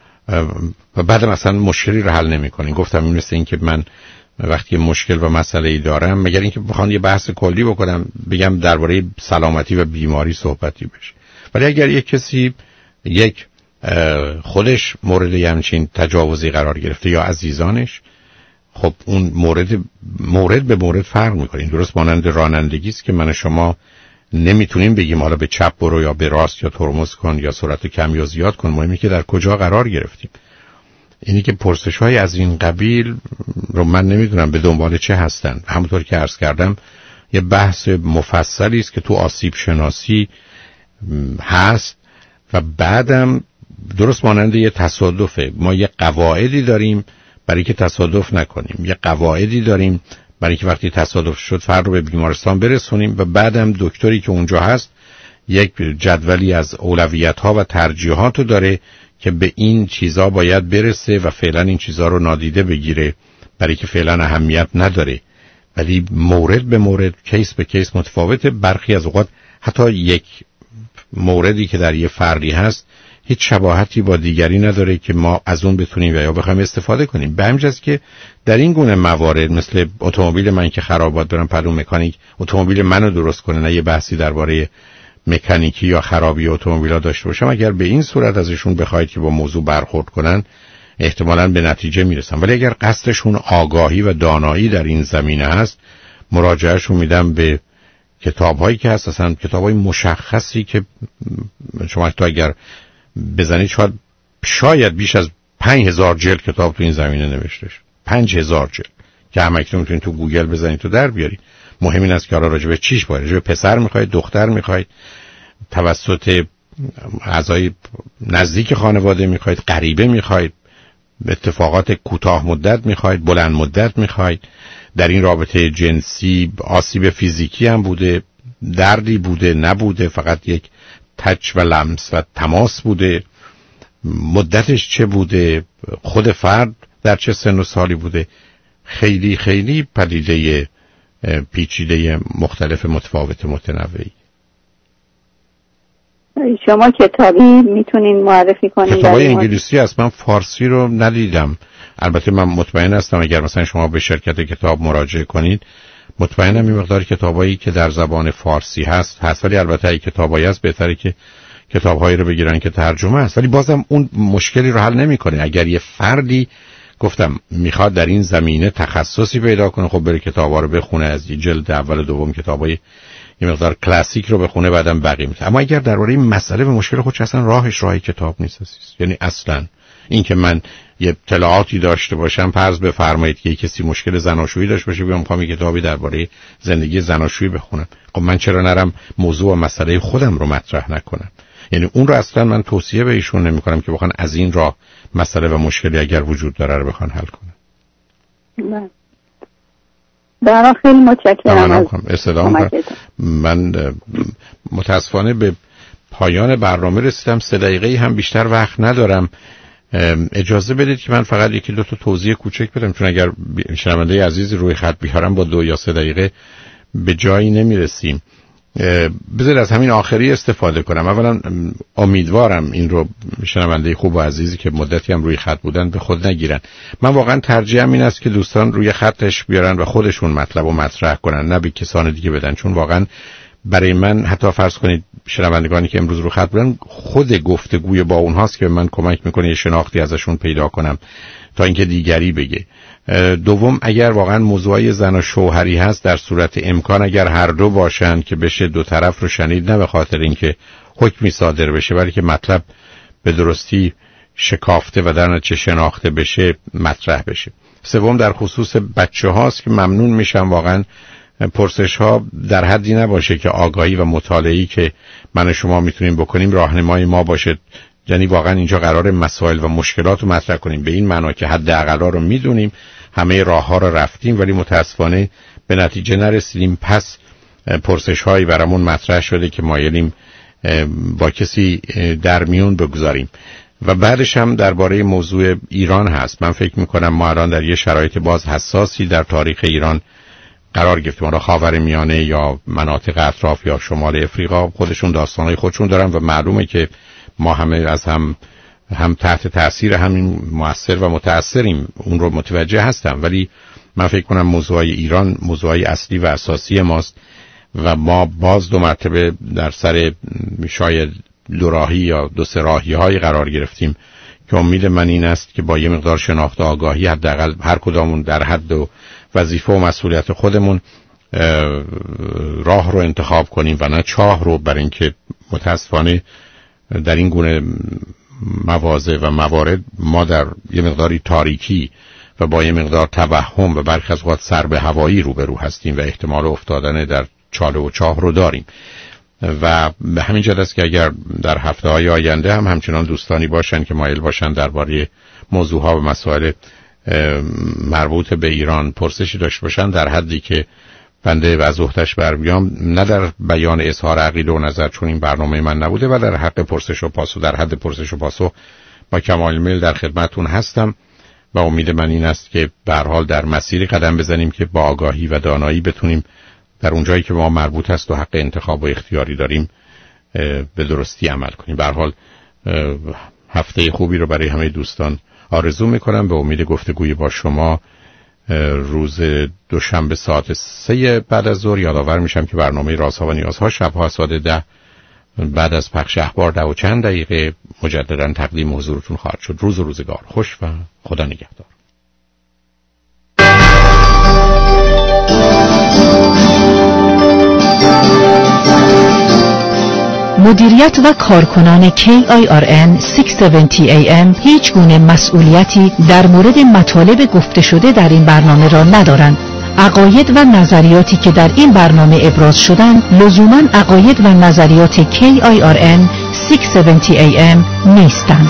و بعد مثلا مشکلی رو حل نمی‌کنین. گفتم این مثل این که من وقتی مشکل و مسئله‌ای دارم، مگر اینکه بخوام یه بحث کلی بکنم بگم درباره سلامتی و بیماری صحبتی بشه، ولی اگر یک کسی یک خودش مورد همچین تجاوزی قرار گرفته یا عزیزانش، خب اون مورد مورد به مورد فرق می‌کنه. درست مانند رانندگی است که من شما نمیتونیم بگیم حالا به چپ برو یا به راست یا ترمز کن یا سرعت کم یا زیاد کن، مهمه که در کجا قرار گرفتیم. اینی که پرسش‌های از این قبیل رو من نمیدونم به دنبال چه هستن. همونطور که عرض کردم یه بحث مفصلی است که تو آسیب شناسی هست و بعدم درست مانند یه تصادفه. ما یه قواعدی داریم برای که تصادف نکنیم، یه قواعدی داریم برای که وقتی تصادف شد فرد رو به بیمارستان برسونیم و بعدم دکتری که اونجا هست یک جدولی از اولویت‌ها و ترجیحات رو داره که به این چیزا باید برسه و فعلا این چیزا رو نادیده بگیره برای که فعلا اهمیت نداره. ولی مورد به مورد، کیس به کیس متفاوته. برخی از اوقات حتی یک موردی که در یه فردی هست هیچ شباهتی با دیگری نداره که ما از اون بتونیم یا بخوایم استفاده کنیم. به همین جاست که در این گونه موارد مثل اتومبیل من که خرابات دارم، پلو مکانیک اتومبیل منو درست کنه، نه یه بحثی درباره مکانیکی یا خرابی اتومبیل‌ها داشته باشم، اگر به این صورت ازشون بخواید که با موضوع برخورد کنن احتمالاً به نتیجه میرسن. ولی اگر قصدشون آگاهی و دانایی در این زمینه هست، مراجعهشون میدم به کتاب‌هایی که هست، اصلا کتاب‌های مشخصی که شما تو اگر بزنید شاید شاید بیش از پنج هزار جلد کتاب تو این زمینه نوشته شده. پنج هزار جلد که همکنون میتونید تو گوگل بزنید تو در بیارید. مهم این است که حالا راجع به چیش باید، راجع به پسر میخواید، دختر میخواید، توسط اعضای نزدیک خانواده میخواید، غریبه میخواید، اتفاقات کوتاه مدت میخواید، بلند مدت میخواید، در این رابطه جنسی آسیب فیزیکی هم بوده، دردی بوده نبوده، فقط یک تچ و لمس و تماس بوده، مدتش چه بوده، خود فرد در چه سن و سالی بوده. خیلی خیلی پدیده پیچیده مختلف متفاوت متنوعی. شما کتابی میتونین معرفی کنین؟ کتابای انگلیسی هست، من فارسی رو ندیدم. البته من مطمئن هستم اگر مثلا شما به شرکت کتاب مراجعه کنید مطمئنم این مقدار کتابایی که در زبان فارسی هست هست، ولی البته این کتابایی هست بهتره که کتابهایی رو بگیرن که ترجمه است، ولی بازم اون مشکلی رو حل نمیکنه. اگر یه فردی گفتم میخواد در این زمینه تخصصی پیدا کنه، خب بره کتابا رو بخونه، از جلد اول و دوم کتابای یه مقدار کلاسیک رو بخونه، بعدم بقیه میشه. اما اگر درباره این مسئله به مشکل خودش اصلا راهش راهی کتاب نیست، یعنی اصلا این که من یه اطلاعاتی داشته باشم، فرض بفرمایید که کسی مشکل زناشویی داشته باشه، بیام میخوام یه کتابی درباره زندگی زناشویی بخونم، خب من چرا نرم موضوع و مسئله خودم رو مطرح نکنم؟ یعنی اون رو اصلا من توصیه به ایشون نمی‌کنم که بخوان از این راه مسئله و مشکلی اگر وجود داره رو بخوان حل کنن. نه. برای خیلی متشکرم از استدام. من متاسفانه به پایان برنامه رسیدم، سه دقیقه هم بیشتر وقت ندارم. اجازه بدید که من فقط یکی دو تا توضیح کوچک بدم، چون اگر شنونده عزیزی روی خط بیارم با دو یا سه دقیقه به جایی نمیرسیم. بذارید از همین آخری استفاده کنم. اولا امیدوارم این رو شنونده خوب و عزیزی که مدتی هم روی خط بودن به خود نگیرن. من واقعا ترجیحم این است که دوستان روی خطش بیارن و خودشون مطلب رو مطرح کنن، نه به کسان دیگه بدن، چون واقعا برای من حتی فرض کنید شنوندگانی که امروز رو خط بودن، خود گفتگوی با اونهاست که به من کمک میکنه یه شناختی ازشون پیدا کنم تا اینکه دیگری بگه. دوم، اگر واقعا موضوعی زن و شوهری هست، در صورت امکان اگر هر دو باشن که بشه دو طرف رو شنید، نه به خاطر اینکه حکمی صادر بشه ولی که مطلب به درستی شکافته و در نتیجه شناخته بشه، مطرح بشه. سوم در خصوص بچه هاست که ممنون میشم واقعا پرسش ها در حدی نباشه که آگاهی و مطالعه‌ای که من و شما میتونیم بکنیم راهنمای ما باشه. یعنی واقعا اینجا قرار مسائل و مشکلات رو مطرح کنیم به این معنا که حداقل رو میدونیم، همه راه ها رو رفتیم، ولی متاسفانه به نتیجه نرسیدیم. پس پرسش هایی برامون مطرح شده که مایلیم با کسی در میون بگذاریم. و بعدش هم درباره موضوع ایران هست. من فکر میکنم ما الان در یه شرایط باز حساسی در تاریخ ایران قرار گرفتیم. حالا خاورمیانه یا مناطق اطراف یا شمال افریقا خودشون داستانهای خودشون دارن و معلومه که ما همه از هم هم تحت تأثیر همین مؤثر و متأثریم، اون رو متوجه هستم. ولی من فکر کنم موضوعی ایران موضوعی اصلی و اساسی ماست و ما باز دو مرتبه در سر شاید دو راهی یا دو سه راهی های قرار گرفتیم که امید من این است که با یه مقدار شناخت و آگاهی حداقل هر کدامون در حد و وظیفه و مسئولیت خودمون راه رو انتخاب کنیم و نه چاه رو، برای اینکه متاسفانه در این گونه مواضع و موارد ما در یه مقداری تاریکی و با یه مقدار توهم و برخی از اوقات سر به هوایی روبرو هستیم و احتمال افتادن در چاله و چاه رو داریم. و به همین جهت است که اگر در هفته های آینده هم همچنان دوستانی باشن که مایل باشن درباره موضوع ها و مسائل مربوط به ایران پرسشی داشته باشن، در حدی که بنده از عهده‌اش بر بیام، نه در بیان اظهار عقیده و نظر چون این برنامه من نبوده، و در حق پرسش و پاسخ در حد پرسش و پاسخ با کمال میل در خدمتتون هستم. و امید من این است که به هر حال در مسیری قدم بزنیم که با آگاهی و دانایی بتونیم در اونجایی که ما مربوط است و حق انتخاب و اختیاری داریم به درستی عمل کنیم. به هر حال هفته خوبی رو برای همه دوستان آرزو میکنم. به امید گفتگوی با شما روز دوشنبه ساعت سه بعد از ظهر. یادآور میشم که برنامه رازها و نیازها شبها ساعت ده بعد از پخش اخبار ده و چند دقیقه مجددا تقدیم حضورتون خواهد شد. روز و روزگار خوش و خدا نگهدار. مدیریت و کارکنان کی آی آر ان ششصد و هفتاد ای ام هیچ گونه مسئولیتی در مورد مطالب گفته شده در این برنامه را ندارند. عقاید و نظریاتی که در این برنامه ابراز شدند لزوماً عقاید و نظریات کی آی آر ان ششصد و هفتاد ای ام نیستند.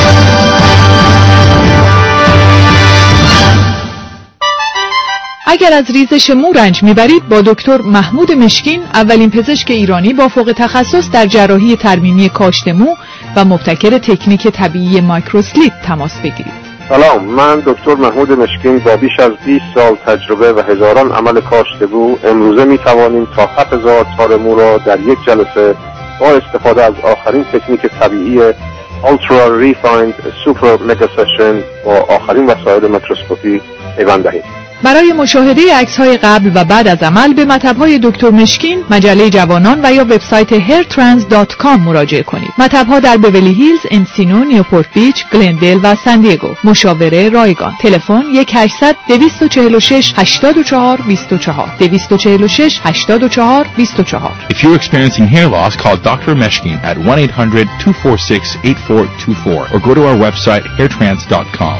اگر از ریزش مو رنج میبرید با دکتر محمود مشکین، اولین پزشک ایرانی با فوق تخصص در جراحی ترمیمی کاشت مو و مبتکر تکنیک طبیعی مایکروسلیت تماس بگیرید. سلام، من دکتر محمود مشکین با بیش از بیست سال تجربه و هزاران عمل کاشت مو امروزه میتوانیم تا هفت هزار تار مو را در یک جلسه با استفاده از آخرین تکنیک طبیعی Ultra Refined Super Mega Session با آخرین وسایل میکروسکوپی پیوند دهیم. برای مشاهده عکس‌های قبل و بعد از عمل به مطب‌های دکتر مشکین، مجله جوانان و یا وبسایت هیر ترانس دات کام مراجعه کنید. مطب‌ها در بیولی هیلز، انسینو، نیوپورت بیچ، گلندل و سان دیگو. مشاوره رایگان. تلفن یک هشتصد دویست و چهل و شش هشتاد و چهار بیست و چهار دویست و چهل و شش هشتاد و چهار بیست و چهار. If you're experiencing hair loss, call doctor Meshkin at one eight hundred two four six eight four two four or go to our website hair trans dot com.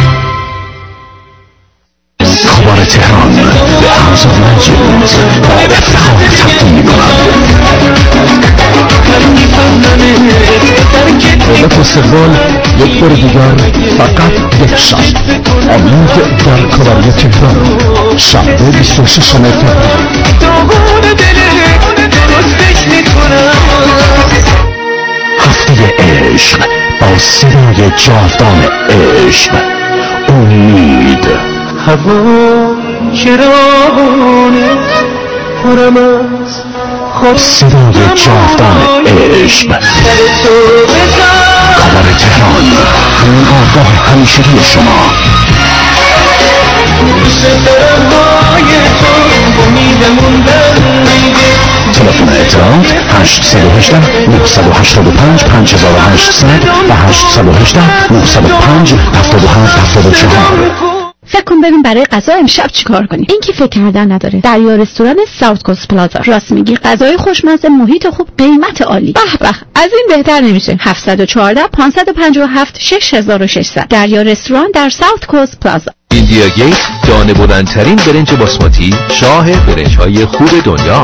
اخبار تهران به هاوس آف لجندز با افتخار تقدیم می‌کند. دولت استقلال یک بار دیگر فقط یک شب. امید در کبری تهران شنبه بیست و ششم فوریه. هفته عشق با صدای جاودان عشق. امید. هوا چراغونه پرم از خود صدای جاودان عشق. کابار تهران، همین آگاه همیشگی شما. تلفن اطلاعات هشت یک هشت نه هشت پنج پنج هشت صفر و هشت یک هشت نه صفر پنج هفت هفت هفت چهار. فکر فکر کن ببین برای غذا امشب چیکار کنیم. این که فکر کردن نداره. دریا رستوران ساوت کوست پلازا. راست میگی، غذای خوشمزه، محیط خوب، قیمت عالی. به به، از این بهتر نمیشه. هفت یک چهار پنج پنج هفت شش شش صفر صفر دریا رستوران در ساوت کوست پلازا. ایندیا گیت، دانه بلندترین برنج باسماتی، شاه برنج‌های خوب دنیا.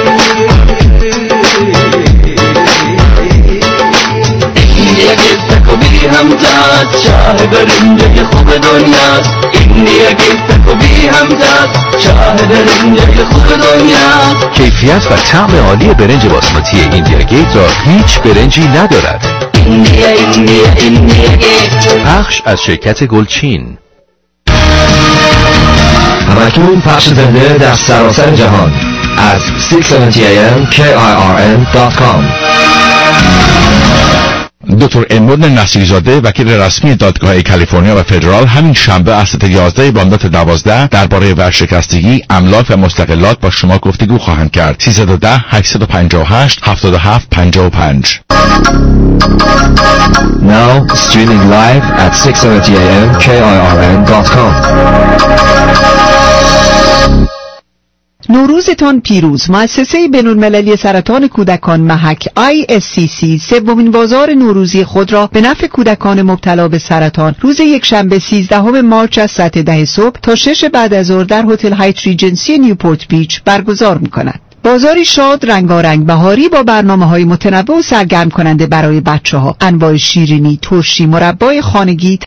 ایندیا گیت تکوبی هم زد، شاه برنج‌های خوب دنیاست. ایندیا گیت تکوبی هم زد، شاه برنج‌های خوب دنیاست. کیفیت و طعم عالی برنج باسماتی ایندیا گیت را هیچ برنجی ندارد. ایندیا ایندیا ایندیا گیت. پخش از شرکت گلچین. همکنون پخش زنده در سراسر جهان از ششصد و هفتاد ای ام کی آی آر ان دات کام. دکتر امرود نصیرزاده، وکیل رسمی دادگاه کالیفرنیا و فدرال، همین شنبه از ساعت یازده بامداد دوازده درباره ورشکستگی املاک و مستقلات با شما گفتگو خواهند کرد. سیصد و ده هشتصد و پنجاه و هشت هفتاد و هفت پنجاه و پنج. Now streaming live at ششصد و هفتاد ای ام کی آی آر ان دات کام. نوروزتان پیروز. مؤسسه بین‌المللی سرطان کودکان محک آی اس سی سی سومین بازار نوروزی خود را به نفع کودکان مبتلا به سرطان روز یکشنبه سیزدهم مارس از ساعت ده صبح تا شش بعد از ظهر در هتل هایت ریجنسی نیوپورت بیچ برگزار می‌کند. بازاری شاد، رنگارنگ، بهاری با برنامه‌های متنوع و سرگرم کننده برای بچه‌ها. انواع شیرینی، ترشی، مربای خانگی،